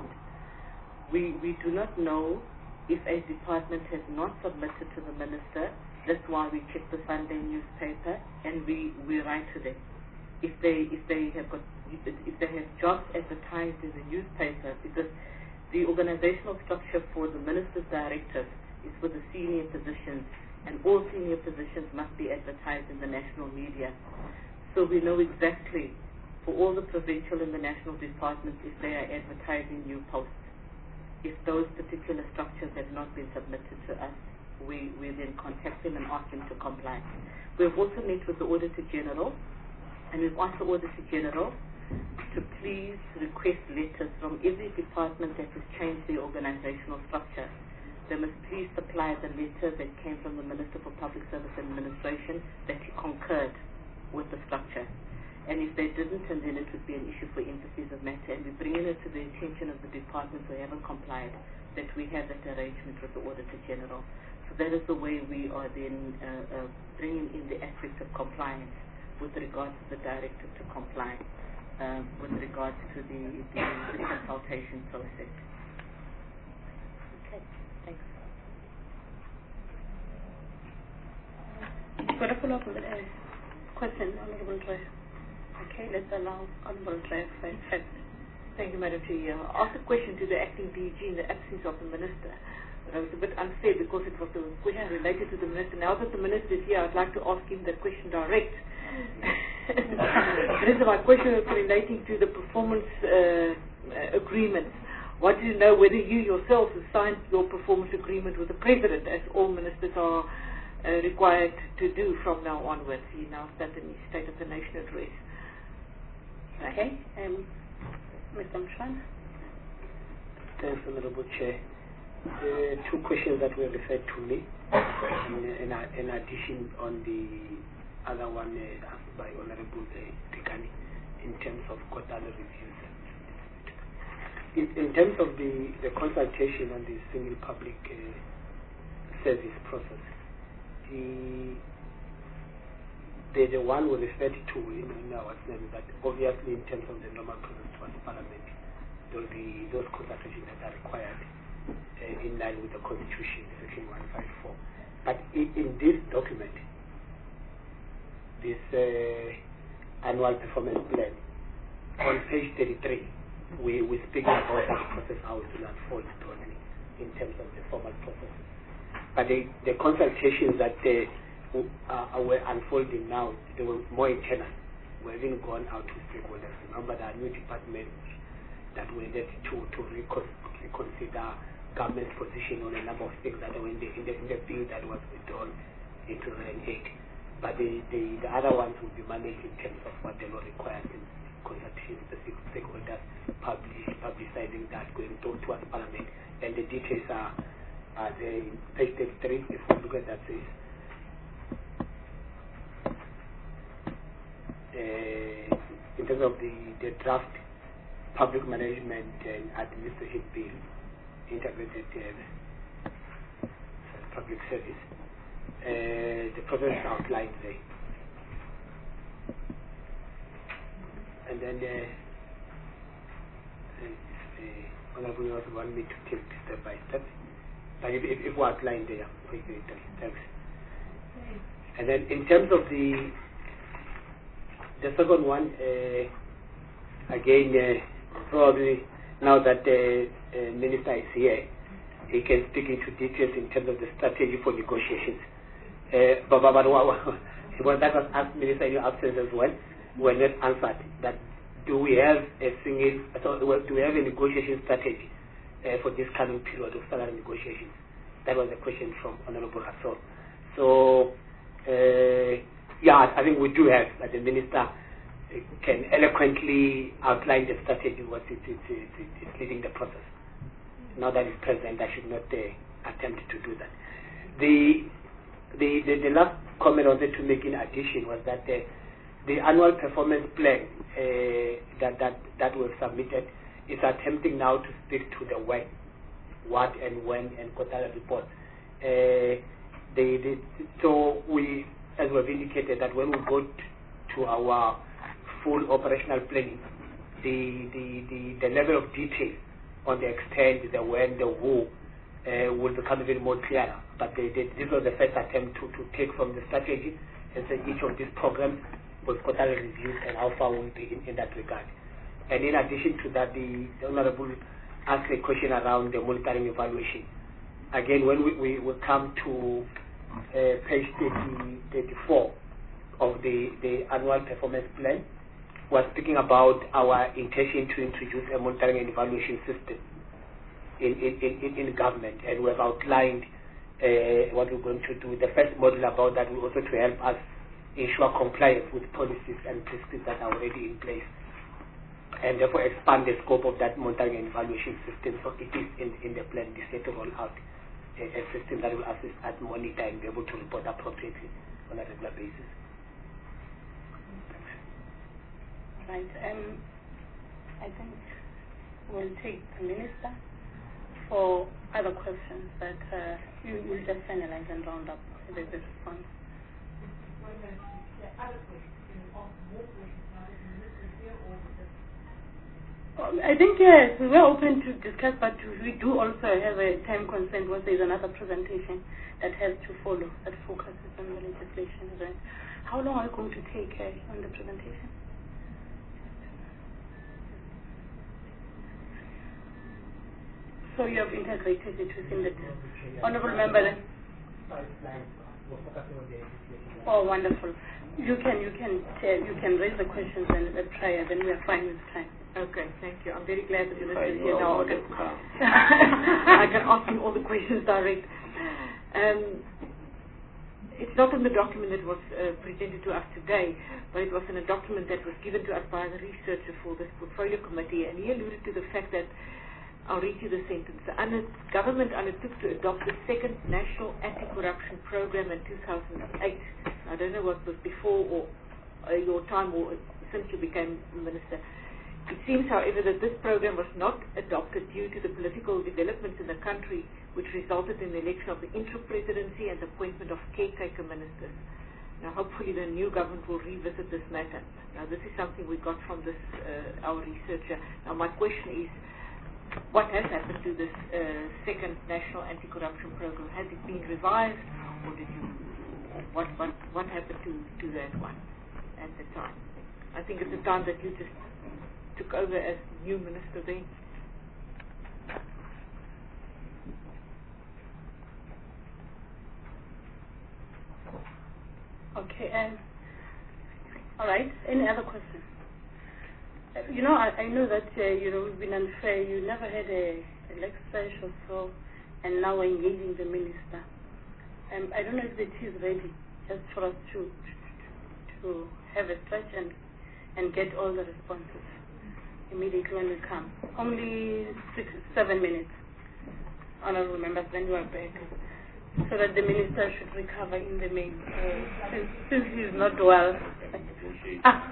Speaker 3: We, we do not know if a department has not submitted to the minister. That's why we check the Sunday newspaper and we, we write to them. If they, if they have got, if they have jobs advertised in the newspaper, because the organizational structure for the minister's directives is for the senior positions, and all senior positions must be advertised in the national media. So we know exactly for all the provincial and the national departments if they are advertising new posts. If those particular structures have not been submitted to us, we, we then contact them and ask them to comply. We have also met with the Auditor General, and we've asked the Auditor General to please request letters from every department that has changed their organizational structure. They must please supply the letter that came from the Minister for Public Service Administration that he concurred with the structure. And if they didn't, and then it would be an issue for emphasis of matter, and we're bringing it to the attention of the departments who haven't complied, that we have that arrangement with the Auditor General. So that is the way we are then uh, uh, bringing in the aspects of compliance with regards to the directive to comply, uh, with regards to the, the, the consultation process. Okay. Thanks.
Speaker 1: Got a follow-up with a question, Honorable Chair. Okay, let's allow Honorable Chair first.
Speaker 4: Thank you, Madam Chair. I asked a question to the acting D G in the absence of the Minister. But it was a bit unfair because it was a question related to the Minister. Now that the Minister is here, I'd like to ask him that question direct. The rest of my question is relating to the performance uh, agreements. Want to know whether you yourself have signed your performance agreement with the President, as all ministers are uh, required to do from now onwards. He now started in his State of the Nation address.
Speaker 1: Okay. Um, Mister Mshwana.
Speaker 8: Thanks, Honorable Chair. The two questions that were referred to me, in, in, in addition on the other one uh, asked by Honorable uh, Tikani, in terms of quarterly reviews. In, in terms of the, the consultation on the single public uh, service process, the, the the one we referred to in, in our statement that obviously in terms of the normal process towards Parliament, there will be those consultations that are required uh, in line with the Constitution, Section one fifty-four. But in, in this document, this uh, annual performance plan, on page thirty-three, we we speak about that process, how it will unfold broadly in terms of the formal processes. But the, the consultations that they uh, were unfolding now, they were more internal. We haven't gone out to stakeholders. Remember, there are new departments that were there to, to recon reconsider government's position on a number of things that were in the, in the, in the bill that was withdrawn in two thousand eight. But the, the, the other ones will be managed in terms of what the law requires in consultation with the stakeholders, publish, publicizing that, going to, towards Parliament. And the details are, are there in page thirty-three, if we look at that, says, uh, in terms of the, the draft public management and administration bill, integrated uh, public service, uh, the process outlined there. And then uh, uh, Honorable also want me to take step by step. But if, if, if we outline there, thanks. And then in terms of the the second one, uh, again, uh, probably now that the uh, Minister is here, he can speak into details in terms of the strategy for negotiations. Uh, but, but, but well, that was asked Minister in your absence as well. Were not answered. That do we have a single, so do we have a negotiation strategy uh, for this coming period of salary negotiations? That was a question from Honorable Rasool. So, uh, yeah, I think we do have, that the Minister can eloquently outline the strategy what it is it, it, it, leading the process. Now that he's present, I should not uh, attempt to do that. The, the, the, the last comment I wanted to make in addition was that uh, the annual performance plan uh, that, that, that was submitted is attempting now to speak to the when, what and when, and quarterly reports. Uh, the, the, so we, as we've indicated, that when we go to our full operational planning, the, the, the, the level of detail on the extent, the when, the who, uh, will become even more clear. But the, the, this was the first attempt to, to take from the strategy and say each of these programs was quarterly reviewed and how far we'll be in, in that regard. And in addition to that, the, the Honorable asked a question around the monitoring evaluation. Again, when we, we, we come to uh, page thirty, thirty-four of the, the annual performance plan, we're speaking about our intention to introduce a monitoring and evaluation system in, in, in, in government, and we've outlined uh, what we're going to do. The first model about that will also to help us ensure compliance with policies and principles that are already in place, and therefore expand the scope of that monitoring and evaluation system. So it is in, in the plan this year to roll out a, a system that will assist at monitor and be able to report appropriately on a regular basis.
Speaker 1: Right. Um, I think we'll take the Minister for other questions that uh, you will just finalize and round up with the response. Um, I think yes, we're open to discuss, but we do also have a time constraint once there's another presentation that has to follow that focuses on the legislation. Right? How long are you going to take uh, on the presentation? So you have integrated it within the Honourable Member. Oh, wonderful. You can you can uh, you can raise the questions and uh, try, and then we are fine with time.
Speaker 4: Okay, thank you. I'm very glad that you're here now. I can, I can ask you all the questions direct. Um, it's not in the document that was uh, presented to us today, but it was in a document that was given to us by the researcher for this portfolio committee, and he alluded to the fact that, I'll read you the sentence, the under, government undertook to adopt the second National Anti-Corruption Program in two thousand eight. I don't know what was before or uh, your time or since you became minister. It seems, however, that this program was not adopted due to the political developments in the country, which resulted in the election of the interim presidency and the appointment of caretaker ministers. Now, hopefully the new government will revisit this matter. Now, this is something we got from this uh, our researcher. Now, my question is, what has happened to this uh, second National Anti-Corruption Program? Has it been revised, or did you? What what what happened to to that one at the time? I think at the time that you just took over as new minister then.
Speaker 1: Okay, and all right. Any other questions? Uh, you know, I, I know that uh, you know we've been unfair. You never had a, a leg stretch or so, and now we're engaging the minister. Um, I don't know if the tea is ready, just for us to to have a stretch and and get all the responses immediately when we come. Only six, seven minutes, honorable members, then you are back, so that the minister should recover in the main, uh, since, since he is not well. Ah.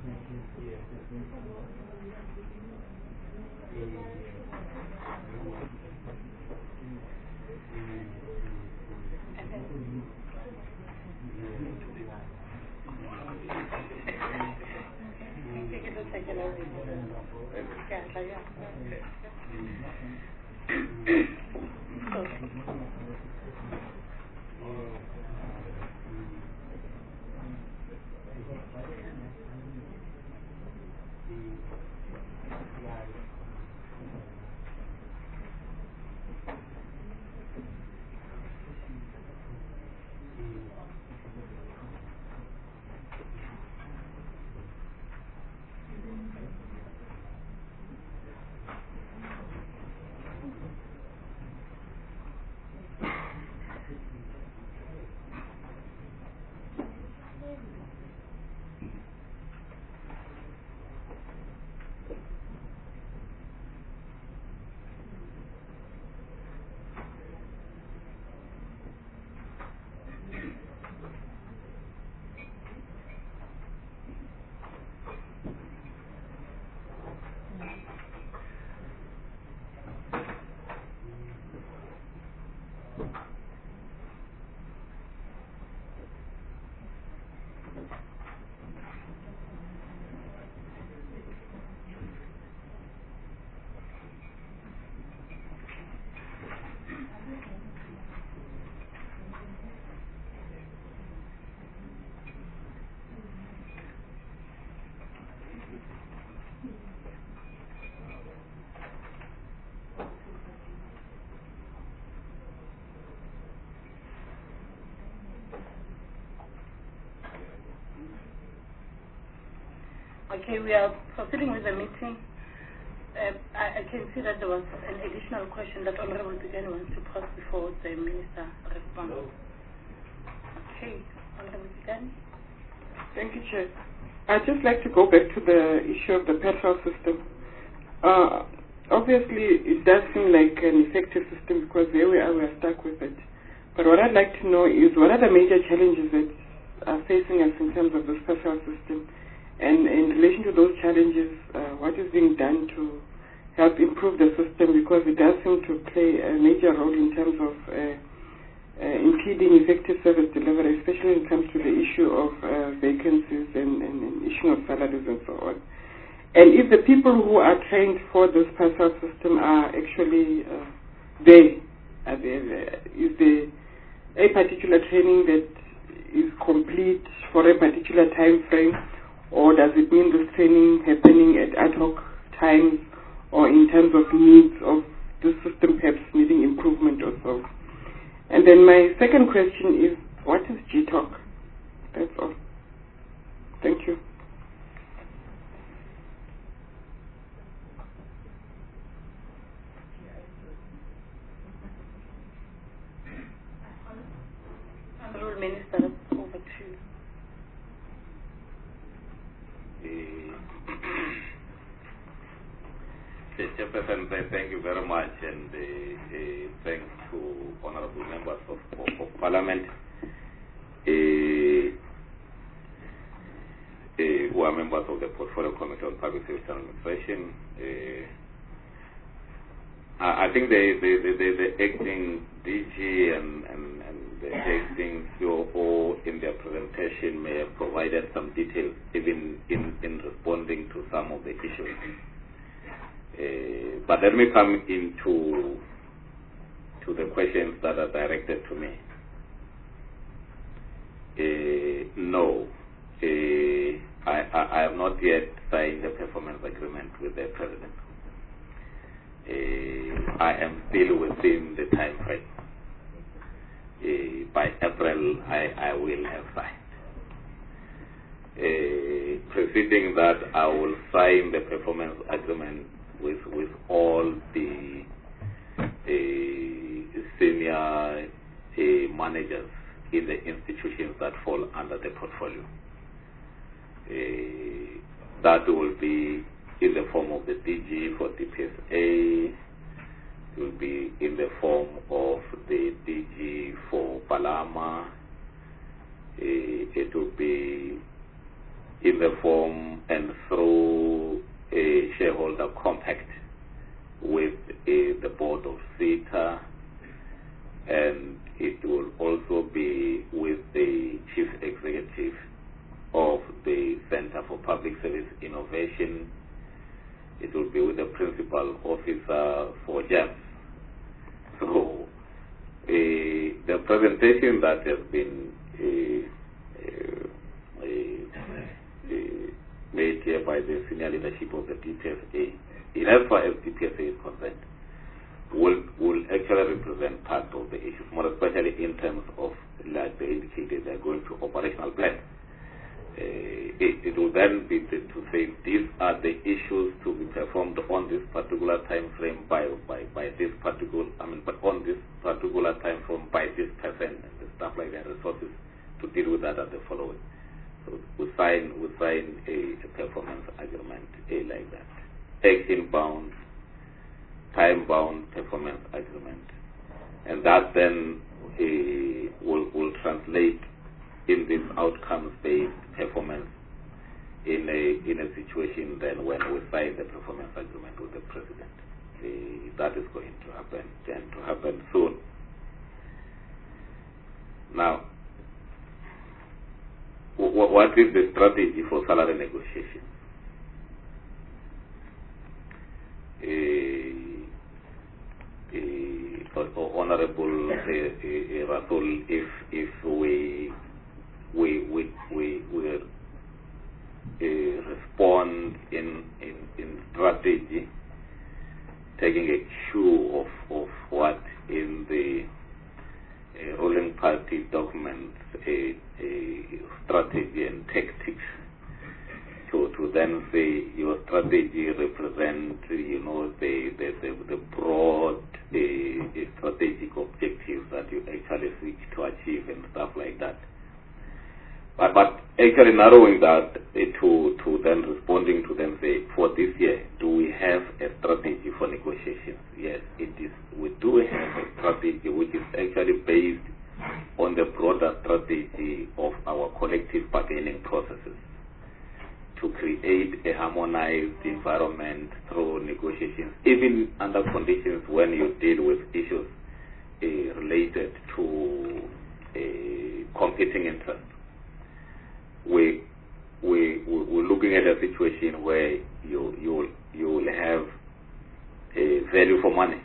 Speaker 1: Okay, we are proceeding with the meeting. Uh, I, I can see that there was an additional question that Honorable Begani wants to pose before the Minister responds. Okay, Honorable Begani.
Speaker 2: Thank you, Chair. I'd just like to go back to the issue of the PERSAL system. Uh, obviously, it does seem like an effective system because there we are, we are stuck with it. But what I'd like to know is what are the major challenges that are facing us in terms of this PERSAL system? And in relation to those challenges, uh, what is being done to help improve the system, because it does seem to play a major role in terms of uh, uh, impeding effective service delivery, especially when it comes to the issue of uh, vacancies and, and, and issue of salaries and so on. And if the people who are trained for this PERSAL system are actually uh, there, are there, is there a particular training that is complete for a particular time frame? Or does it mean this training happening at ad hoc times or in terms of needs of the system perhaps needing improvement or so? And then my second question is, what is G TOC? That's all. Thank you.
Speaker 1: Honorable Minister, over to you.
Speaker 9: Chairperson, thank you very much, and uh, uh, thanks to honorable members of, of, of Parliament uh, uh, who are members of the Portfolio Committee on Public Service Administration. Uh, I think the, the, the, the, the acting D G and, and, and the acting C O O in their presentation may have provided some details even in, in responding to some of the issues. Uh, but let me come into to the questions that are directed to me. Uh, no, uh, I, I, I have not yet signed the performance agreement with the President. Uh, I am still within the time frame. Uh, by April, I, I will have signed. Uh, preceding that, I will sign the performance agreement with with all the uh, senior uh, managers in the institutions that fall under the portfolio. Uh, that will be in the form of the D G for D P S A, it will be in the form of the D G for Palama, uh, it will be in the form and through a shareholder compact with uh, the board of SETA, and it will also be with the chief executive of the Center for Public Service Innovation. It will be with the principal officer for J A M S. So uh, the presentation that has been uh, uh, uh, uh, made here by the senior leadership of the D P S A, in as far as D P S A is concerned, will will actually represent part of the issues, more especially in terms of, like they indicated, they're going to operational plan. Uh, it, it will then be to, to say these are the issues to be performed on this particular time frame by by by this particular I mean but on this particular time frame by this person and the stuff like that, resources to deal with that are the following. So we sign we sign a, a performance agreement a like that. Action bound, time bound performance agreement. And that then uh, will will translate in this outcomes-based performance in a in a situation then when we sign the performance agreement with the president. Uh, that is going to happen and to happen soon. Now, w what is the strategy for salary negotiation? Uh, uh, Honorable uh, uh, Rasul, if if we we we we will uh, respond in, in in strategy, taking a cue of of what in the uh, ruling party documents, a, a strategy and tactics, to to then say your strategy represent, you know, the the the, the broad uh, strategic objectives that you actually seek to achieve and stuff like that. But, but actually narrowing that uh, to, to then responding to them, say, for this year, do we have a strategy for negotiations? Yes, it is. We do have a strategy which is actually based on the broader strategy of our collective bargaining processes to create a harmonized environment through negotiations, even under conditions when you deal with issues uh, related to uh, competing interests. We, we, we're looking at a situation where you, you, you will have a value for money.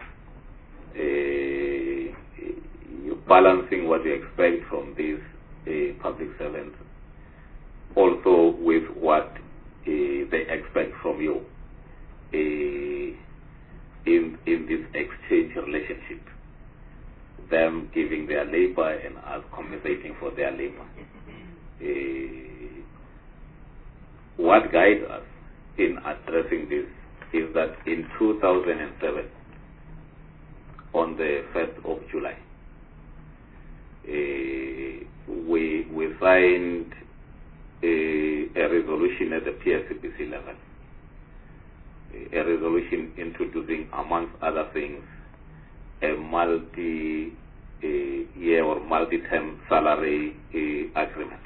Speaker 9: Uh, you're balancing what you expect from these uh, public servants, also with what uh, they expect from you uh, in, in this exchange relationship. Them giving their labor and us compensating for their labor. Uh, what guides us in addressing this is that in two thousand seven, on the first of July, uh, we we signed a, a resolution at the P S C B C level, a resolution introducing, amongst other things, a multi uh, year or multi-term salary uh, agreement.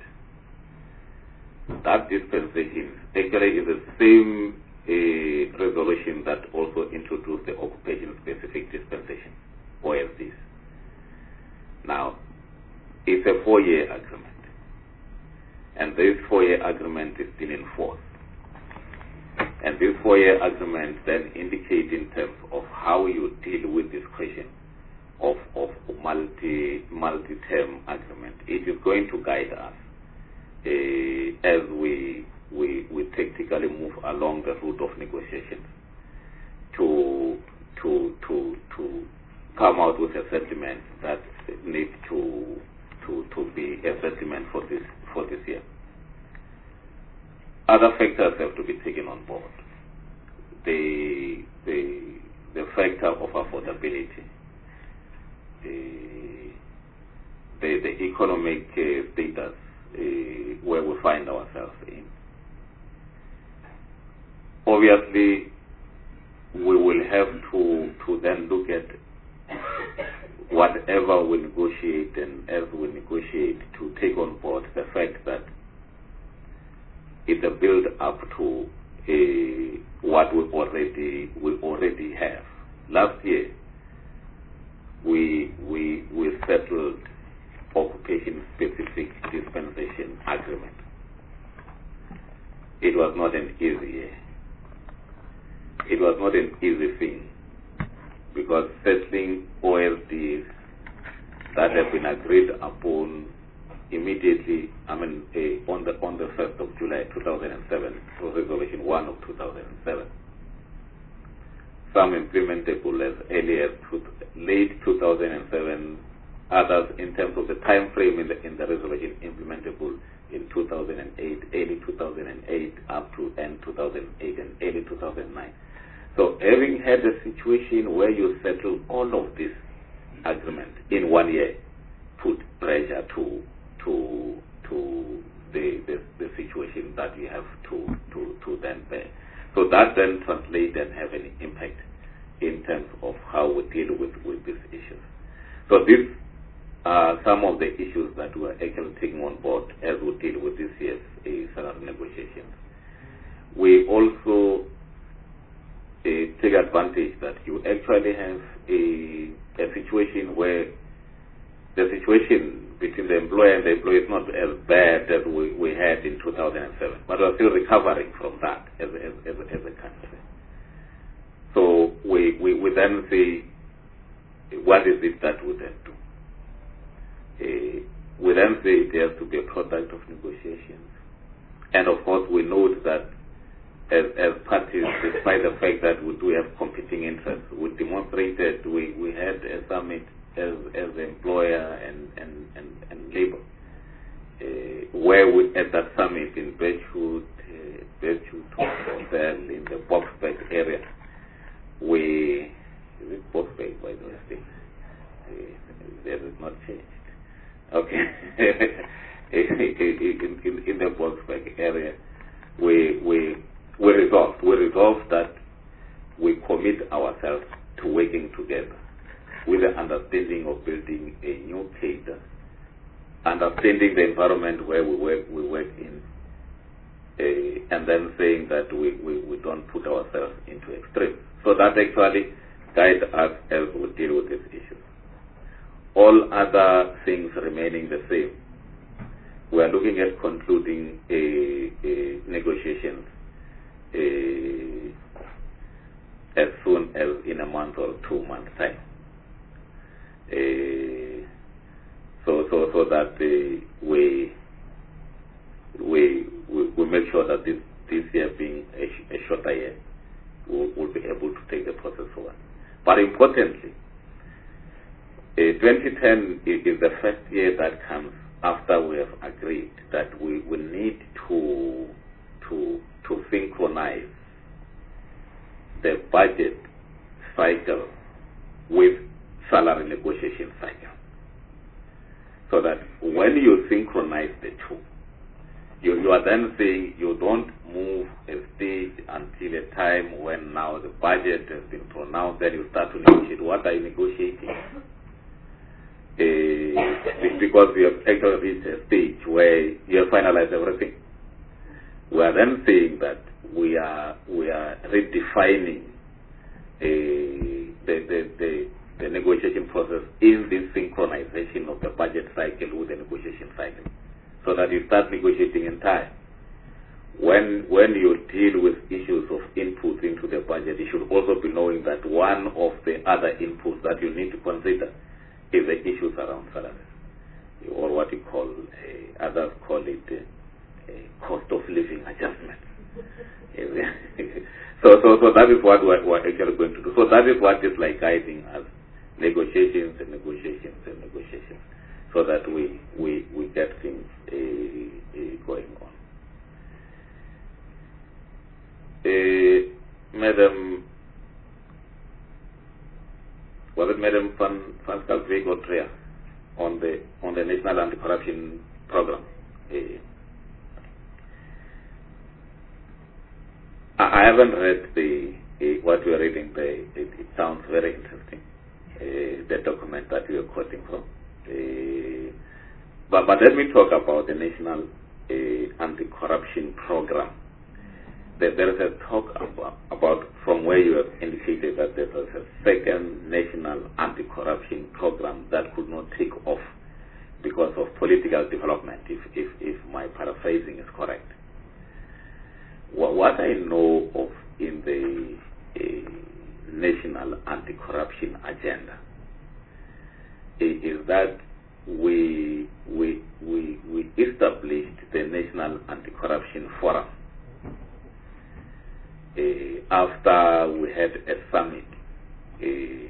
Speaker 9: That dispensation actually is the same uh, resolution that also introduced the occupation-specific dispensation, O S Ds. Now, it's a four-year agreement, and this four-year agreement is still in force. And this four-year agreement then indicates in terms of how you deal with this question of, of multi, multi-term agreement. It is going to guide us uh, as we, we, we tactically move along the route of negotiations to, to, to, to come out with a settlement that needs to, to, to be a settlement for this, for this year. Other factors have to be taken on board. The, the, the factor of affordability, the, the, the economic uh, status uh, where we find ourselves in. Obviously, we will have to, to then look at whatever we negotiate, and as we negotiate, to take on board the fact that in the build up to uh, what we already we already have. Last year, we we we settled occupation-specific dispensation agreement. It was not an easy year. It was not an easy thing, because settling O L Ds that have been agreed upon immediately, I mean, uh, on the on the first of July two thousand seven, so Resolution one of two thousand seven. Some implementable as early as late two thousand seven, others in terms of the time frame in the in the resolution implementable in two thousand eight, early two thousand eight up to end two thousand eight and early two thousand nine. So having had a situation where you settle all of this agreement in one year, put pressure to to to the, the the situation that you have to to to then bear. So that then translates and have an impact in terms of how we deal with with these issues. So these are some of the issues that we are actually taking on board as we deal with this year's uh, salary negotiations. We also uh, take advantage that you actually have a, a situation where the situation between the employer and the employee is not as bad as we, we had in two thousand seven, but we're still recovering from that as, as, as, as a country. So we, we, we then say, what is it that we then do? Uh, we then say it has to be a product of negotiations. And of course we note that as, as parties, despite the fact that we do have competing interests, we demonstrated, we, we had a summit as as the employer and and and, and labor, uh, where we at that summit in Birchwood, uh, Birchwood Hotel in the Boksburg area, we is it Boksburg by the way? Still, uh, that has not changed. Okay, in, in in the Boksburg area, we we we resolved we resolved that we commit ourselves to working together, with the understanding of building a new cadre, understanding the environment where we work, we work in, uh, and then saying that we, we, we don't put ourselves into extremes. So that actually guides us as we deal with these issues. All other things remaining the same. We are looking at concluding a, a negotiations a, as soon as in a month or two months time. Uh, so, so, so that uh, we, we we we make sure that this this year being a, sh a shorter year, we'll, we'll be able to take the process forward. But importantly, uh, twenty ten is, is the first year that comes after we have agreed that we will need to to to synchronize the budget cycle with salary negotiation cycle, so that when you synchronize the two, you, you are then saying you don't move a stage until a time when now the budget has been pronounced, then you start to negotiate. What are you negotiating? Uh, because we have actually reached a stage where you have finalized everything. We are then saying that we are we are redefining uh, the the the the negotiation process in this synchronization of the budget cycle with the negotiation cycle, so that you start negotiating in time. When when you deal with issues of inputs into the budget, you should also be knowing that one of the other inputs that you need to consider is the issues around salaries, or what you call, uh, others call it uh, uh, cost of living adjustment. so, so, so that is what we're, we're actually going to do. So that is what is like guiding us. Negotiations and negotiations and negotiations, so that we we, we get things uh, uh, going on. Uh, Madam, was it Madam Van Van Schalkwyk or Trea on the on the National Anti-Corruption Program? Uh, I, I haven't read the uh, what we are reading. The it, it sounds very interesting. Uh, the document that we are quoting from. Uh, but, but let me talk about the National uh, anti-corruption program. There, there is a talk about, about, from where you have indicated that there was a second national anti-corruption program that could not take off because of political development, if, if, if my paraphrasing is correct. What, what I know of in the uh, national anti-corruption agenda is, is that we, we, we, we established the National Anti-Corruption Forum uh, after we had a summit, uh,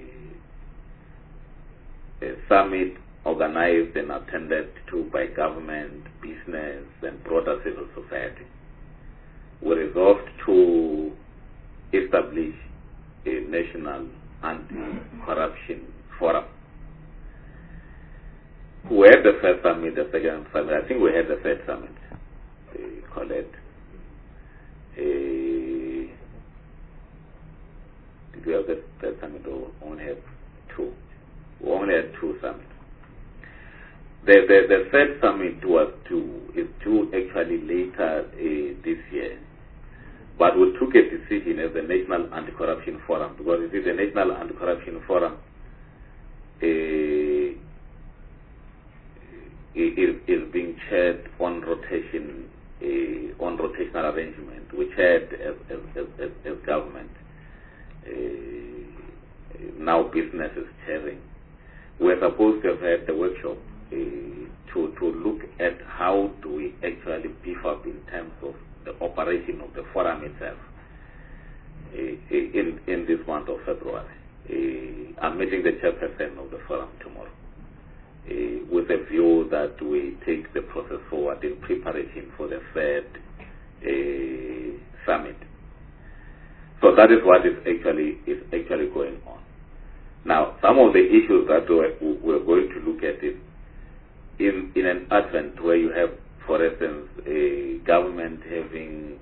Speaker 9: a summit organized and attended to by government, business, and broader civil society. We resolved to establish a national anti-corruption forum. We had the first summit, the second summit. I think we had the third summit. They call it. A, did we have the third summit or only had two? We only had two summits. The, the, the third summit was to, is to actually later uh, this year. But we took a decision as the National Anti-Corruption Forum, because you see the National Anti-Corruption Forum uh, is, is being chaired on rotation, uh, on rotational arrangement. We chaired as, as, as, as government. Uh, now business is chairing. We're supposed to have had the workshop uh, to, to look at how do we actually beef up in terms of the operation of the forum itself uh, in, in this month of February. Uh, I'm meeting the chairperson of the forum tomorrow uh, with a view that we take the process forward in preparation for the third uh, summit. So that is what is actually, is actually going on. Now, some of the issues that we're, we're going to look at is in, in an advent where you have, for instance, a government having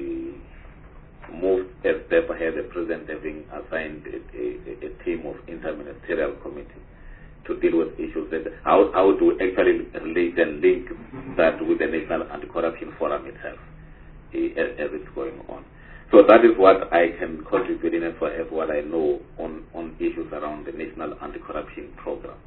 Speaker 9: a moved a step ahead, the president having assigned a, a, a team of interministerial committee to deal with issues. That how, how to actually relate and link that with the National Anti-Corruption Forum itself uh, as, as it's going on. So that is what I can contribute in as far as what I know on, on issues around the National Anti-Corruption Program.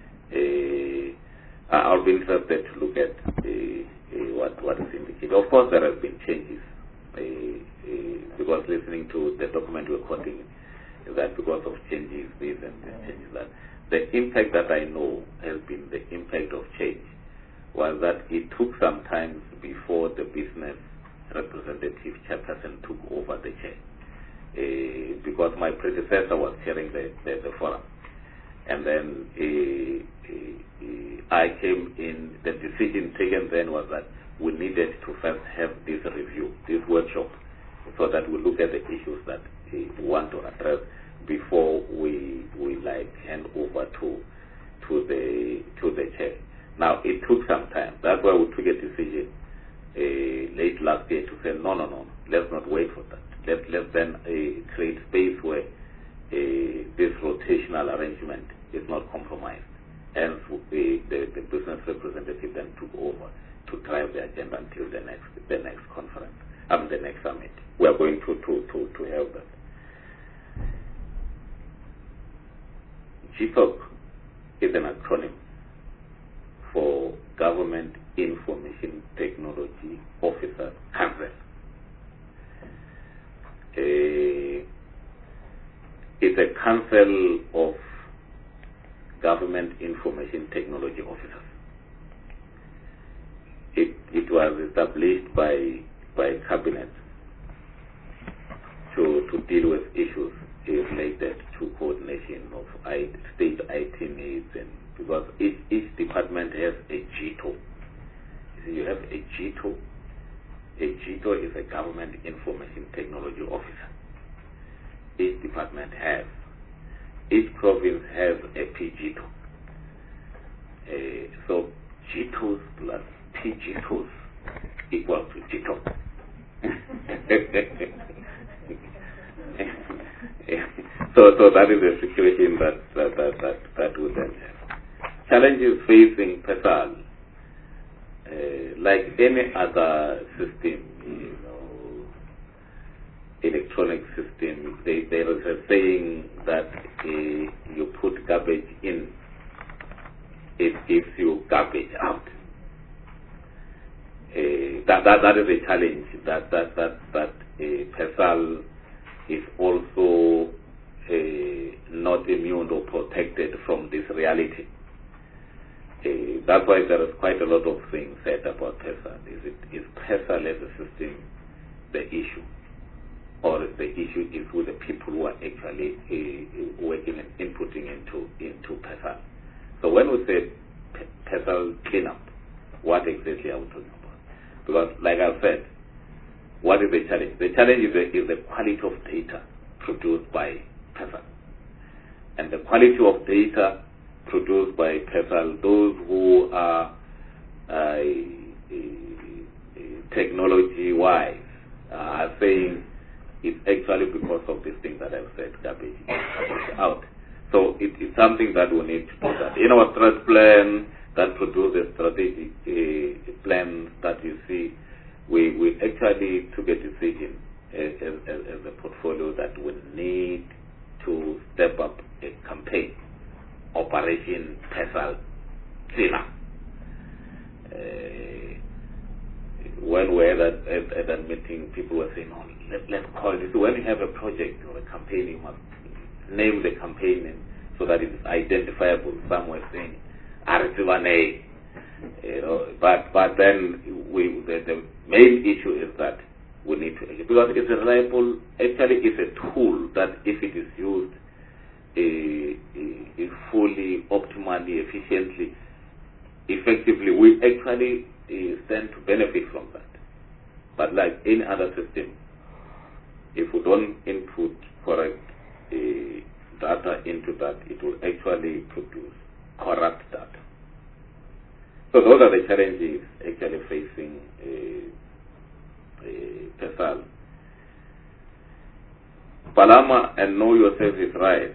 Speaker 9: Uh, I'll be interested to look at uh, uh, what, what is indicated. Of course, there have been changes uh, uh, because listening to the document we're quoting, that because of changes this and this changes that. The impact that I know has been the impact of change was that it took some time before the business representative chairperson took over the chair uh, because my predecessor was chairing the, the, the forum. And then uh, uh, I came in, the decision taken then was that we needed to first have this review, this workshop, so that we look at the issues that uh, we want to address before we we like hand over to to the to the chair. Now it took some time. That's why we took a decision uh, late last year to say no, no, no, let's not wait for that. Let let's then uh, create space where uh, this rotational arrangement is not compromised. Hence, the, the, the business representative then took over to drive the agenda until the next the next conference, I mean the next summit. We are going to to to, to have that. G P O C is an acronym for Government Information Technology Officer Council. Uh, it's a council of Government Information Technology Officers. It, it was established by by cabinet to to deal with issues related to coordination of I, state I T needs, and because each, each department has a G T O. You see, you have a G T O. A G T O is a Government Information Technology Officer. Each department has. Each province has a P G T O. Uh, so G T Os plus P G T Os equal to G T O. so, so that is the situation that that that that, that we then have. Challenges facing PESAL, uh, like any other system, you know, electronic system, they, there is a saying that uh, you put garbage in, it gives you garbage out. Uh, that, that that is a challenge that that that that uh, PESAL is also uh, not immune or protected from this reality. Uh, that's why there is quite a lot of things said about PESAL. Is it is PESAL as a system the issue, or the issue is with the people who are actually uh, working and inputting into into PESAL? So when we say PESAL cleanup, what exactly are we talking about? Because, like I said, what is the challenge? The challenge is the, is the quality of data produced by PESAL. And the quality of data produced by PESAL, those who are uh, uh, technology-wise uh, are saying it's actually because of this thing that I've said, garbage in, garbage out. So it, it's something that we need to do that. In our threat plan, that produce a strategic uh, plan that you see, we, we actually took a decision as, as, as a portfolio that we need to step up a campaign, Operation PESAL Cleanup. Uh, when we were at, at, at that meeting, people were saying, oh, let, let's call this. When you have a project or a campaign, you must name the campaign and, so that it's identifiable. Some were saying, Artivane, you know, but but then we the, the main issue is that we need to, because it's a reliable, actually it's a tool that if it is used uh, uh, fully, optimally, efficiently, effectively, we actually uh, stand to benefit from that. But like any other system, if we don't input correct uh, data into that, it will actually produce corrupt data. So those are the challenges actually facing uh, uh, PESAL. Palama and Know Your Service Rights.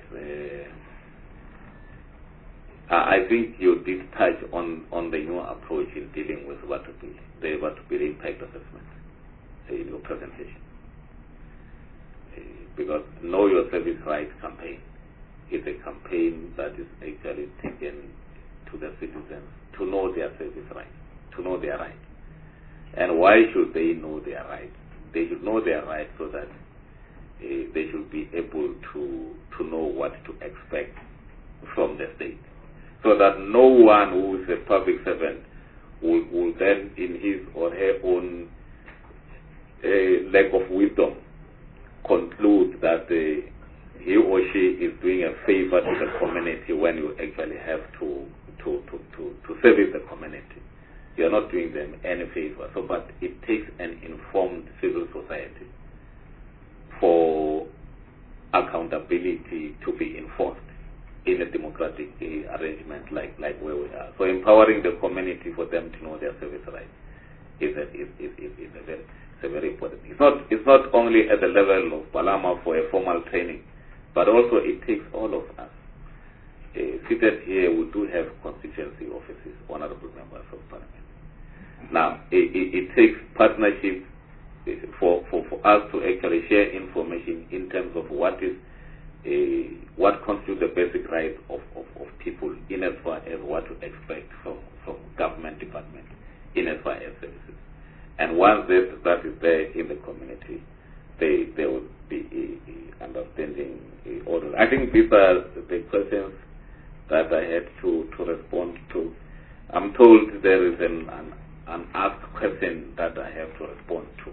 Speaker 9: Uh, I think you did touch on, on the new approach in dealing with water bill, the water bill impact assessment uh, in your presentation. Uh, because Know Your Service Rights campaign is a campaign that is actually taken to the citizens to know their service rights, to know their rights. And why should they know their rights? They should know their rights so that uh, they should be able to to know what to expect from the state. So that no one who is a public servant will, will then, in his or her own uh, lack of wisdom, conclude that uh, he or she is doing a favor to the community when you actually have to to, to, to, to service the community. You are not doing them any favor. So, but it takes an informed civil society for accountability to be enforced in a democratic uh, arrangement like, like where we are. So empowering the community for them to know their service rights is a, is, is, is, is a very it's a very important. It's not it's not only at the level of Palama for a formal training, but also it takes all of us. Uh, seated here, we do have constituency offices, honorable members of parliament. Now, it, it, it takes partnership for, for, for us to actually share information in terms of what is uh, what constitutes the basic rights of, of, of people in as far as what to expect from, from government departments, in as far as services. And once that, that is there in the community, they, they will be uh, understanding uh, all of it. I think these are the questions that I had to, to respond to. I'm told there is an, an, an asked question that I have to respond to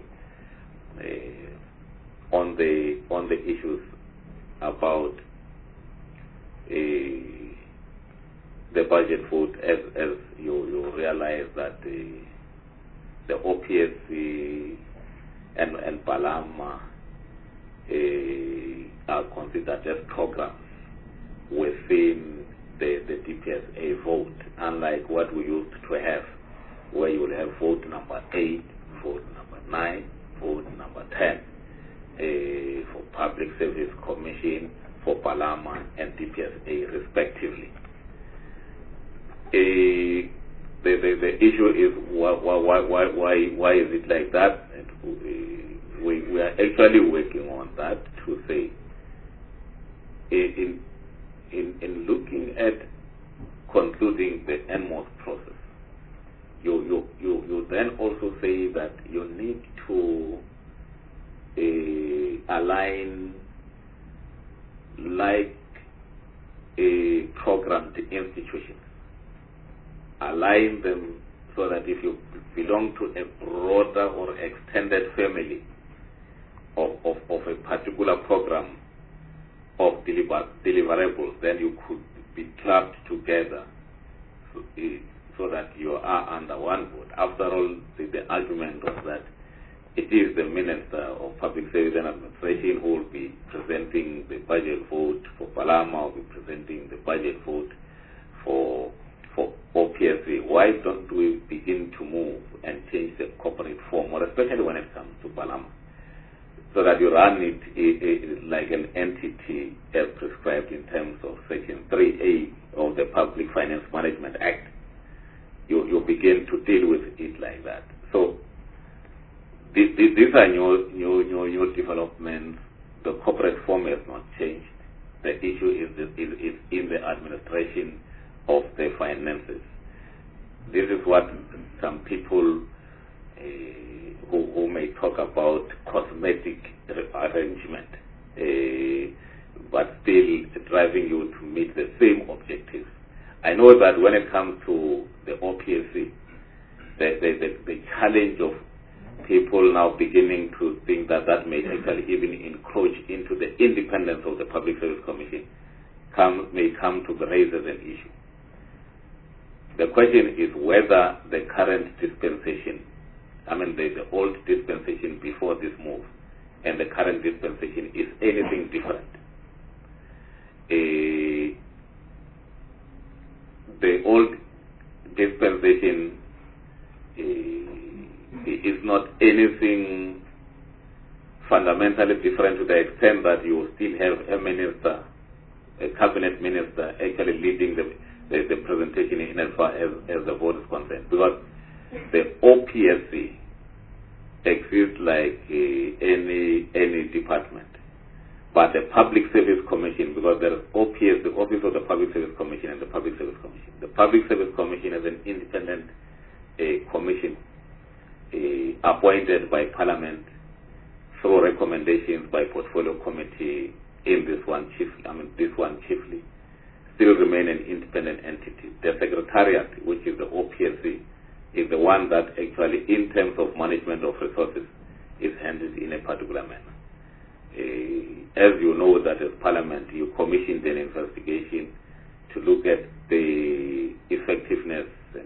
Speaker 9: uh, on the on the issues about uh, the budget vote. As as you, you realize that the the O P S C and and Palama uh, are considered as programs within the, the D P S A vote, unlike what we used to have, where you will have vote number eight, vote number nine, vote number ten uh, for Public Service Commission, for Palama and D P S A respectively. Uh, the, the, the issue is why, why, why, why, why is it like that? And we, we are actually working on that to say, in, in, in looking at concluding the N M O S process, you, you, you, you then also say that you need to uh, align like a programmed institutions. Align them so that if you belong to a broader or extended family of, of, of a particular program of deliver, deliverables, then you could be clubbed together so, uh, so that you are under one board. After all, the, the argument was that it is the Minister of Public Service and Administration who will be presenting the budget vote for Palama, will be presenting the budget vote for for O P S C. Why don't we begin to move and change the corporate form, or especially when it comes to Palama, so that you run it a, a, like an entity as prescribed in terms of Section three A of the Public Finance Management Act. You, you begin to deal with it like that. So These, these are new, new, new, new developments. The corporate form has not changed. The issue is, is, is in the administration of the finances. This is what some people uh, who, who may talk about cosmetic arrangement, uh, but still driving you to meet the same objectives. I know that when it comes to the O P S C, the, the, the, the challenge of people now beginning to think that that may actually even encroach into the independence of the Public Service Commission come, may come to be raised as an issue. The question is whether the current dispensation, I mean the, the old dispensation before this move, and the current dispensation is anything different. Uh, the old dispensation uh, is not anything fundamentally different to the extent that you still have a minister, a cabinet minister, actually leading the, the, the presentation in as far as, as the vote is concerned. Because the O P S C exists like uh, any any department. But the Public Service Commission, because there is O P S, the Office of the Public Service Commission, and the Public Service Commission. The Public Service Commission is an independent uh, commission uh, appointed by Parliament through recommendations by Portfolio Committee in this one chiefly, I mean this one chiefly, still remain an independent entity. The Secretariat, which is the O P S C, is the one that actually, in terms of management of resources, is handled in a particular manner. Uh, as you know that as Parliament, you commissioned an investigation to look at the effectiveness and,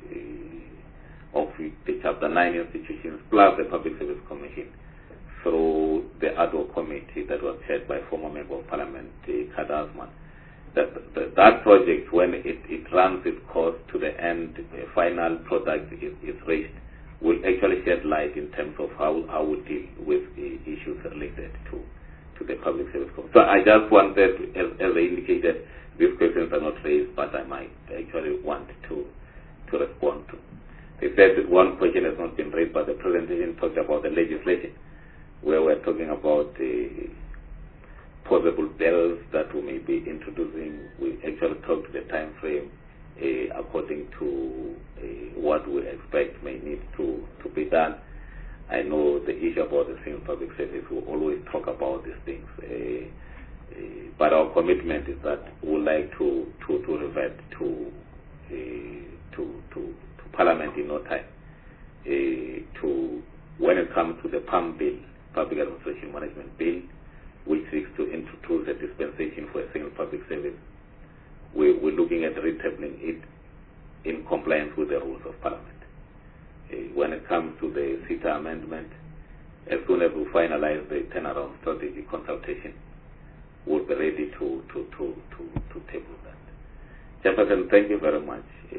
Speaker 9: uh, of the Chapter nine institutions plus the Public Service Commission through the ad hoc committee that was chaired by former Member of Parliament, uh, Kad Asman. That, that, that project, when it, it runs its course to the end, the final product is, is reached, will actually shed light in terms of how, how we deal with the issues related to, to the Public Service Commission. So I just wanted, to, as, as I indicated, these questions are not raised, but I might actually want to, to respond to. They said that one question has not been raised, but the presentation talked about the legislation, where we're talking about the possible bills that we may be introducing. We actually talked the time frame uh, according to uh, what we expect may need to, to be done. I know the issue about the single public service, we always talk about these things. Uh, uh, but our commitment is that we would like to, to, to revert to, uh, to, to, to Parliament in no time. Uh, to, when it comes to the P A M bill, Public Administration Management Bill, which seeks to introduce a dispensation for a single public service, we, we're looking at retabling it in compliance with the rules of Parliament. Uh, when it comes to the CETA amendment, as soon as we finalize the turnaround strategy consultation, we'll be ready to, to, to, to, to table that. Jefferson, thank you very much uh,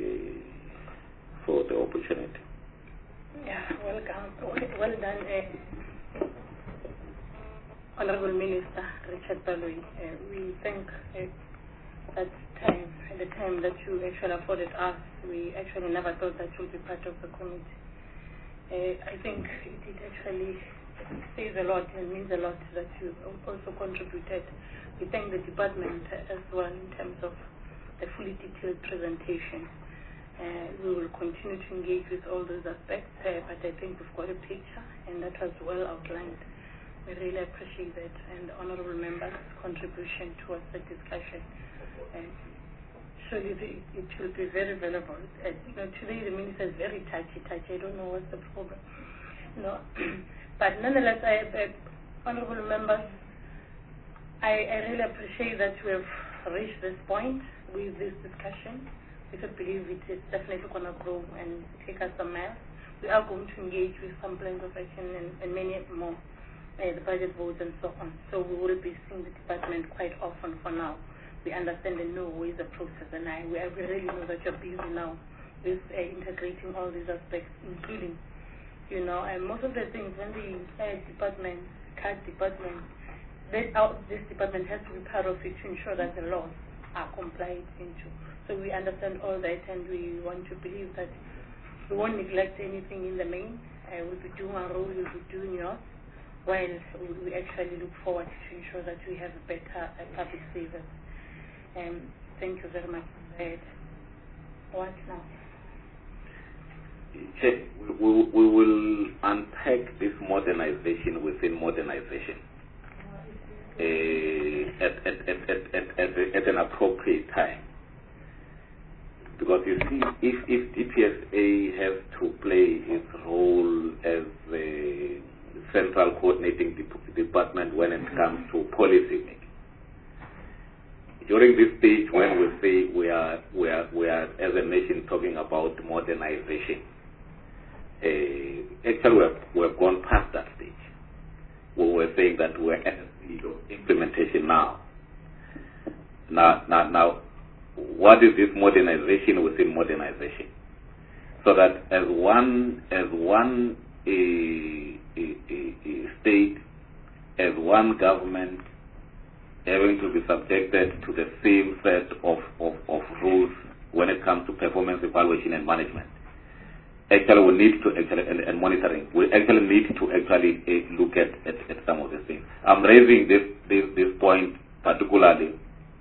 Speaker 9: for the opportunity.
Speaker 1: Yeah, welcome. Well done, uh, Honorable Minister Richard Baloyi. Uh, we thank uh, that time, at the time that you actually afforded us, we actually never thought that you would be part of the committee. Uh, I think it, it actually says a lot and means a lot that you also contributed. We thank the department as well in terms of the fully detailed presentation. Uh, we will continue to engage with all those aspects, uh, but I think we've got a picture, and that was well outlined. We really appreciate that, and the honourable members' contribution towards the discussion. Uh, surely the, it will be very valuable. Uh, you know, today the minister is very touchy, touchy. I don't know what's the problem. You know, but nonetheless, I, uh, honourable members, I, I really appreciate that we have reached this point with this discussion. We could believe it is definitely going to grow and take us somewhere. We are going to engage with some plans of action and, and many more, uh, the budget votes and so on. So we will be seeing the department quite often for now. We understand and know where is the process, and I, we, we really know that you're busy now with uh, integrating all these aspects, including, you know, and most of the things when the uh, department, CAD department, they, uh, this department has to be part of it to ensure that the laws are complied into. So we understand all that, and we want to believe that we won't neglect anything in the main. Uh, we'll be doing our role, we'll be doing yours, while we actually look forward to ensure that we have a better uh, public service. Um, thank you very much for that. What now?
Speaker 9: Chair, we, we will unpack this modernization within modernization uh, at, at, at, at, at, at, at an appropriate time. Because you see, if, if D P S A has to play its role as the central coordinating de department when it comes to policy making, during this stage when we say we are, we are, we are as a nation talking about modernization, uh, actually we have, we have gone past that stage. We were saying that we're at the stage of implementation now. Now, now, now, what is this modernization within modernization? So that as one, as one a, a, a, a state, as one government, having to be subjected to the same set of, of, of rules when it comes to performance evaluation and management. Actually, we need to actually, and, and monitoring, we actually need to actually uh, look at, at, at some of these things. I'm raising this, this, this point particularly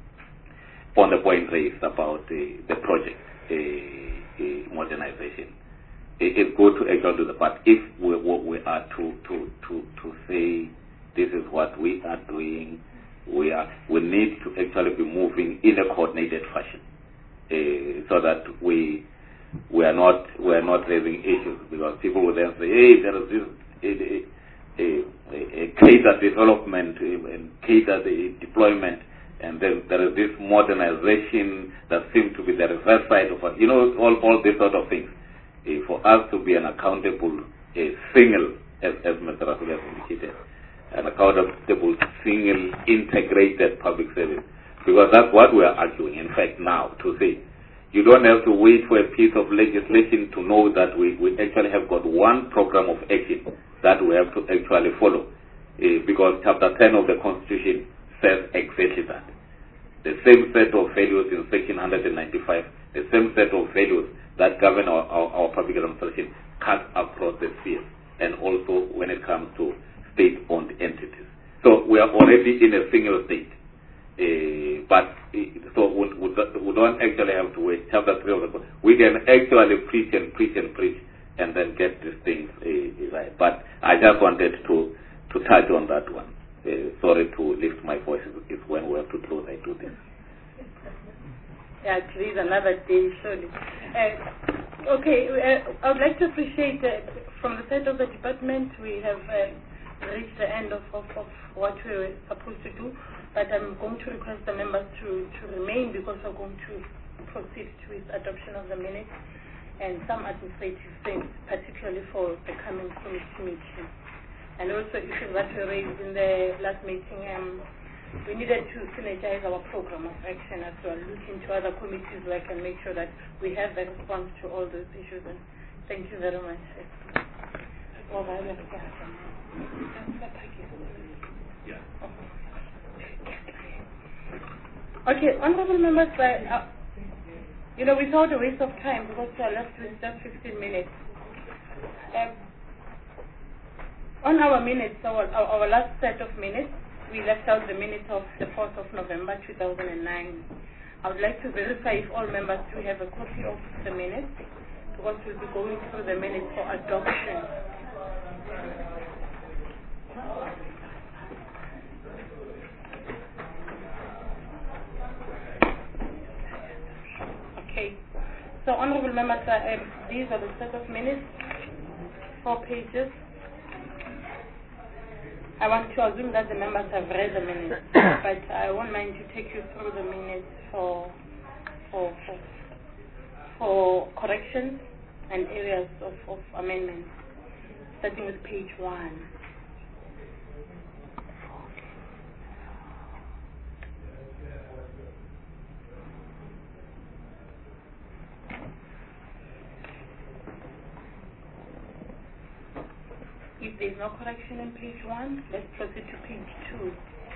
Speaker 9: on the point raised about uh, the project uh, uh, modernization. It, it's good to actually do the part. If we, we are to, to, to, to say this is what we are doing, we are we need to actually be moving in a coordinated fashion, uh, so that we we are not we are not raising issues, because people will then say, hey, there is this a, a, a, a cater development and cater the deployment, and then there is this modernization that seems to be the reverse side of it. You know, all all these sort of things. Uh, for us to be an accountable uh, single, as, as Mister Rasul has indicated, an accountable, single, integrated public service. Because that's what we are arguing, in fact, now, to say. You don't have to wait for a piece of legislation to know that we, we actually have got one program of action that we have to actually follow. Uh, because Chapter ten of the Constitution says exactly that. The same set of values in Section one ninety-five, the same set of values that govern our, our, our public administration cut across the spheres, and also when it comes to state-owned entities. So we are already in a single state. Uh, but uh, so we, we, we don't actually have to wait. Chapter three of the book, we can actually preach and preach and preach and then get these things uh, right. But I just wanted to to touch on that one. Uh, sorry to lift my voice if when we have to close I do this.
Speaker 1: Yeah, today's another day, surely. Uh, okay, uh, I would like to appreciate uh, from the side of the department, we have uh, reached the end of, of, of what we were supposed to do, but I'm going to request the members to, to remain, because we're going to proceed with adoption of the minutes and some administrative things, particularly for the coming committee meeting. And also issues that were raised in the last meeting, um, we needed to synergize our program of action as well, look into other committees where I can make sure that we have the response to all those issues. And thank you very much. Yeah. Okay, honorable members, uh, uh, you know, without a waste of time, because we are left with just fifteen minutes. Um, on our minutes, our, our, our last set of minutes, we left out the minutes of the fourth of November two thousand nine. I would like to verify if all members do have a copy of the minutes, because we'll be going through the minutes for adoption. Okay. So, honorable members, uh, um, these are the set of minutes, four pages. I want to assume that the members have read the minutes, but I won't mind to take you through the minutes for for for, for corrections and areas of, of amendments, starting with page one. If there is no correction in page one, let's proceed to page two.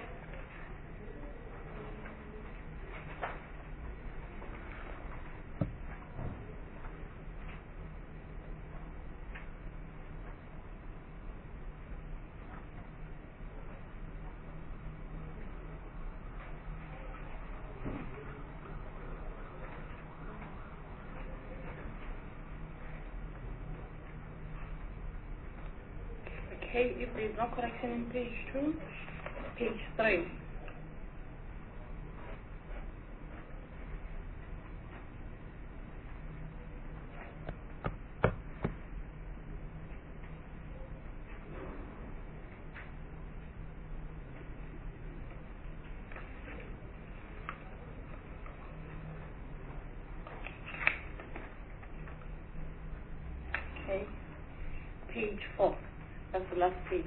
Speaker 1: Okay, if there is no correction in page two, page three. Okay, page four. That's the last page.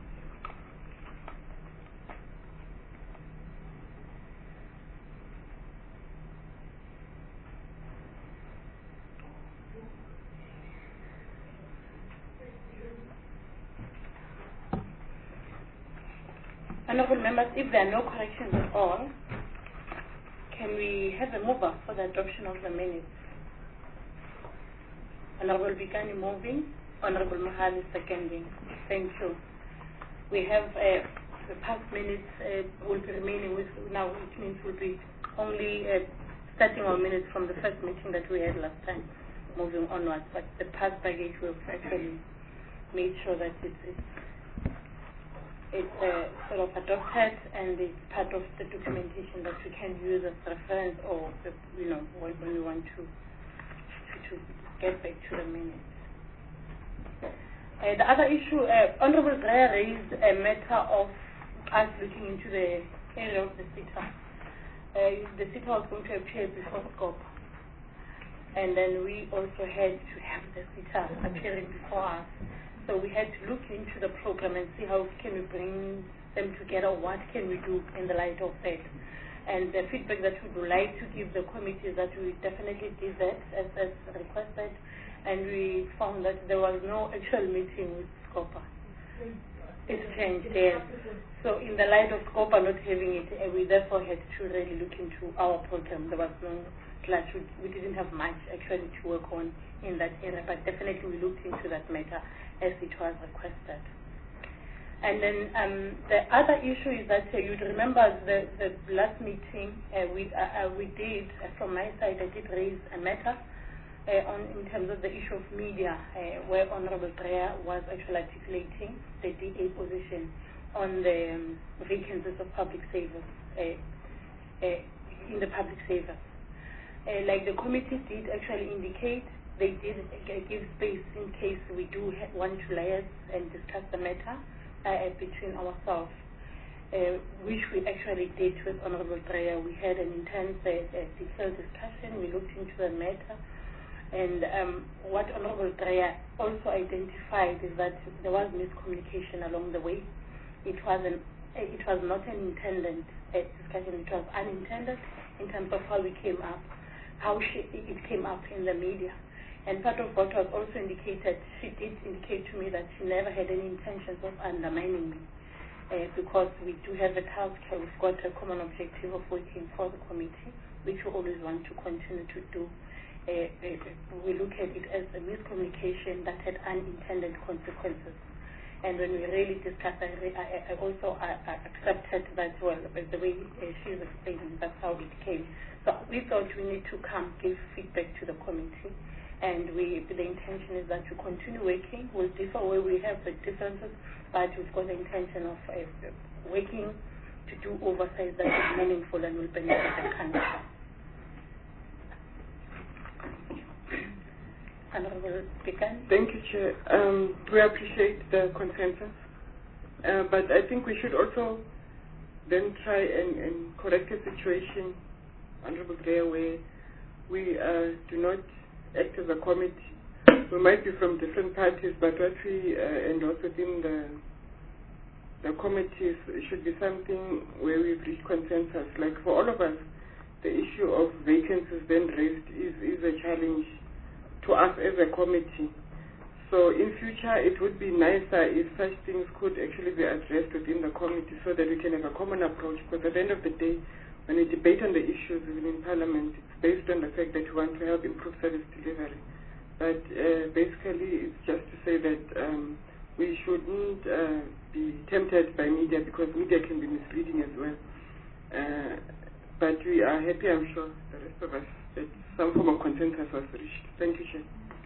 Speaker 1: Honorable members, if there are no corrections at all, can we have a mover for the adoption of the minutes? Honorable Bikani moving, Honorable Mahali seconding. Thank you. We have uh, the past minutes uh, will be remaining with now, which means we'll be only uh, starting our minutes from the first meeting that we had last time, moving onwards. But the past baggage we've actually made sure that it's it's, it's uh, sort of adopted and it's part of the documentation that we can use as reference or you know when, when we want to, to to get back to the minutes. Uh, the other issue, uh, Honorable Dreyer raised a matter of us looking into the area of the SITA. Uh, the SITA was going to appear before SCOPA. And then we also had to have the SITA appearing before us. So we had to look into the program and see how can we bring them together, what can we do in the light of that. And the feedback that we would like to give the committee is that we definitely did that as, as requested. And we found that there was no actual meeting with SCOPA. It's changed, yes. So in the light of SCOPA not having it, uh, we therefore had to really look into our program. There was no clash. We, we didn't have much actually to work on in that area, but definitely we looked into that matter as it was requested. And then um, the other issue is that uh, you'd remember the, the last meeting uh, we, uh, uh, we did, uh, from my side, I did raise a matter Uh, on, in terms of the issue of media, uh, where Honorable Dreyer was actually articulating the D A position on the um, vacancies of public savers uh, uh, in the public savers. Uh, like the committee did actually indicate, they did uh, give space in case we do ha want to liaise and discuss the matter uh, between ourselves, uh, which we actually did with Honorable Dreyer. We had an intense, uh, uh, detailed discussion. We looked into the matter. And um, what Honorable Dreyer also identified is that there was miscommunication along the way. It was, an, it was not an intended uh, discussion, it was unintended in terms of how we came up, how she, it came up in the media. And part of what was also indicated, she did indicate to me that she never had any intentions of undermining me. uh, because we do have a task, uh, we've got a common objective of working for the committee, which we always want to continue to do. Uh, uh, we look at it as a miscommunication that had unintended consequences. And when we really discussed, I, I, I also I, I accepted that, well, the way uh, she's explaining, that's how it came. So we thought we need to come give feedback to the committee. And we, the intention is that to continue working. We'll differ where we have the differences, but we've got the intention of uh, working to do oversight that is meaningful and will benefit the country. Honorable Speaker.
Speaker 2: Thank you, Chair. Um, we appreciate the consensus, uh, but I think we should also then try and, and correct a situation, Honorable Greer, where we uh, do not act as a committee. We might be from different parties, but what we uh, endorse within the the committees should be something where we've reached consensus. Like for all of us, the issue of vacancies then raised is, is a challenge to us as a committee. So in future, it would be nicer if such things could actually be addressed within the committee so that we can have a common approach. Because at the end of the day, when we debate on the issues within Parliament, it's based on the fact that we want to help improve service delivery. But uh, basically, it's just to say that um, we shouldn't uh, be tempted by media, because media can be misleading as well. Uh, but we are happy, I'm sure, the rest of us, that some form of consensus was reached. Thank you, Chair.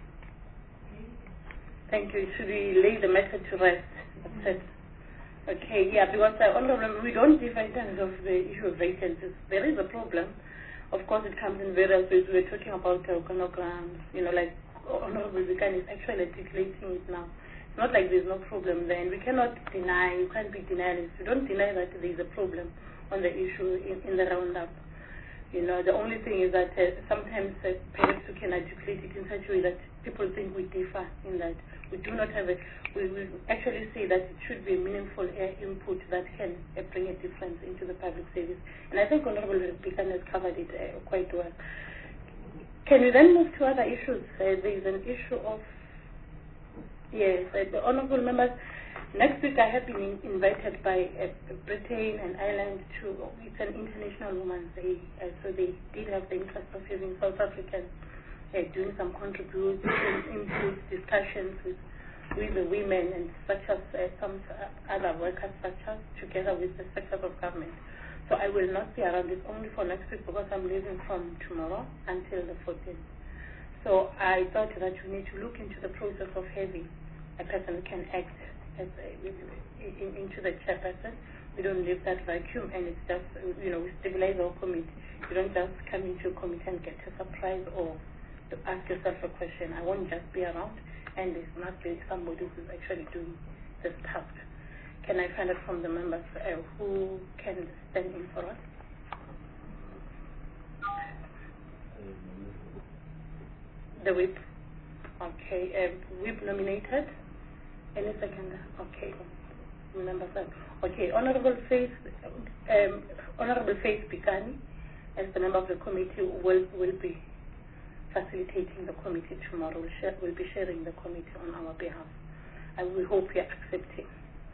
Speaker 1: Thank you. Should we lay the matter to rest? That's it. Okay, yeah, because uh, honorable, we don't differ in terms of the issue of vacancies. There is a problem. Of course, it comes in various ways. We're talking about uh, organograms, you know, like Honorable Vikan is actually articulating it now. It's not like there's no problem there, and we cannot deny, you can't be denialists. We don't deny that there's a problem on the issue in, in the roundup. You know, the only thing is that uh, sometimes uh, perhaps we can articulate it in such a way that people think we differ in that. We do not have a, we will actually say that it should be a meaningful uh, input that can uh, bring a difference into the public service. And I think Honorable Bikan has covered it uh, quite well. Can we then move to other issues? Uh, there is an issue of, yes, uh, the honorable members, next week I have been in, invited by uh, Britain and Ireland to, it's an International Women's Day, uh, so they did have the interest of having South Africans uh, doing some contributions, inputs, discussions with, with the women and such as uh, some other workers such as together with the sectors of government. So I will not be around. It's only for next week because I'm leaving from tomorrow until the fourteenth. So I thought that we need to look into the process of having a person who can act as a, in, into the chairperson. We don't leave that vacuum, and it's just, you know, we stabilize our committee. You don't just come into a committee and get a surprise or to ask yourself a question. I won't just be around, and there's not be somebody who's actually doing this task. Can I find out from the members uh, who can stand in for us? The whip. Okay. Uh, whip nominated. Any second? Okay. Members. Okay. Honorable Faith, um, Honorable Faith Pikani, as the member of the committee, will will be facilitating the committee tomorrow. We'll, share, we'll be sharing the committee on our behalf. And we hope you're accepting.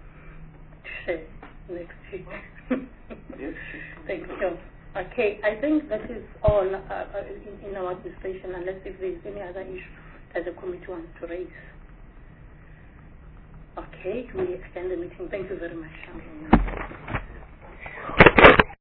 Speaker 1: Next week. Thank you. Okay, I think that is all uh, in, in our administration, unless if there is any other issue that the committee wants to raise. Okay, we extend the meeting. Thank you very much.